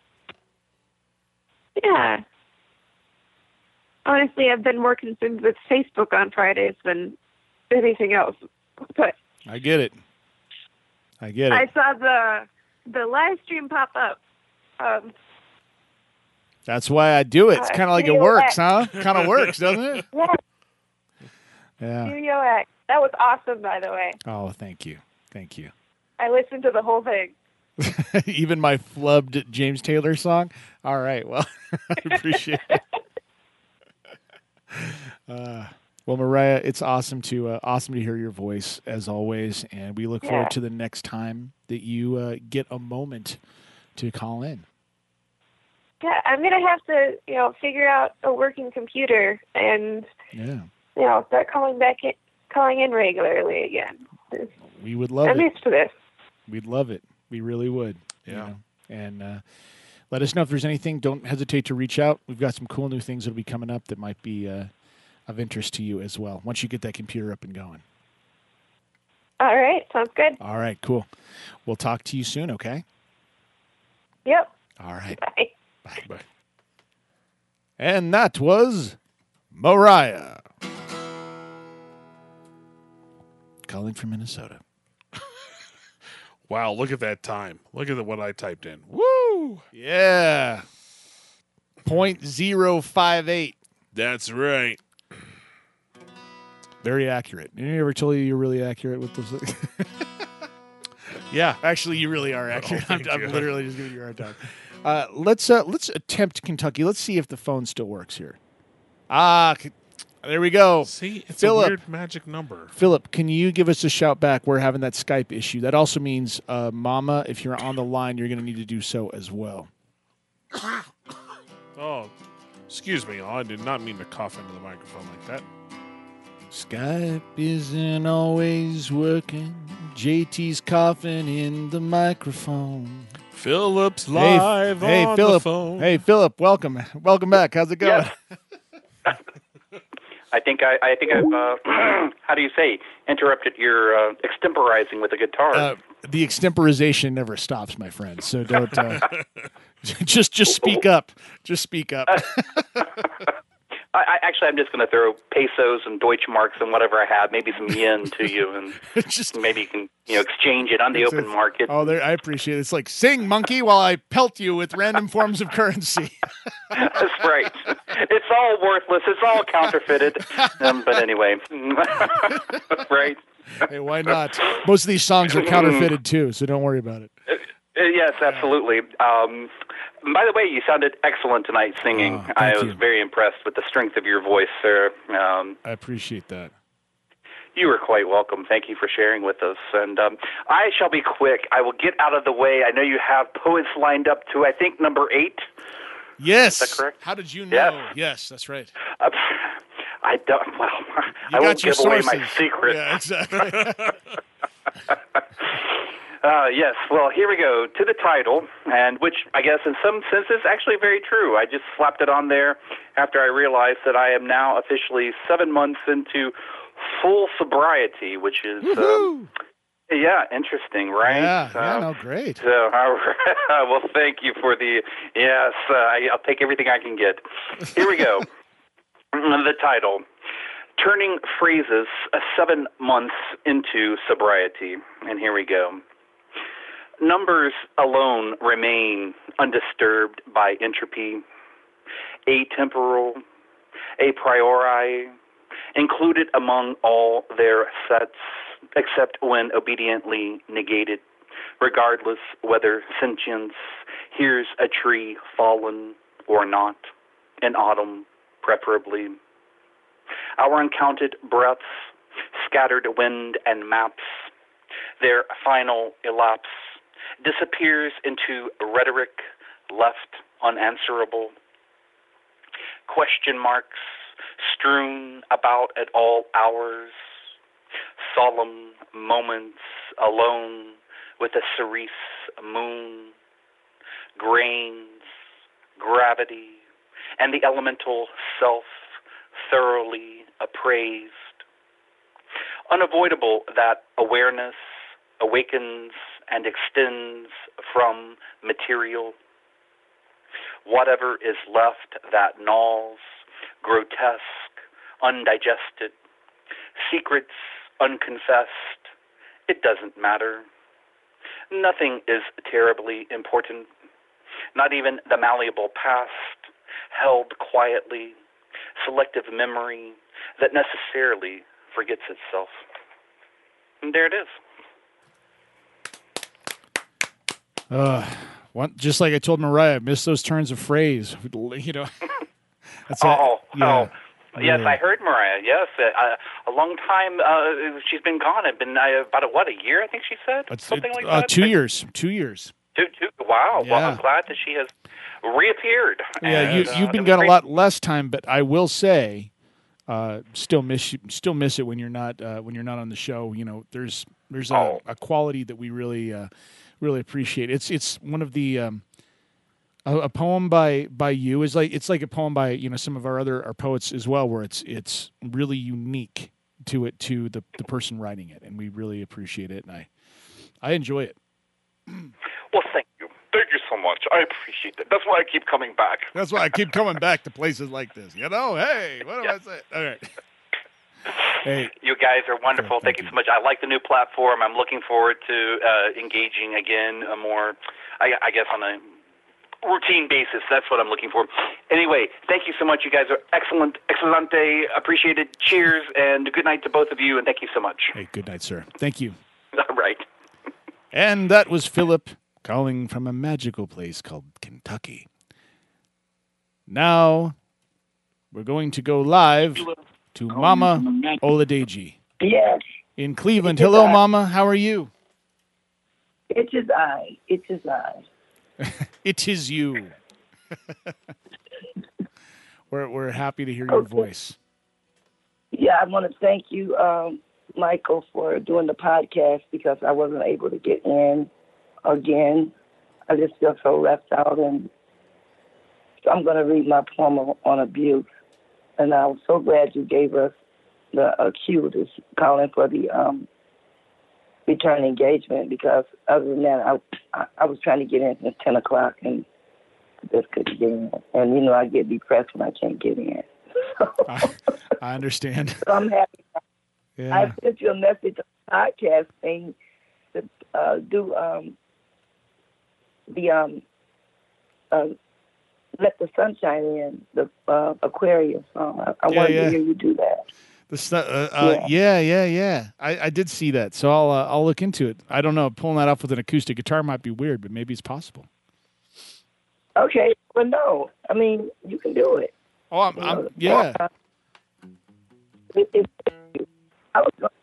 Speaker 13: Yeah. Honestly, I've been more consumed with Facebook on Fridays than anything else. But
Speaker 3: I get it. I get it.
Speaker 13: I saw the the live stream pop up. Um,
Speaker 3: That's why I do it. It's
Speaker 13: uh,
Speaker 3: kind of like it
Speaker 13: Studio
Speaker 3: works,
Speaker 13: X.
Speaker 3: huh? Kind of works, doesn't it?
Speaker 13: Yeah.
Speaker 3: Yeah.
Speaker 13: Studio X. That was awesome, by the way.
Speaker 3: Oh, thank you. Thank you.
Speaker 13: I listened to the whole thing.
Speaker 3: Even my flubbed James Taylor song? All right. Well, I appreciate it. Uh, well, Mariah, it's awesome to uh, awesome to hear your voice as always, and we look
Speaker 13: Yeah.
Speaker 3: forward to the next time that you uh, get a moment to call in.
Speaker 13: Yeah, I'm gonna have to, you know, figure out a working computer and,
Speaker 3: Yeah,
Speaker 13: you know, start calling back in, calling in regularly again.
Speaker 3: we would love
Speaker 13: I'm
Speaker 3: it.
Speaker 13: used to this.
Speaker 3: We'd love it. We really would.
Speaker 4: Yeah.
Speaker 3: You know? And uh, let us know if there's anything. Don't hesitate to reach out. We've got some cool new things that'll be coming up that might be uh, of interest to you as well once you get that computer up and going.
Speaker 13: All right, sounds good.
Speaker 3: All right, cool. We'll talk to you soon, okay?
Speaker 13: Yep.
Speaker 3: All right.
Speaker 13: Bye.
Speaker 3: Bye. Bye. And that was Mariah calling from Minnesota.
Speaker 4: Wow, look at that time. Look at the, what I typed in. Woo!
Speaker 3: Yeah. point zero five eight.
Speaker 4: That's right.
Speaker 3: Very accurate. Anyone ever told you you're really accurate with this?
Speaker 4: Yeah.
Speaker 3: Actually, you really are accurate.
Speaker 4: Oh,
Speaker 3: I'm,
Speaker 4: thank
Speaker 3: I'm
Speaker 4: you.
Speaker 3: literally just giving you a hard time. Uh, let's uh, let's attempt Kentucky. Let's see if the phone still works here. Ah, c- there we go.
Speaker 4: See, it's
Speaker 3: Philip.
Speaker 4: a weird magic number.
Speaker 3: Philip, can you give us a shout back? We're having that Skype issue. That also means, uh, Mama, if you're on the line, you're going to need to do so as well.
Speaker 4: Oh, excuse me. I did not mean to cough into the microphone like that.
Speaker 3: Skype isn't always working. J T's coughing in the microphone.
Speaker 4: Philip's
Speaker 3: Hey,
Speaker 4: live
Speaker 3: hey,
Speaker 4: on
Speaker 3: Philip.
Speaker 4: the phone.
Speaker 3: Hey, Philip. Welcome. Welcome back. How's it going?
Speaker 10: Yes. I think I, I think I've uh, how do you say interrupted your uh, extemporizing with the guitar.
Speaker 3: Uh, the extemporization never stops, my friend. So don't uh, just just speak up. Just speak up.
Speaker 10: I, I actually, I'm just going to throw pesos and Deutschmarks and whatever I have, maybe some yen to you, and
Speaker 3: just
Speaker 10: maybe you can you know exchange it on the
Speaker 3: It's
Speaker 10: open
Speaker 3: a-
Speaker 10: market.
Speaker 3: Oh, there, I appreciate it. It's like sing, monkey, while I pelt you with random forms of currency.
Speaker 10: That's right. It's all worthless. It's all counterfeited. Um, but anyway, right?
Speaker 3: Hey, why not? Most of these songs are counterfeited too, so don't worry about it.
Speaker 10: Uh, yes, absolutely. Um, by the way, you sounded excellent tonight singing.
Speaker 3: Oh,
Speaker 10: I
Speaker 3: thank
Speaker 10: was
Speaker 3: you.
Speaker 10: very impressed with the strength of your voice, sir. Um,
Speaker 3: I appreciate that.
Speaker 10: You are quite welcome. Thank you for sharing with us. And um, I shall be quick. I will get out of the way. I know you have poets lined up to, I think, number eight.
Speaker 3: Yes.
Speaker 10: Is that correct?
Speaker 3: How did you know?
Speaker 10: Yes.
Speaker 3: Yes, that's right.
Speaker 10: Uh, I don't. Well,
Speaker 3: You
Speaker 10: I
Speaker 3: got
Speaker 10: won't
Speaker 3: your
Speaker 10: give away
Speaker 3: sources.
Speaker 10: my secret.
Speaker 3: Yeah, exactly.
Speaker 10: Uh, yes, well, here we go to the title, and which I guess in some sense is actually very true. I just slapped it on there after I realized that I am now officially seven months into full sobriety, which is, um, yeah, interesting, right?
Speaker 3: Yeah, yeah,
Speaker 10: Um,
Speaker 3: no, great.
Speaker 10: So, well, thank you for the, yes, uh, I- I'll take everything I can get. Here we go. The title, Turning Phrases uh, Seven Months into Sobriety, and here we go. Numbers alone remain undisturbed by entropy, atemporal, a priori, included among all their sets, except when obediently negated, regardless whether sentience hears a tree fallen or not, in autumn preferably. Our uncounted breaths, scattered wind and maps, their final elapse disappears into rhetoric left unanswerable. Question marks strewn about at all hours, solemn moments alone with a cerise moon, grains, gravity, and the elemental self thoroughly appraised. Unavoidable that awareness awakens and extends from material. Whatever is left that gnaws, grotesque, undigested, secrets unconfessed, it doesn't matter. Nothing is terribly important, not even the malleable past, held quietly, selective memory that necessarily forgets itself. And there it is.
Speaker 3: Uh, one, just like I told Mariah, I miss those turns of phrase. You know. That's
Speaker 10: oh,
Speaker 3: a, yeah,
Speaker 10: oh, yes,
Speaker 3: really.
Speaker 10: I heard Mariah. Yes, uh, a long time. Uh, she's been gone. It's been uh, about a, what, a year? I think she said
Speaker 3: It's,
Speaker 10: something
Speaker 3: it,
Speaker 10: like
Speaker 3: uh,
Speaker 10: that.
Speaker 3: Two years. Two years.
Speaker 10: Two, two. Wow.
Speaker 3: Yeah.
Speaker 10: Well, I'm glad that she has reappeared.
Speaker 3: Yeah,
Speaker 10: and,
Speaker 3: you,
Speaker 10: uh,
Speaker 3: you've been
Speaker 10: it was
Speaker 3: gone a
Speaker 10: great.
Speaker 3: lot less time, but I will say, uh, still miss you, still miss it when you're not uh, when you're not on the show. You know, there's there's a,
Speaker 10: Oh.
Speaker 3: a quality that we really uh, really appreciate. It's it's one of the um, a, a poem by by you is like it's like a poem by you know some of our other our poets as well, where it's it's really unique to it to the the person writing it, and we really appreciate it, and I I enjoy it.
Speaker 10: Well, thank you. Thank you so much. I appreciate it. That's why I keep coming back.
Speaker 3: That's why I keep coming back to places like this. You know, hey, what do I say? All right. Hey,
Speaker 10: You guys are wonderful.
Speaker 3: Thank
Speaker 10: Thank you so much. I like the new platform. I'm looking forward to uh, engaging again a more, I, I guess, on a routine basis. That's what I'm looking for. Anyway, thank you so much. You guys are excellent. Excelente. Appreciated. Cheers, and good night to both of you, and thank you so much.
Speaker 3: hey, good night, sir. Thank you.
Speaker 10: All right.
Speaker 3: And that was Philip calling from a magical place called Kentucky. Now we're going to go live to Mama Oladeji
Speaker 12: Yes,
Speaker 3: in Cleveland. Hello, Mama. How are you?
Speaker 12: it is I. It is I.
Speaker 3: It is you. we're we're happy to hear your
Speaker 12: Okay.
Speaker 3: voice.
Speaker 12: Yeah, I want to thank you, um, Michael, for doing the podcast because I wasn't able to get in again. I just feel so left out, and so I'm going to read my poem on, on abuse. And I was so glad you gave us the uh, cue to calling for the um, return engagement because other than that, I, I, I was trying to get in at ten o'clock and just couldn't get in. And, you know, I get depressed when I can't get in.
Speaker 3: I, I understand.
Speaker 12: So I'm happy.
Speaker 3: Yeah.
Speaker 12: I sent you a message on the podcast saying to uh, do um, the um, uh, Let the Sunshine In, the uh, Aquarius song. I, I
Speaker 3: Yeah,
Speaker 12: wanted
Speaker 3: yeah.
Speaker 12: to hear you do that.
Speaker 3: The stu- uh, uh, yeah, yeah, yeah. I, I did see that, so I'll uh, I'll look into it. I don't know. Pulling that off with an acoustic guitar might be weird, but maybe it's possible.
Speaker 12: Okay, well, no. I mean, you can do it.
Speaker 3: Oh, I'm, I'm yeah.
Speaker 12: Uh, it, it, I was gonna,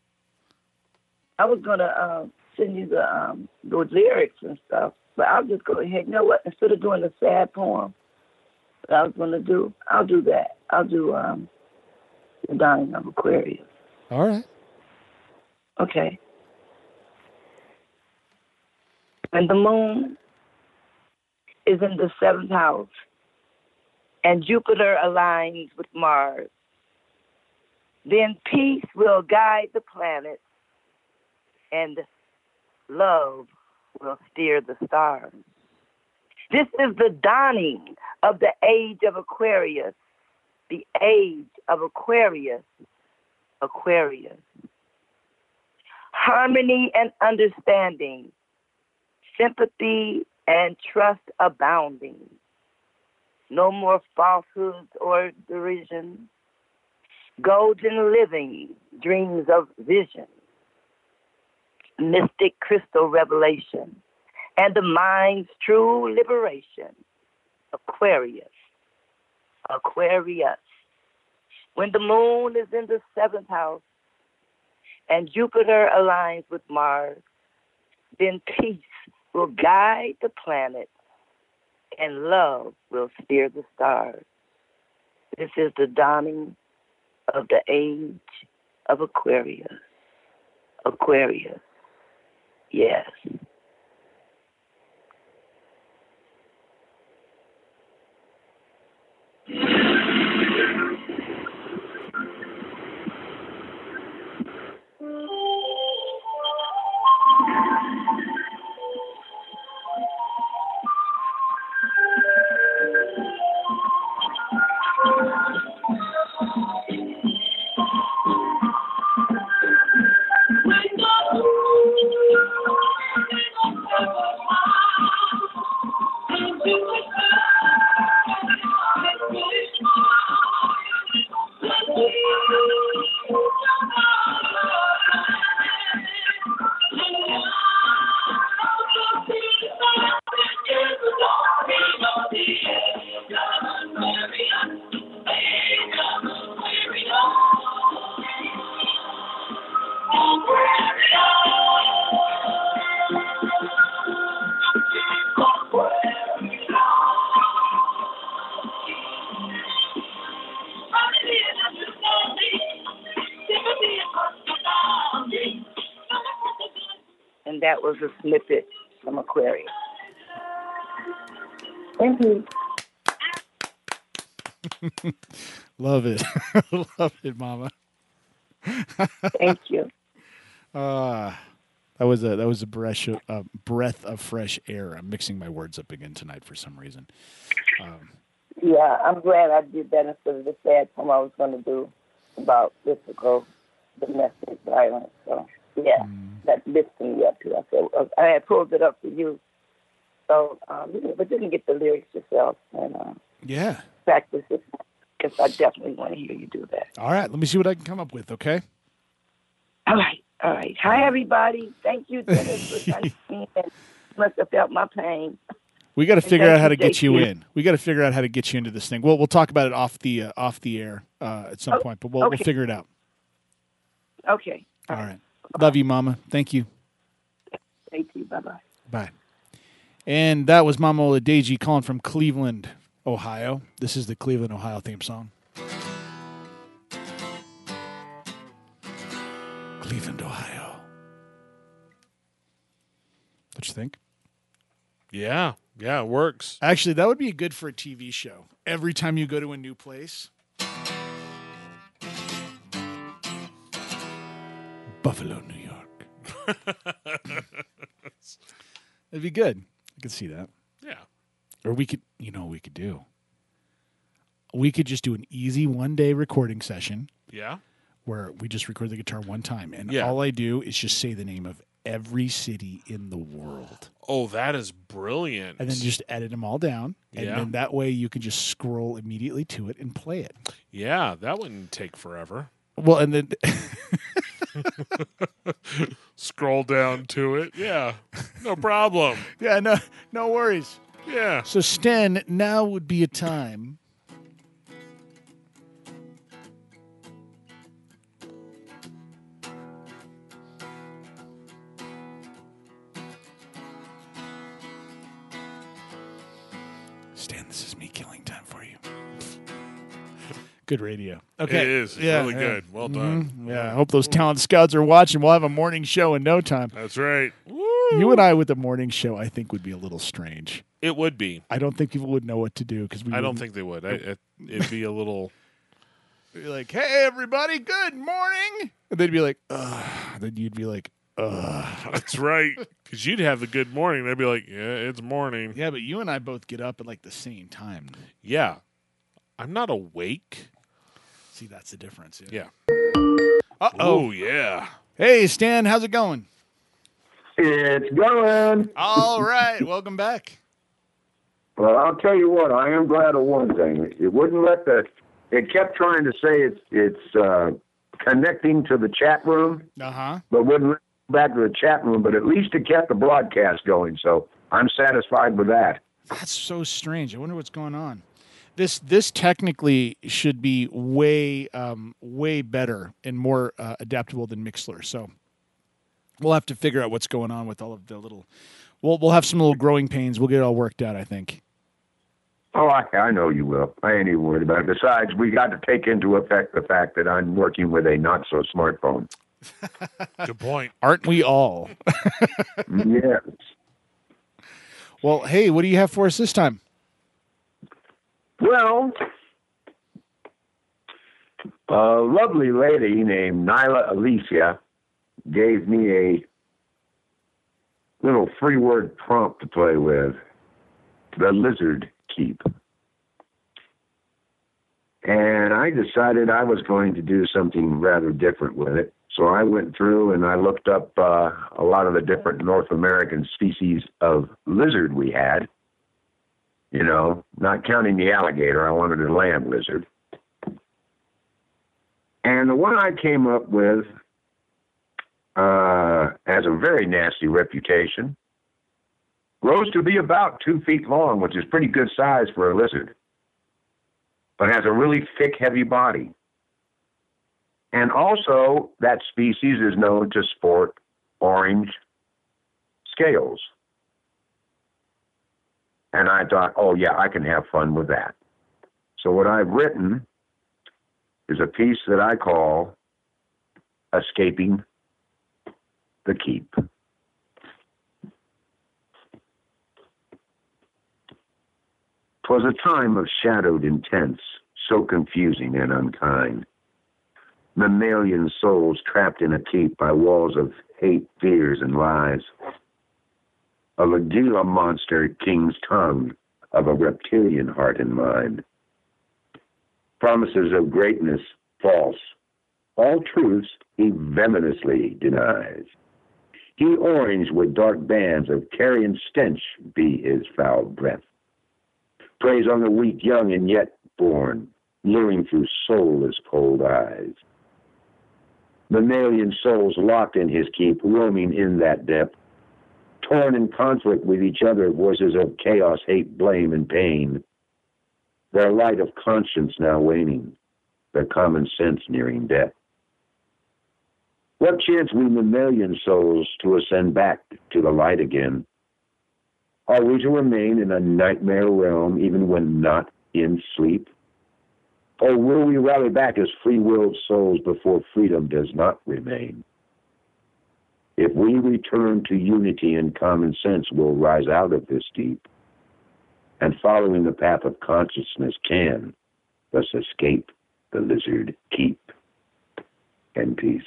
Speaker 12: I was gonna uh, send you the um, those lyrics and stuff, but I'll just go ahead. You know what? Instead of doing the sad poem that I was gonna do, I'll do that. I'll do um, the Dying of Aquarius.
Speaker 3: All right.
Speaker 12: Okay. And the moon is in the seventh house, and Jupiter aligns with Mars. Then peace will guide the planets, and love will steer the stars. This is the dawning of the age of Aquarius, the age of Aquarius, Aquarius. Harmony and understanding, sympathy and trust abounding. No more falsehoods or derision. Golden living, dreams of vision. Mystic crystal revelation. And the mind's true liberation. Aquarius. Aquarius. When the moon is in the seventh house and Jupiter aligns with Mars, then peace will guide the planet and love will steer the stars. This is the dawning of the age of Aquarius. Aquarius. Yes. And that was a snippet from Aquarius. Thank you.
Speaker 3: Love it. Love it, Mama.
Speaker 12: Thank you.
Speaker 3: Uh, that was a that was a breath of, uh, breath of fresh air. I'm mixing my words up again tonight for some reason. Um,
Speaker 12: Yeah, I'm glad I did that instead of the sad poem I was going to do about physical domestic violence. So, yeah,
Speaker 3: mm.
Speaker 12: that lifted me up too. I said, uh, I had pulled it up for you. So, um, but didn't get the lyrics yourself and uh,
Speaker 3: yeah,
Speaker 12: practice it because I definitely want to hear you do that.
Speaker 3: All right, let me see what I can come up with. Okay.
Speaker 12: All right, all right. Hi, everybody. Thank you, Dennis, for coming in. You must have felt my pain.
Speaker 3: We got to figure
Speaker 12: thank
Speaker 3: out how to
Speaker 12: you,
Speaker 3: get you
Speaker 12: J T.
Speaker 3: in. We got to figure out how to get you into this thing. We'll we'll talk about it off the uh, off the air uh, at some
Speaker 12: Oh,
Speaker 3: point, but we'll
Speaker 12: okay.
Speaker 3: we'll figure it out.
Speaker 12: Okay.
Speaker 3: All right. Love you, Mama. Thank you.
Speaker 12: Thank you. Bye-bye.
Speaker 3: Bye. And that was Mama Oladeji calling from Cleveland, Ohio. This is the Cleveland, Ohio theme song. Cleveland, Ohio. What you think?
Speaker 4: Yeah, yeah, it works.
Speaker 3: Actually, that would be good for a T V show. Every time you go to a new place. Buffalo, New York. It'd be good. I could see that.
Speaker 4: Yeah.
Speaker 3: Or we could, you know what we could do? We could just do an easy one-day recording session.
Speaker 4: Yeah.
Speaker 3: Where we just record the guitar one time. And
Speaker 4: Yeah.
Speaker 3: all I do is just say the name of every city in the world.
Speaker 4: Oh, that is brilliant.
Speaker 3: And then just edit them all down. And
Speaker 4: Yeah.
Speaker 3: then that way you can just scroll immediately to it and play it.
Speaker 4: Yeah, that wouldn't take forever.
Speaker 3: Well, and then...
Speaker 4: Scroll down to it. Yeah, no problem.
Speaker 3: yeah, no, no worries.
Speaker 4: Yeah.
Speaker 3: So, Sten, now would be a time... Stan, this is me killing time for you. Good radio. Okay.
Speaker 4: It is. It's really good. Well done.
Speaker 3: Mhm. Yeah, I hope those talent scouts are watching. We'll have a morning show in no time.
Speaker 4: That's right.
Speaker 3: You and I with the morning show, I think, would be a little strange.
Speaker 4: It would be.
Speaker 3: I don't think people would know what to do because we.
Speaker 4: I don't
Speaker 3: wouldn't-
Speaker 4: think they would. I, it, it'd be a little.
Speaker 3: Be like, hey, everybody, good morning. And they'd be like, ugh. Then you'd be like, ugh.
Speaker 4: That's right. Because you'd have the good morning. They'd be like, yeah, it's morning.
Speaker 3: Yeah, but you and I both get up at like the same time.
Speaker 4: Yeah. I'm not awake.
Speaker 3: See, that's the difference.
Speaker 4: Yeah.
Speaker 3: Uh-oh.
Speaker 4: Oh, yeah.
Speaker 3: Hey, Stan, how's it going?
Speaker 8: It's going.
Speaker 3: All right. Welcome back.
Speaker 8: Well, I'll tell you what, I am glad of one thing. It wouldn't let the, it kept trying to say it's, it's uh, connecting to the chat room,
Speaker 3: Uh-huh.
Speaker 8: but wouldn't let it back to the chat room, but at least it kept the broadcast going, so I'm satisfied with that.
Speaker 3: That's so strange. I wonder what's going on. This this technically should be way um, way better and more uh, adaptable than Mixlr. So we'll have to figure out what's going on with all of the little. We'll we'll have some little growing pains. We'll get it all worked out, I think.
Speaker 8: Oh, I, I know you will. I ain't even worried about it. Besides, we got to take into effect the fact that I'm working with a not-so-smartphone.
Speaker 4: Good point.
Speaker 3: Aren't we all?
Speaker 8: Yes.
Speaker 3: Well, hey, what do you have for us this time?
Speaker 8: Well, a lovely lady named Nyla Alicia gave me a little free word prompt to play with. The lizard keep. And I decided I was going to do something rather different with it. So I went through and I looked up uh, a lot of the different North American species of lizard we had. You know, not counting the alligator, I wanted a land lizard. And the one I came up with uh, has a very nasty reputation. Grows to be about two feet long, which is pretty good size for a lizard, but has a really thick, heavy body. And also, that species is known to sport orange scales. And I thought, oh, yeah, I can have fun with that. So what I've written is a piece that I call Escaping the Keep. 'Twas a time of shadowed intense, so confusing and unkind. Mammalian souls trapped in a keep by walls of hate, fears, and lies. A Lagila monster king's tongue of a reptilian heart and mind. Promises of greatness false. All truths he venomously denies. He orange with dark bands of carrion stench be his foul breath. Preys on the weak, young, and yet born, luring through soulless cold eyes. Mammalian souls locked in his keep, roaming in that depth, torn in conflict with each other, voices of chaos, hate, blame, and pain. Their light of conscience now waning, their common sense nearing death. What chance we mammalian souls to ascend back to the light again? Are we to remain in a nightmare realm even when not in sleep? Or will we rally back as free-willed souls before freedom does not remain? If we return to unity and common sense, we'll rise out of this deep, and following the path of consciousness can thus escape the lizard keep. And peace.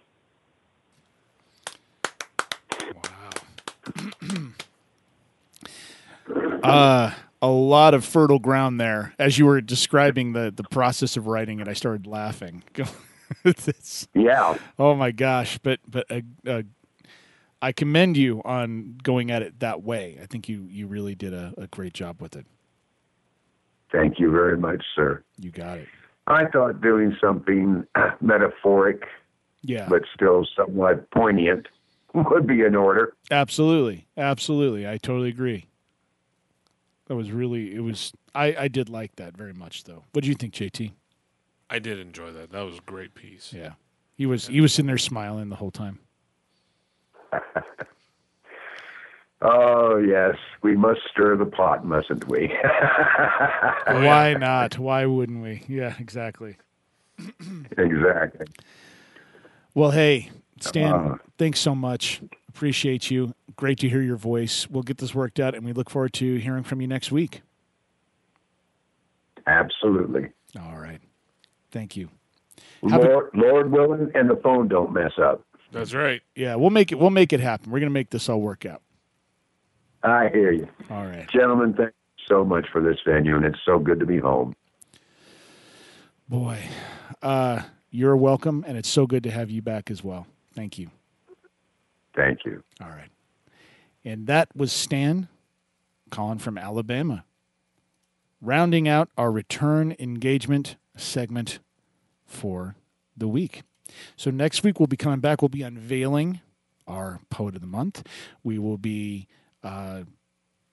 Speaker 3: Uh, a lot of fertile ground there. As you were describing the, the process of writing it, I started laughing. It's,
Speaker 8: yeah.
Speaker 3: Oh my gosh! But but uh, uh, I commend you on going at it that way. I think you, you really did a, a great job with it.
Speaker 8: Thank you very much, sir.
Speaker 3: You got it.
Speaker 8: I thought doing something metaphoric,
Speaker 3: yeah,
Speaker 8: but still somewhat poignant would be in order.
Speaker 3: Absolutely, absolutely. I totally agree. That was really, it was, I, I did like that very much, though. What did you think, J T?
Speaker 4: I did enjoy that. That was a great piece.
Speaker 3: Yeah. He was, he was sitting there smiling the whole time.
Speaker 8: Oh, yes. We must stir the pot, mustn't we?
Speaker 3: Why not? Why wouldn't we? Yeah, exactly.
Speaker 8: Exactly.
Speaker 3: Well, hey, Stan,
Speaker 8: Uh,
Speaker 3: thanks so much. Appreciate you. Great to hear your voice. We'll get this worked out, and we look forward to hearing from you next week.
Speaker 8: Absolutely.
Speaker 3: All right. Thank you.
Speaker 8: Lord, Lord willing, and the phone don't mess up.
Speaker 4: That's right.
Speaker 3: Yeah, we'll make it. We'll make it happen. We're going to make this all work out.
Speaker 8: I hear you.
Speaker 3: All right.
Speaker 8: Gentlemen, thank you so much for this venue, and it's so good to be home.
Speaker 3: Boy, uh, you're welcome, and it's so good to have you back as well. Thank you.
Speaker 8: Thank you.
Speaker 3: All right. And that was Stan calling from Alabama, rounding out our return engagement segment for the week. So next week we'll be coming back. We'll be unveiling our Poet of the Month. We will be, uh,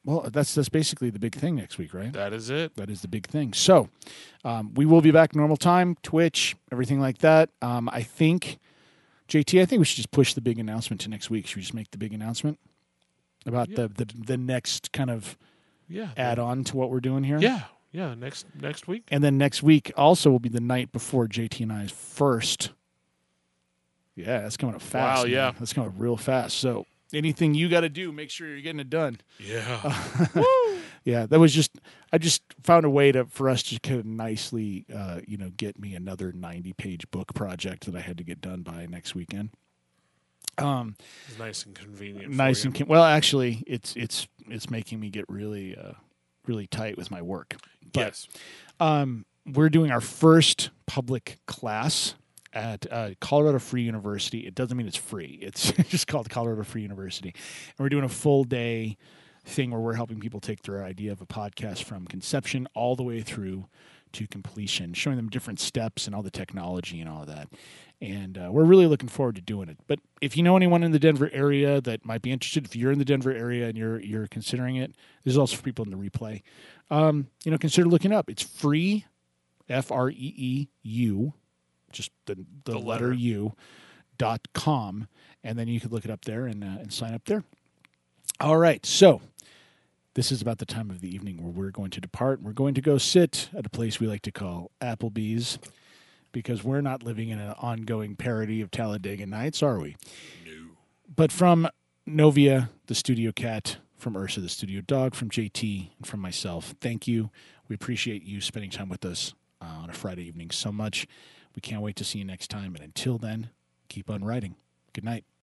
Speaker 3: Well, that's that's basically the big thing next week, right?
Speaker 4: That is it.
Speaker 3: That is the big thing. So um, we will be back normal time, Twitch, everything like that. Um, I think, J T, I think we should just push the big announcement to next week. Should we just make the big announcement about
Speaker 4: Yeah.
Speaker 3: the, the the next kind of
Speaker 4: Yeah.
Speaker 3: add on to what we're doing here?
Speaker 4: Yeah. Yeah. Next next week.
Speaker 3: And then next week also will be the night before J T and I's first. Yeah, that's coming up fast.
Speaker 4: Wow,
Speaker 3: man.
Speaker 4: yeah.
Speaker 3: That's coming up real fast. So anything you got to do, make sure you're getting it done.
Speaker 4: Yeah.
Speaker 3: Yeah, that was just, I just found a way to, for us to kind of nicely, uh, you know, get me another ninety page book project that I had to get done by next weekend. Um,
Speaker 4: It's nice and convenient.
Speaker 3: nice
Speaker 4: for you.
Speaker 3: and, con- well, actually it's, it's, it's making me get really, uh, really tight with my work. But,
Speaker 4: Yes.
Speaker 3: Um, we're doing our first public class at uh, Colorado Free University. It doesn't mean it's free. It's just called Colorado Free University. And we're doing a full day thing where we're helping people take their idea of a podcast from conception all the way through to completion, showing them different steps and all the technology and all of that. And uh, we're really looking forward to doing it. But if you know anyone in the Denver area that might be interested, if you're in the Denver area and you're you're considering it, this is also for people in the replay. Um, you know, consider looking it up. It's free, F R E E U, just the the,
Speaker 4: The
Speaker 3: letter
Speaker 4: letter.
Speaker 3: U dot com, and then you can look it up there and uh, and sign up there. All right, so this is about the time of the evening where we're going to depart. We're going to go sit at a place we like to call Applebee's, because we're not living in an ongoing parody of Talladega Nights, are we?
Speaker 4: No.
Speaker 3: But from Novia, the studio cat, from Ursa, the studio dog, from J T, and from myself, thank you. We appreciate you spending time with us uh, on a Friday evening so much. We can't wait to see you next time. And until then, keep on writing. Good night.